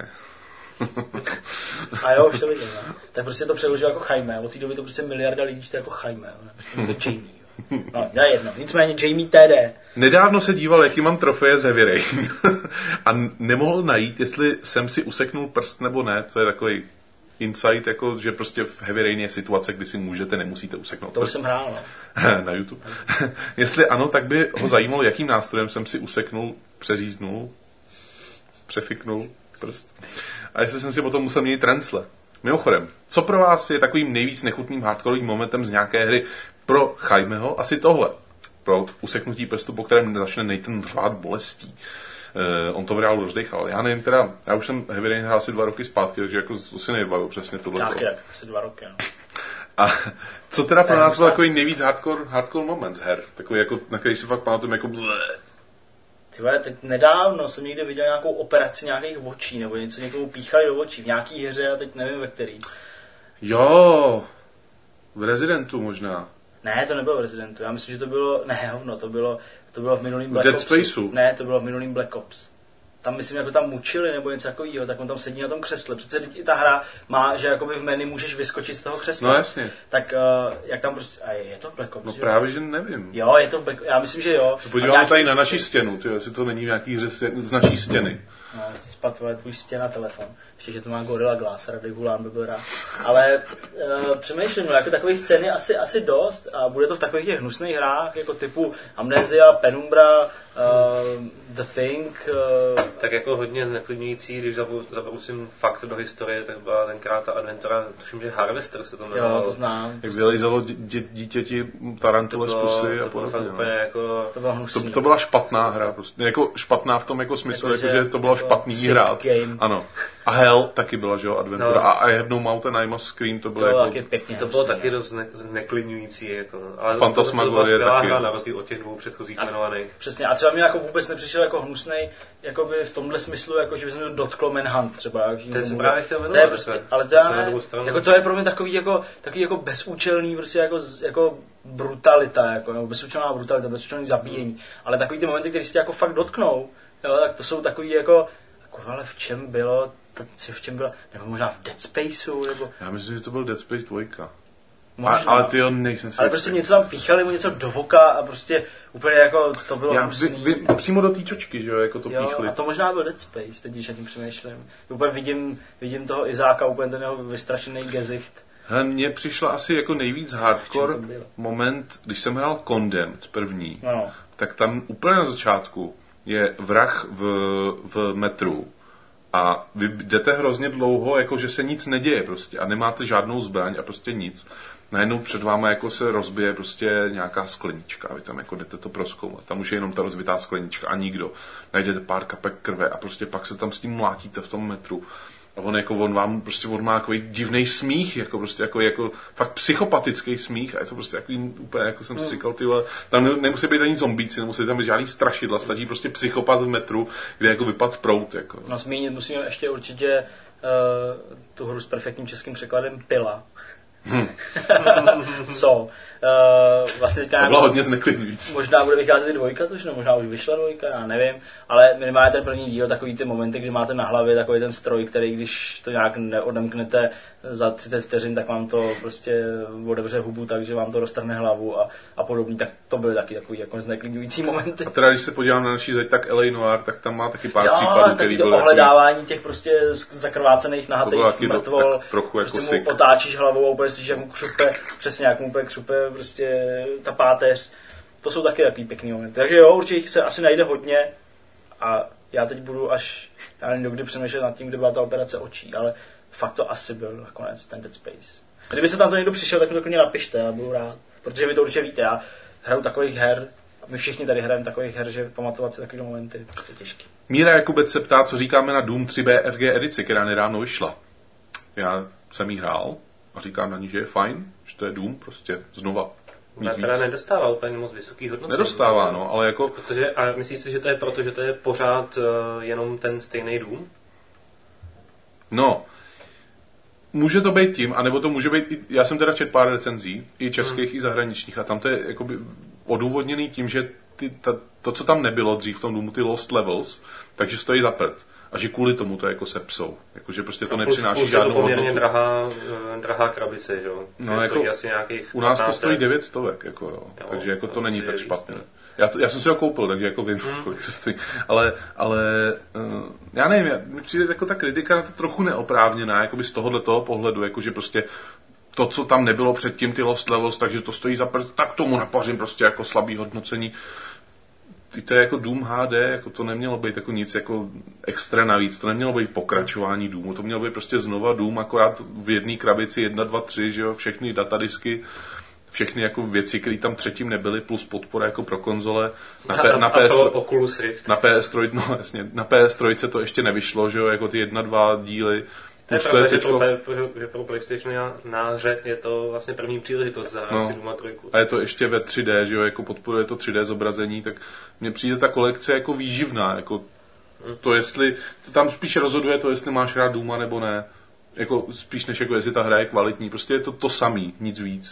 A jo, už to viděl, no. Tak prostě to přeložil jako Jaime. Od té doby to prostě miliarda lidí čte jako Jaime. Jo. Prostě to Jamie. Jo. No, to je jedno. Nicméně Jamie T D. Nedávno se díval, jaký mám trofeje z Heavy Rain. A nemohl najít, jestli jsem si useknul prst nebo ne. To je takový insight, jako, že prostě v Heavy Rain je situace, kdy si můžete, nemusíte useknout To už prst. jsem hrál, no. Na YouTube. Jestli ano, tak by ho zajímalo, jakým nástrojem jsem si useknul, přeříznul, přefiknul prst. A jestli jsem si potom musel měnit transle. Mimochodem, co pro vás je takovým nejvíc nechutným hardcoreovým momentem z nějaké hry? Pro Jaimeho asi tohle. Pro useknutí prstu, po kterém začne Nathan řvát bolestí. Uh, on to v reálu rozdechal. Já nevím teda, já už jsem Heavy Rain hrál asi dva roky zpátky, takže jako si nevybavuju přesně tohle. Tak jak, asi dva roky, no. A co teda pro Ne, nás byl myslím, takový nejvíc hardcore, hardcore moment z her? Takový, jako, na který si fakt pamatujeme jako blé. Ty vole, teď nedávno jsem někde viděl nějakou operaci nějakých očí, nebo něco někomu píchali do očí, v nějaký hře, a teď nevím ve který. Jo, v Residentu možná. Ne, to nebylo v Residentu, já myslím, že to bylo, ne, hovno, to bylo, to bylo v minulým Black Dead Opsu. Spaceu. Ne, to bylo v minulým Black Ops. Tam myslím, jako tam mučili nebo něco takového, tak on tam sedí na tom křesle. Přece i ta hra má, že jakoby v menu můžeš vyskočit z toho křesla. No jasně. Tak uh, jak tam prostě, a je to Black Ops, No jo? právě, že nevím. Jo, je to Black, já myslím, že jo. Se podíváme tady na scény- naši stěnu, tyjo, jestli to není v nějaký hře z naší stěny. No, ty spad, vole, tvůj stěna telefon. Ještě, že to má Gorilla Glass, Radek Hulán by byl rád. Ale uh, přemýšlím, no, jako takových scén je asi, asi dost a bude to v takových těch hnusných hrách, jako typu Amnesia, Penumbra, uh, The Thing. Uh, Tak jako hodně zneklidňující, když zabrousím fakt do historie, tak byla tenkrát ta adventura, tuším, že Harvester se to jmenovalo. jo, to znám. Jak vylejzalo dě, dítěti tarantule z pusy a to bylo fakt podobně. úplně No. jako... To bylo To, hnusný. to byla špatná hra, prostě. Jako špatná v tom jako smyslu, Jako, jako, že- že to bylo jako špatný sick hrát. game. Ano. A Hell taky byla, že jo, adventura. No. A I Have No Mountain, I Must Scream, to bylo To bylo jako... taky pěkně To bylo hnusný, taky no. dost zne, zneklidňující, jako, ale Phantasmagorie to byla taky. hra na rozdíl od těch dvou předchozích jmenovaných. Přesně, a třeba mi jako vůbec nepřišel jako hnusnej, jakoby v tomhle smyslu, jako že by se mi to dotklo Manhunt třeba. Jak Ten jsem právě chtěl to je jmenovat, prostě, tak ale to, zase já na ne, druhou stranu. jako to je pro mě takový jako, takový jako bezúčelný, prostě jako, z- jako brutalita, jako, nebo bezúčelná brutalita, bezúčelný zabíjení. Ale takový ty momenty, které se tě jako fakt dotknou, jo, tak to jsou takový jako, jako ale v čem bylo, to, v čem bylo, nebo možná v Dead Spaceu, nebo Já myslím, že to byl Dead Space dva. A, možná. ale ty jo, nejsem si Ale jistý. prostě něco tam píchali, mu něco do voka a prostě úplně jako to bylo Já, vy, hnusný. vy, přímo do té čočky, že jo, jako to Jo, píchli. a to možná byl Dead Space, teď když já tím přemýšlím. Úplně vidím, vidím toho Izáka, úplně ten jeho vystrašený gezicht. Hele, mně přišla asi jako nejvíc hardcore to bylo? moment, když jsem hrál Condemned první, No, tak tam úplně na začátku je vrah v, v metru a vy jdete hrozně dlouho, jako že se nic neděje prostě a nemáte žádnou zbraň a prostě nic. Najednou před váma jako se rozbije prostě nějaká sklenička a vy tam jako jdete to prozkoumat. Tam už je jenom ta rozbitá sklenička a nikdo. Najdete pár kapek krve a prostě pak se tam s tím mlátíte v tom metru. A on jako on vám prostě on má takový divný smích, jako prostě jako, jako fakt psychopatický smích a je to prostě takový úplně, jako jsem si říkal, ty vole, tam ne- nemusí být ani zombíci, nemusí tam být žádný strašidla, stačí prostě psychopat v metru, kde jako vypad prout, jako. no zmínit musíme ještě určitě uh, tu hru s perfektním českým překladem Pila. Hm. Co? Uh, vlastně teďka To nějak- bylo hodně zneklidňující. možná bude vycházet i dvojka, tož no, možná už vyšla dvojka, já nevím, ale minimálně ten první díl, takový ty momenty, kdy máte na hlavě takový ten stroj, který když to nějak neodemknete za třicet vteřin, tak vám to prostě odevře hubu, takže vám to roztrhne hlavu a, a podobný, tak to byly taky takový jako zneklidňující momenty. A teda, když se podívám na naší zeď, tak L A Noir, tak tam má taky pár Jo, případů, taky který to byly ohledávání těch prostě z- zakrvácených, To bylo nahatých taky do- mrtvol, tak trochu jako prostě mu sick. otáčíš hlavou a úplně slyšíš, jak mu křupe, přesně jak mu úplně křupe prostě ta páteř. To jsou taky takový pěkný momenty. Takže jo, určitě se asi najde hodně a já teď budu až, já nevím, dokdy přemýšlet nad tím, kde byla ta operace očí, ale fakt to asi byl nakonec ten Dead Space. Kdybyste tam to někdo přišel, tak mi to klidně napište, já budu rád, protože vy to určitě víte, já hraju takových her, my všichni tady hrajeme takových her, že pamatovat si takové momenty, prostě těžký. Míra Jakubec se ptá, co říkáme na Doom tři B F G edici, která nedávno vyšla. Já jsem jí hrál a říkám na ní, že je fajn, že to je Doom prostě znova. Já teda nedostává úplně moc vysoký hodnocení. Nedostává, no, ale jako... Protože, a myslíš si, že to je proto, že to je pořád uh, jenom ten stejný dům? No, může to být tím, anebo to může být, i, já jsem teda četl pár recenzí, i českých, hmm. i zahraničních, a tam to je jakoby odůvodněný tím, že ty, ta, to, co tam nebylo dřív v tom Doomu, ty Lost Levels, takže stojí za prd. A že kvůli tomu to jako sepsou. Jako, že prostě to nepřináší plus žádnou hodnotu. Je to poměrně drahá, drahá krabice, že jo? No, jako, asi nějakých u nás to stojí devět stovek, jako, jo. Jo, takže jako to není tak špatné. Já, to, já jsem si ho koupil, takže jako vím, hmm. kolik se stojí. Ale, ale uh, já nevím, mi přijde jako ta kritika na to trochu neoprávněná, jakoby z tohohle toho pohledu, jako že prostě to, co tam nebylo předtím, ty Lost Levels, takže to stojí za prd, tak tomu napařím prostě jako slabý hodnocení. To je jako Doom H D, jako to nemělo být jako nic jako extra navíc, to nemělo být pokračování Doomu, to mělo být prostě znova Doom, akorát v jedné krabici jedna, dva, tři, že jo, všechny datadisky, všechny jako věci, které tam předtím nebyly, plus podpora jako pro konzole. Na, P, na, P S, Oculus Rift. Na P S tři, no jasně, na P S tři to ještě nevyšlo, že jo, jako ty jedna, dva díly. To je pravda, že pro, že pro PlayStationáře je to vlastně první příležitost zahrát no. si Dooma tři. A je to ještě ve tři dé, že jo, jako podporuje to tři dé zobrazení, tak mně přijde ta kolekce jako výživná, jako to jestli, to tam spíš rozhoduje to, jestli máš rád Dooma nebo ne, jako spíš než jako jestli ta hra je kvalitní, prostě je to to samý, nic víc.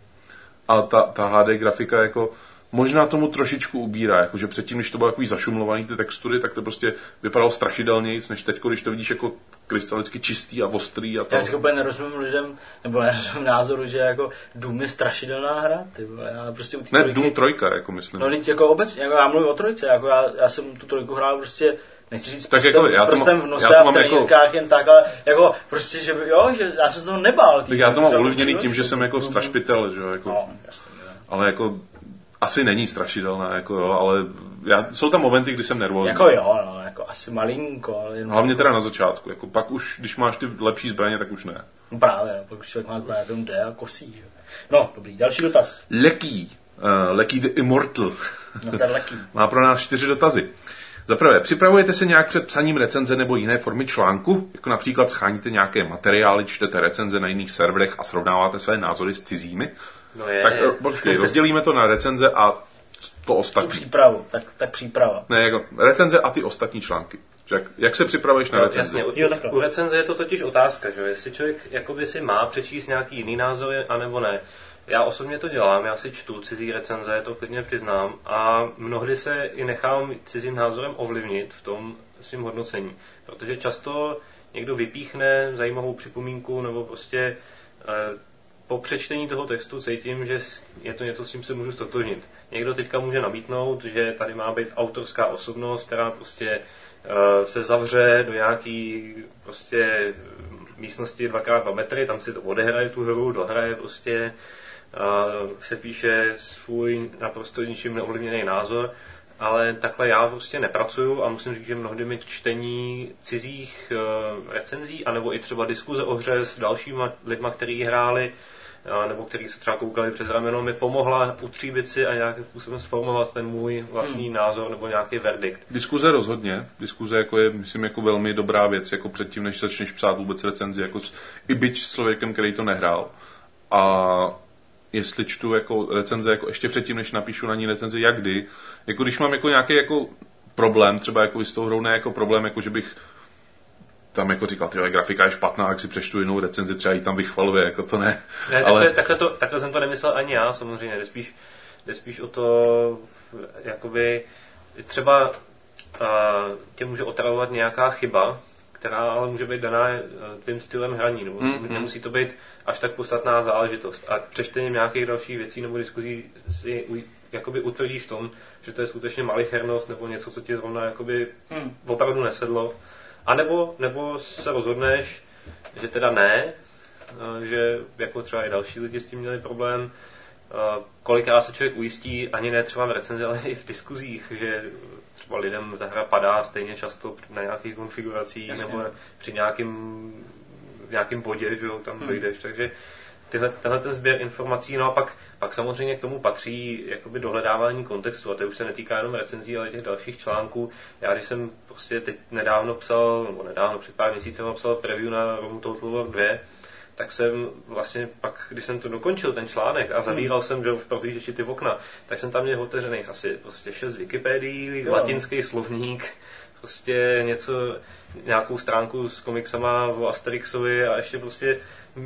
A ta, ta H D grafika jako možná tomu trošičku ubírá, jakože předtím, když to bylo takový zašumlovaný ty textury, tak to prostě vypadalo strašidelnějc, než teď, když to vidíš jako krystalicky čistý a ostrý a to. Já vždycky úplně nerozumím lidem, nebo nerozumím názoru, že jako Doom je strašidelná hra, ty vole, já prostě u té Ne, trojky... Doom trojka, jako myslím. No, teď jako obecně, jako já mluvím o trojce, jako já, já jsem tu trojku hrál prostě, nechci říct tak prstem, jako, já s prstem mám, v nose a v trenírkách jako... jen tak, ale jako prostě, že jo, že já jsem se toho nebál. Tak já to mám ovlivněný tím, že jsem jako strašpitel, že jo, jako... No, jasně, ale jako asi není strašidelná, jako jo, ale já, jsou tam momenty, kdy jsem nervózní. Jako jo, no, jako asi malinko, ale jen... Hlavně teda na začátku, jako pak už, když máš ty lepší zbraně, tak už ne. No právě, no, pak už člověk má zbraně, tom jde a kosí, že? No, dobrý, další dotaz. Lecky, uh, Lecky the Immortal, no, ten Lecky. má pro nás čtyři dotazy. Za prvé, připravujete se nějak před psaním recenze nebo jiné formy článku? Jako například scháníte nějaké materiály, čtete recenze na jiných serverech a srovnáváte své názory s cizími? No je. Tak počkej, rozdělíme to na recenze a to ostatní. Tu přípravu, tak, tak příprava. Ne, jako recenze a ty ostatní články. Jak, jak se připravuješ na no, recenzi? Jasně, u, jo, u recenze je to totiž otázka, že jestli člověk jakoby si má přečíst nějaký jiný názory, anebo ne. Já osobně to dělám, já si čtu cizí recenze, to klidně přiznám, a mnohdy se i nechám cizím názorem ovlivnit v tom svým hodnocení. Protože často někdo vypíchne zajímavou připomínku, nebo prostě eh, po přečtení toho textu cítím, že je to něco, s čím se můžu stotožnit. Někdo teďka může namítnout, že tady má být autorská osobnost, která prostě uh, se zavře do nějaký prostě místnosti dva krát dva metry, tam si to odehraje tu hru, dohraje prostě, uh, se píše svůj naprosto ničím neovlivněný názor, ale takhle já prostě nepracuju a musím říct, že mnohdy mi čtení cizích uh, recenzí, anebo i třeba diskuze o hře s dalšíma lidma, kteří hráli, nebo který se třeba koukali přes rameno, mi pomohla utříbit si a nějakým způsobem sformovat ten můj vlastní hmm. názor nebo nějaký verdikt. Diskuze rozhodně. Diskuze jako je, myslím, jako velmi dobrá věc, jako předtím, než začneš psát vůbec recenzi, jako s, i byť s člověkem, který to nehrál. A jestli čtu jako recenze, jako ještě předtím, než napíšu na ní recenzi, jak kdy, jako když mám jako nějaký jako problém, třeba jako s tou hrou, ne jako problém, jako že bych tam jako říkal, tyhle grafika je špatná, jak si přečtu jinou recenzi, třeba ji tam vychvaluje, jako to ne. ne ale... takhle, takhle, to, takhle jsem to nemyslel ani já, samozřejmě, jde spíš, jde spíš o to, jakoby, třeba a, tě může otravovat nějaká chyba, která ale může být daná tvým stylem hraní, nebo mm, nemusí to být až tak podstatná záležitost. A přečtením nějakých dalších věcí nebo diskuzí si jakoby utvrdíš v tom, že to je skutečně malichernost nebo něco, co ti zrovna jakoby mm. opravdu nesedlo. A nebo, nebo se rozhodneš, že teda ne, že jako třeba i další lidi s tím měli problém. Kolikrát se člověk ujistí, ani ne třeba v recenzi, ale i v diskuzích, že třeba lidem ta hra padá stejně často na nějakých konfiguracích Jasně. nebo při nějakým, nějakým bodě, že jo, tam hmm. dojdeš. Takže tyhle, tenhle ten sběr informací, no a pak, pak samozřejmě k tomu patří jakoby dohledávání kontextu, a to už se netýká jenom recenzí, ale těch dalších článků. Já když jsem prostě teď nedávno psal, nebo nedávno před pár měsícem psal preview na Rome Total War dva, tak jsem vlastně pak, když jsem to dokončil, ten článek, a zavíral hmm. jsem, že v prohlížeči ty okna, tak jsem tam měl otevřených asi prostě šest Wikipedií, latinský slovník, prostě něco, nějakou stránku s komiksama o Asterixovi a ještě prostě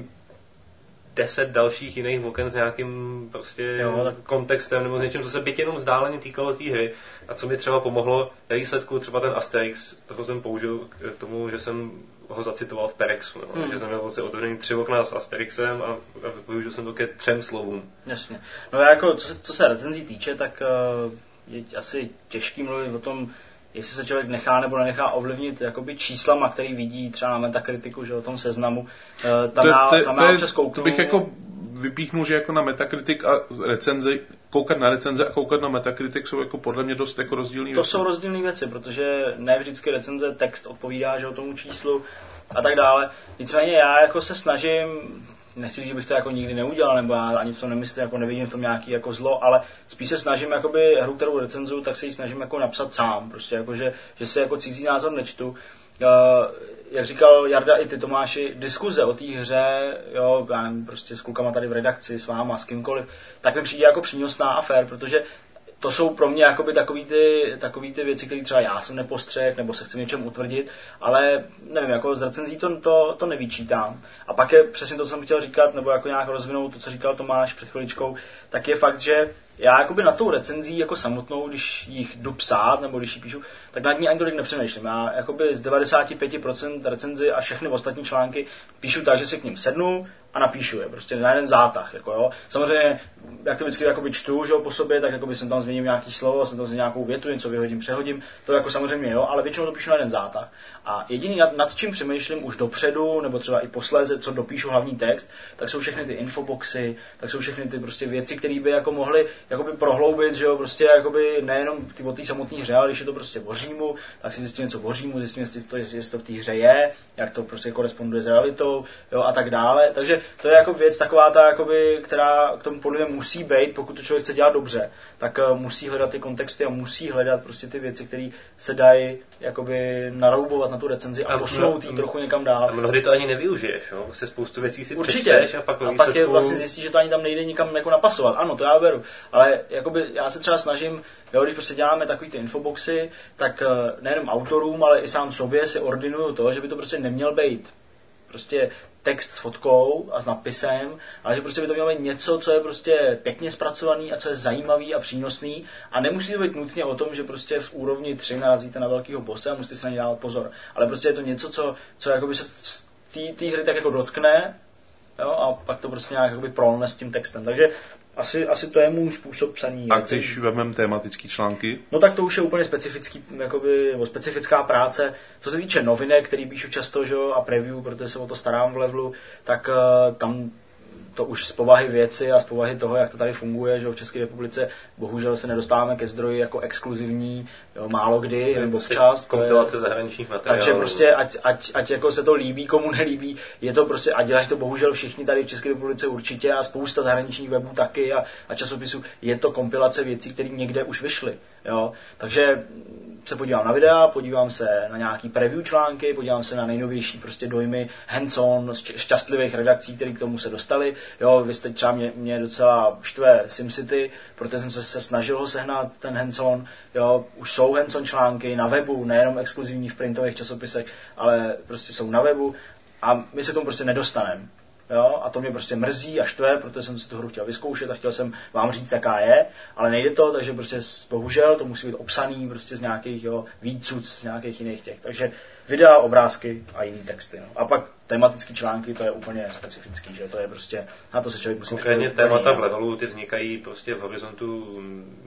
deset dalších jiných oken s nějakým prostě jo, tak... kontextem nebo s něčím, co se byť jenom vzdáleně týkalo té hry a co mi třeba pomohlo ve výsledku, třeba ten Asterix, toho jsem použil k tomu, že jsem ho zacitoval v Perexu, no, hmm. že jsem měl vlastně otevřený tři okna s Asterixem a, a využil jsem to ke třem slovům. Jasně. No jako, co se, co se recenzí týče, tak uh, je asi těžký mluvit o tom, jestli se člověk nechá nebo nenechá ovlivnit jakoby číslama, který vidí třeba na Metakritiku, že o tom seznamu. Uh, tam to, já, to, tam to, já je, občas kouknu. To bych jako vypíchnul, že jako na Metacritic a recenzi, koukat na recenze a koukat na Metacritic jsou jako podle mě dost jako rozdílné To věci. jsou rozdílné věci, protože ne vždycky recenze text odpovídá, že o tomu číslu a tak dále. Nicméně já jako se snažím, nechci říct, že bych to jako nikdy neudělal, nebo já ani v tom nemyslím, jako nevidím v tom nějaký jako zlo, ale spíš se snažím jakoby hru, kterou recenzuju, tak se ji snažím jako napsat sám, prostě jako, že, že si jako cizí názor nečtu. Uh, jak říkal Jarda i ty, Tomáši, diskuze o té hře, jo, já nevím, prostě s klukama tady v redakci, s váma, s kýmkoliv, tak mi přijde jako přínosná a fér, protože to jsou pro mě jakoby takový ty, takový ty věci, které třeba já jsem nepostřehl, nebo se chci něčem utvrdit, ale nevím, jako z recenzí to, to, to nevyčítám. A pak je přesně to, co jsem chtěl říkat, nebo jako nějak rozvinout to, co říkal Tomáš před chviličkou, tak je fakt, že já jakoby na tou recenzí jako samotnou, když jich jdu psát, nebo když ji píšu, tak nad ní ani tolik nepřemýšlím. Já jakoby z devadesát pět procent recenzi a všechny ostatní články píšu tak, že si k ním sednu a napíšu je, prostě na jeden zátah, jako jo. Samozřejmě, jak to vždycky jakoby čtu, že jo, po sobě, tak jakoby jsem tam změním nějaký slovo, jsem tam změním nějakou větu, něco vyhodím, přehodím, to jako samozřejmě jo, ale většinou to píšu na jeden zátah. A jediný nad, nad čím přemýšlím už dopředu, nebo třeba i posléze, co dopíšu hlavní text, tak jsou všechny ty infoboxy, tak jsou všechny ty prostě věci, které by jako mohly jakoby prohloubit, že jo, prostě jakoby nejenom ty o té samotné hře, ale když je to prostě o Římu, tak si zjistím něco o Římu, zjistím, jestli to, jestli to v té hře je, jak to prostě koresponduje s realitou, jo, a tak dále. Takže to je jako věc taková ta, jakoby, která k tomu podle mě musí být, pokud to člověk chce dělat dobře, tak uh, musí hledat ty kontexty a musí hledat prostě ty věci, které se dají jakoby naroubovat na tu recenzi a, a posunout jí trochu někam dál. A mnohdy to ani nevyužiješ, jo? Vlastně spoustu věcí si určitě přečteš a pak, a pak je vlastně zjistíš, že to ani tam nejde nikam jako napasovat. Ano, to já beru, ale jakoby já se třeba snažím, jo, když prostě děláme takový ty infoboxy, tak uh, nejenom autorům, ale i sám sobě si ordinuju to, že by to prostě neměl být prostě text s fotkou a s nadpisem, ale že prostě by to mělo být něco, co je prostě pěkně zpracovaný a co je zajímavý a přínosný a nemusí to být nutně o tom, že prostě v úrovni tři narazíte na velkýho bosse a musíte se na ně dávat pozor, ale prostě je to něco, co, co jakoby se té hry tak jako dotkne, jo, a pak to prostě nějak jakoby prolne s tím textem, takže Asi, asi to je můj způsob psaní. A když vezmeme tematický články? No tak to už je úplně specifický, jakoby, specifická práce. Co se týče novinek, který píšu často, že, a preview, protože se o to starám v levelu, tak uh, tam to už z povahy věci a z povahy toho, jak to tady funguje, že v České republice bohužel se nedostáváme ke zdroji jako exkluzivní, jo, málo kdy, je nebo včas. Kompilace zahraničních materiálů. Takže prostě, ať, ať, ať jako se to líbí, komu nelíbí, je to prostě, a dělají to bohužel všichni tady v České republice určitě a spousta zahraničních webů taky a, a časopisů, je to kompilace věcí, které někde už vyšly. Jo? Takže se podívám na videa, podívám se na nějaký preview články, podívám se na nejnovější prostě dojmy hands-on šťastlivých redakcí, které k tomu se dostali. Jo, vy jste třeba mě, mě docela štve SimCity, protože jsem se, se snažil ho sehnat ten hands-on. Jo, už jsou hands-on články na webu, nejenom exkluzivní v printových časopisech, ale prostě jsou na webu a my se tomu prostě nedostaneme. Jo, a to mě prostě mrzí a štve, protože jsem si tu hru chtěl vyzkoušet a chtěl jsem vám říct, jaká je, ale nejde to, takže prostě bohužel to musí být obsaný prostě z nějakých jo, výcud, z nějakých jiných těch. Takže videa, obrázky a jiný texty. No. A pak tematické články, to je úplně specifický, že to je prostě, na to se člověk musí... Konkrétně témata v levelu, ty vznikají prostě v horizontu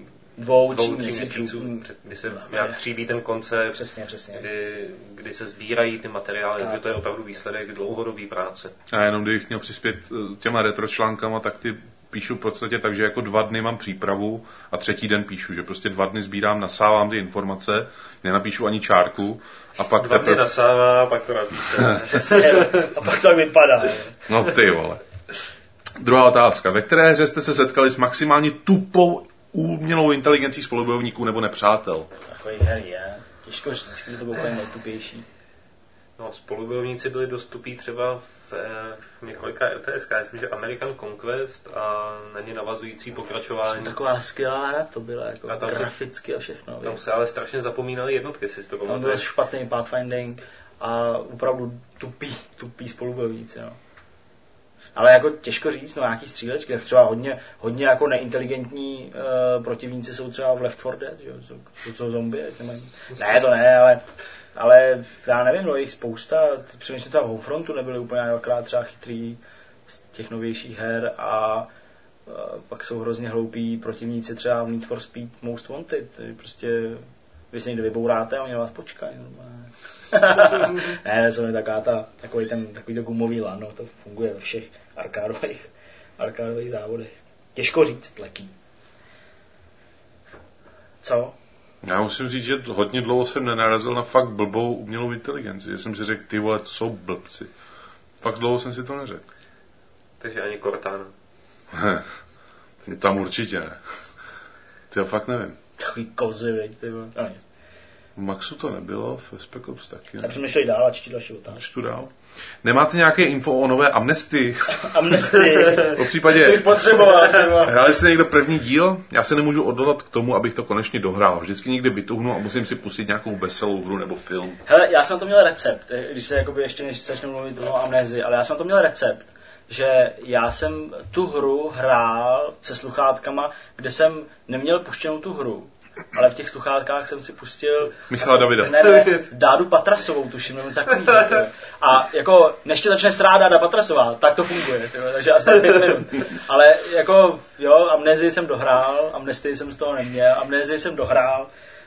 dvou, dvou tří měsíců, měsíců, kdy se nějak tříbí ten koncept, přesně, přesně. Kdy, kdy se sbírají ty materiály, takže to je opravdu výsledek dlouhodobý práce. A jenom kdybych měl přispět těma retro článkama, tak ty píšu v podstatě tak, že jako dva dny mám přípravu a třetí den píšu, že prostě dva dny sbírám, nasávám ty informace, nenapíšu ani čárku a pak dva dny nasává, pak to napíše. A pak to tak vypadá. No ty vole. Druhá otázka. Ve které hře jste se setkali s maximálně tupou umělou inteligencí spolubojovníků nebo nepřátel? Takový her je. Těžko říct, že to bylo úplně nejtupější. No, spolubojovníci byli dostupní třeba v, v několika R T S kách, myslím, že American Conquest a na ně navazující pokračování. Taková skvělá hra to byla, jako a tam graficky se, a všechno. Tam se ale strašně zapomínaly jednotky, si to tam byl špatný pathfinding a opravdu tupý, tupý spolubojovníci, no. Ale jako těžko říct, no nějaký střílečky, tak třeba hodně, hodně jako neinteligentní uh, protivníci jsou třeba v Left four Dead, že? Jsou, jsou zombie, nemají. Ne, to ne, ale, ale já nevím, no jich spousta, přemýšlím třeba v Homefrontu nebyly úplně dvakrát třeba chytrý z těch novějších her a uh, pak jsou hrozně hloupí protivníci třeba v Need for Speed Most Wanted, prostě vy se někde vybouráte a oni na vás počkají. Ne, to je taková ta, takový, ten, takový to gumový lano, to funguje ve všech arkádových, arkádových závodech. Těžko říct, leký. Co? Já musím říct, že hodně dlouho jsem nenarazil na fakt blbou umělou inteligenci. Já jsem si řekl, ty vole, to jsou blbci. Fakt dlouho jsem si to neřekl. Takže ani Cortana. Tam určitě ne. To já fakt nevím. Takový kozy, veď, ty vole. No, v Maxu to nebylo, v Spec Ops taky. Tak přemýšlej dál a čti další otázky. Čtu dál. Nemáte nějaké info o nové Amnesty? Amnesty. V případě... Ty potřeboval. Hráli jste někdo první díl? Já se nemůžu odolat k tomu, abych to konečně dohrál. Vždycky někde vytuhnu a musím si pustit nějakou veselou hru nebo film. Hele, já jsem na to měl recept, když se jakoby ještě než začnu mluvit o Amnézii, ale já jsem na to měl recept, že já jsem tu hru hrál se sluchátkama, kde jsem neměl puštěnou tu hru. Ale v těch sluchátkách jsem si pustil Michala Davida. Ne, ne, Dádu Patrasovou, tuším, nebo takový. A jako, než tě začne srát Dáda Patrasová, tak to funguje, tyhle, takže asi tak pět minut. Ale jako, jo, Amnézii jsem dohrál, Amnestii jsem z toho neměl, Amnézii jsem dohrál.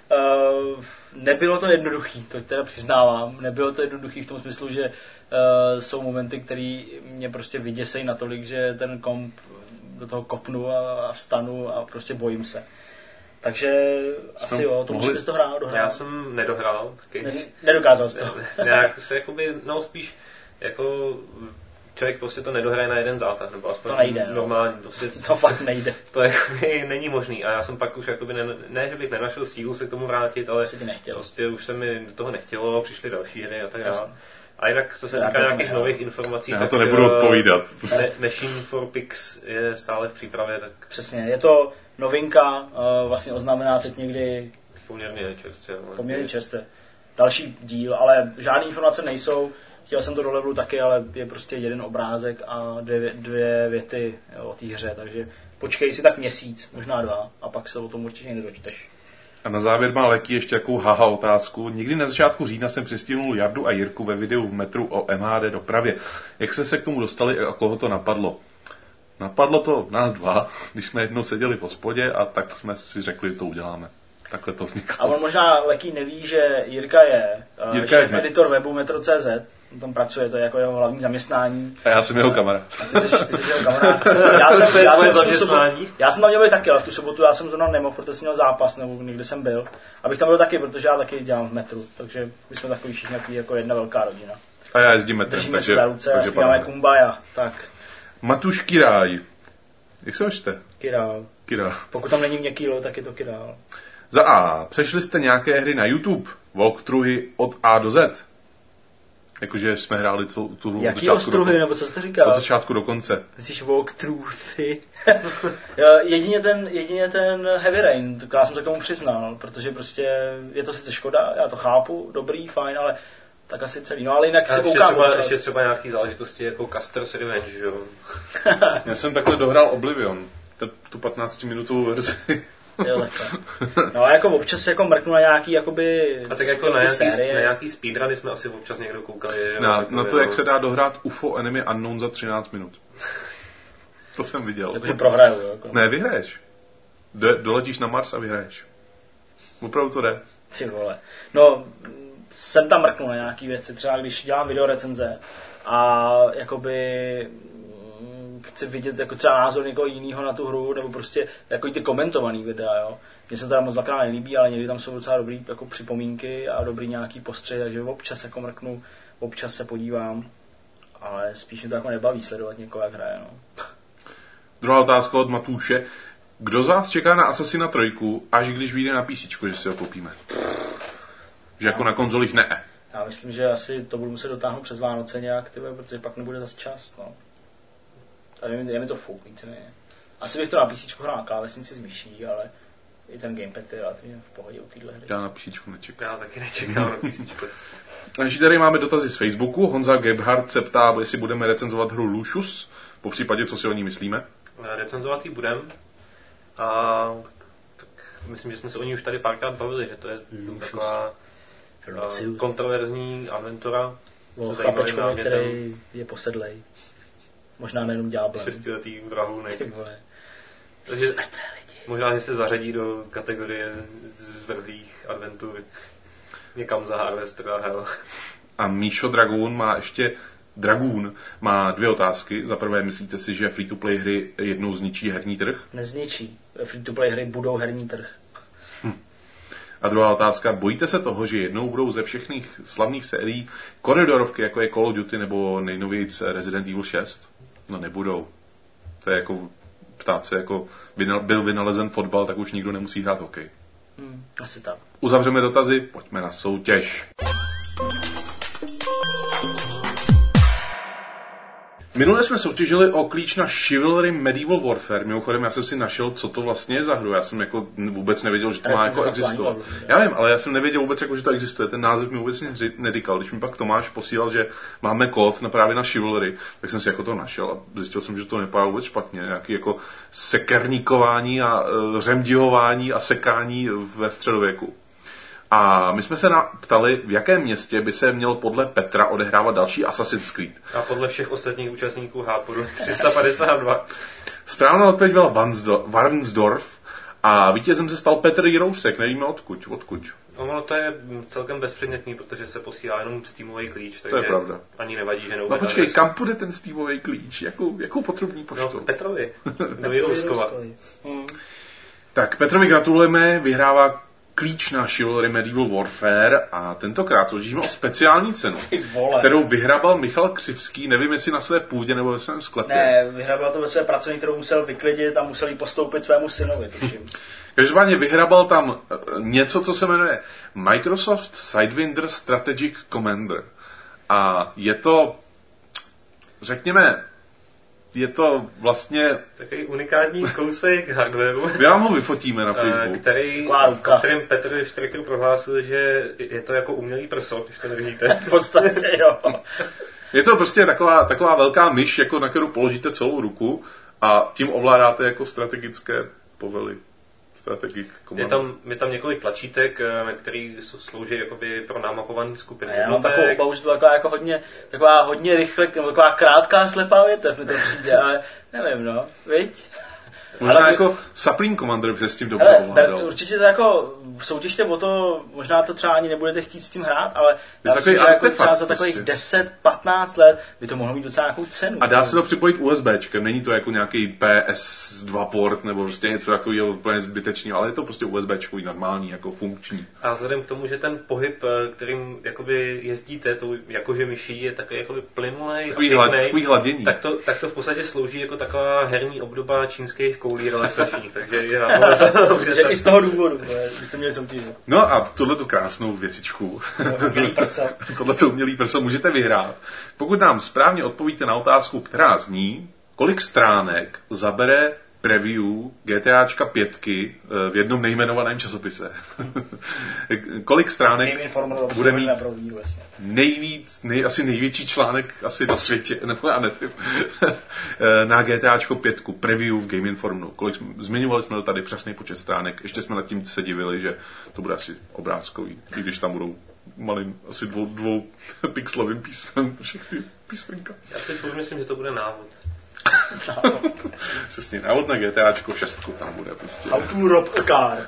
Uh, nebylo to jednoduchý, to teda přiznávám, nebylo to jednoduchý v tom smyslu, že uh, jsou momenty, které mě prostě vyděsejí natolik, že ten komp do toho kopnu a, a vstanu a prostě bojím se. Takže asi no, jo, to musíte si to hrát, dohrát. Já jsem nedohrál. Taky. Ne, nedokázal jsi to. Ne, nějak se jakoby, no spíš jako člověk prostě to nedohraje na jeden zátah, nebo aspoň to nejde, normální. Prostě, to fakt nejde. To jakoby není možný a já jsem pak už jakoby, ne, ne že bych nenašel sílu se k tomu vrátit, ale prostě už se mi do toho nechtělo, přišly další hry a tak dále. A jinak, co se týká nějakých nových informací, já tak to nebudu odpovídat. Ne, Machine for Pix je stále v přípravě. Tak... Přesně, je to novinka, vlastně oznámená teď někdy poměrně čerstvě. Poměrně čerstvě. Další díl, ale žádné informace nejsou. Chtěl jsem to do levelu taky, ale je prostě jeden obrázek a dvě, dvě věty o té hře, takže počkej si tak měsíc, možná dva, a pak se o tom určitě někdy dočteš. A na závěr má Leky ještě jakou haha otázku. Někdy na začátku října jsem přistihnul Jardu a Jirku ve videu v metru o M H D dopravě. Jak jste se k tomu dostali a koho to napadlo? Napadlo to nás dva, když jsme jednou seděli v hospodě a tak jsme si řekli, že to uděláme. Takhle to vzniklo. A on možná Leký neví, že Jirka je uh, Jirka šéf je editor webu Metro tečka cé zet. On tam pracuje, to je jako jeho hlavní zaměstnání. A já jsem jeho kamarád. Ty jsi, ty jsi jeho kamarád. Já jsem, já jsem, zaměstnání. Já jsem tam měl být taky, ale v tu sobotu já jsem to nemohl, protože jsem měl zápas, nebo někde jsem byl. Abych tam byl taky, protože já taky dělám v metru. Takže my jsme takový všichni jako jedna velká rodina. A já jezdím metrem. Držíme se za ruce a zpíváme Kumbaya. Tak. Matuš Kiráj. Jak se hočte? Királ. Királ. Pokud tam není měkký lo, tak je to Királ. Za A. Přešli jste nějaké hry na YouTube? Walkthroughy od A do Z? Jakože jsme hráli tu, tu hru od začátku ostruhy, do, nebo co jste říkal? Od začátku do konce. Myslíš walkthroughy? jedině, ten, jedině ten Heavy Rain, to já jsem se k tomu přiznal, protože prostě je to sice škoda, já to chápu, dobrý, fajn, ale tak asi celý. No ale jinak a si koukám třeba, ještě třeba nějaký záležitosti jako Custer's Revenge, že jo? Já jsem takhle dohrál Oblivion, tu patnáctiminutovou verzi. Jo, takhle. No a jako občas jako mrknu na nějaký jakoby... A tak jako na nějaký, na nějaký speedruny jsme asi občas někdo koukali. Na, jako, na to, jo. Jak se dá dohrát U F O Enemy Unknown za třináct minut. To jsem viděl. Takže prohraju, jo? Jako. Ne, vyhraješ. Do, doletíš na Mars a vyhraješ. Opravdu to jde. Ty vole. No, jsem tam mrknu na nějaký věci, třeba když dělám videorecenze a jakoby... chci vidět jako třeba názor někoho jiného na tu hru, nebo prostě jako ty komentovaný videa, jo. Mně se to tam moc dvakrát nelíbí, ale někdy tam jsou docela dobrý jako připomínky a dobrý nějaký postřeh, takže občas jako mrknu, občas se podívám, ale spíš mě to jako nebaví sledovat někoho, jak hraje, no. Druhá otázka od Matuše. Kdo z vás čeká na Assassina tři, až když vyjde na P C, že si ho koupíme? Že jako na konzolích ne. Já myslím, že asi to budu muset dotáhnout přes Vánoce nějak, tyhle, protože pak nebude zase čas, no. Tady je mi to fouk víceméně. Asi bych to na písíčku hrál na klávesnici s myší, ale i ten gamepad je relativně v pohodě u téhle hry. Já na písíčku nečekám. Já taky nečekám na písíčku. Takže tady máme dotazy z Facebooku. Honza Gebhardt se ptá, jestli budeme recenzovat hru Lucius, po případě, co si o ní myslíme. Recenzovat ji budem. A tak myslím, že jsme se o ní už tady párkrát bavili, že to je Lucius. Taková uh, kontroverzní aventura. O chlapečkovi, který je posedlej. Možná nejenom ďáblem. Šestiletý vrahů, takže možná, že se zařadí do kategorie zvrhlých adventur někam za Harvester a Hell. A Míšo Dragoon má ještě Dragoon má dvě otázky. Za prvé, myslíte si, že free-to-play hry jednou zničí herní trh? Nezničí. Free-to-play hry budou herní trh. Hm. A druhá otázka, bojíte se toho, že jednou budou ze všech slavných sérií koridorovky, jako je Call of Duty nebo nejnovějc Resident Evil šest? No nebudou. To je jako ptát se, jako byl vynalezen fotbal, tak už nikdo nemusí hrát hokej. Hmm, asi tak. Uzavřeme dotazy, pojďme na soutěž. Minule jsme soutěžili o klíč na Chivalry Medieval Warfare. Mimochodem, já jsem si našel, co to vlastně je za hru. Já jsem jako vůbec nevěděl, že to má jako existovat. Já vím, ale já jsem nevěděl vůbec, jako, že to existuje. Ten název mi vůbec netýkal. Když mi pak Tomáš posílal, že máme kód na právě na Chivalry, tak jsem si jako to našel a zjistil jsem, že to nepadá vůbec špatně. Nějaký jako sekerníkování a uh, řemdihování a sekání ve středověku. A my jsme se ptali, v jakém městě by se měl podle Petra odehrávat další Assassin's Creed. A podle všech ostatních účastníků Háporu tři sta padesát dva. Správná odpověď byla Varnsdorf a vítězem se stal Petr Jirousek, nevíme odkud. odkud. No, to je celkem bezpředmětný, protože se posílá jenom Steamový klíč, takže to je pravda. Ani nevadí, že neuvede. No počkej, adresu. Kam půjde ten Steamový klíč? Jakou, jakou potrubní poštou? No, Petrovi, do Jirouskova. Hmm. Tak Petrovi gratulujeme, vyhrává klíč na Chivalry Medieval Warfare a tentokrát soutěžíme o speciální cenu, kterou vyhrabal Michal Křivský, nevím jestli na své půdě nebo ve svém sklepě. Ne, vyhrabal to ve své pracovní, kterou musel vyklidit a musel jí postoupit svému synovi, tuším. Každopádně vyhrabal tam něco, co se jmenuje Microsoft Sidewinder Strategic Commander. A je to, řekněme, je to vlastně takový unikátní kousek hardwareu. My vám ho vyfotíme na Facebooku. Který, kterým Petr Štreker prohlásil, že je to jako umělý prso, když to nedržíte. V podstatě, jo. Je to prostě taková, taková velká myš, jako na kterou položíte celou ruku a tím ovládáte jako strategické povely. Je tam, je tam několik tlačítek, který slouží jakoby pro námapování skupiny. A já mám takovou obavu, že to taková jako hodně, taková hodně rychle, taková krátká slepá větev mi to přijde, ale nevím, no, viď? Možná ale jako Supreme Commander by se s tím dobře ovládal. Určitě to jako soutěžte o to, možná to třeba ani nebudete chtít s tím hrát, ale já myslím, že jako třeba za takových prostě deset patnáct let by to mohlo mít docela nějakou cenu. A dá se to připojit USBčkem, není to jako nějaký P S dva port nebo prostě něco takového úplně zbytečného, ale je to prostě USBčkový normální, jako funkční. A vzhledem k tomu, že ten pohyb, kterým jakoby jezdíte, tou jakože myší je takový jakoby plynulej a pěknej, hladění. Tak to, tak to v podstatě slouží jako taková herní obdoba čínských koulí relaxačních, takže je na to, že i z toho důvodu, byste měli soutěžit. No a tuhletu krásnou věcičku, tohleto umělý prso můžete vyhrát. Pokud nám správně odpovíte na otázku, která zní, kolik stránek zabere preview GTAčka pětky v jednom nejmenovaném časopise. Kolik stránek bude mít nejvíc, nej, asi největší článek asi na světě, nebo já nevím, na GTAčko pětku, preview v Game Informu. Kolik jsme, zmiňovali jsme to tady přesný počet stránek, ještě jsme nad tím se divili, že to bude asi obrázkový, i když tam budou malým, asi dvou, dvou pixelovým písmem všechny písmenka. Já si furt myslím, že to bude návod. Přesně, návod na GTAčko šestku tam bude prostě. How to rob a car.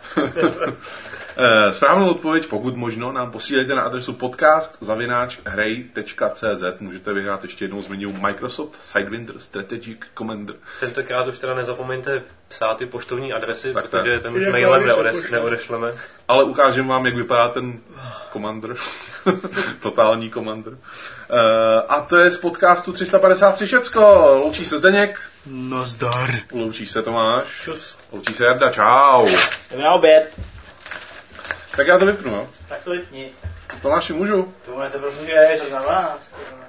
Správnou odpověď, pokud možno, nám posílejte na adresu podcast zavináč hrej tečka cé zet. Můžete vyhrát ještě jednou z menu Microsoft Sidewinder Strategic Commander. Tentokrát už teda nezapomeňte psát ty poštovní adresy, tak protože tak. Ten už mailem neodes, neodešleme. Ale ukážeme vám, jak vypadá ten Commander. Totální Commander. Uh, a to je z podcastu tři sta padesát tři všecko. Loučí se Zdeněk. No zdar. Loučí se Tomáš. Čus. Loučí se Jarda. Čau. Jdeme na oběd. Tak já to vypnu, no. Tak to vypni. Tomáši, můžu? To máte prostě, je to na vás.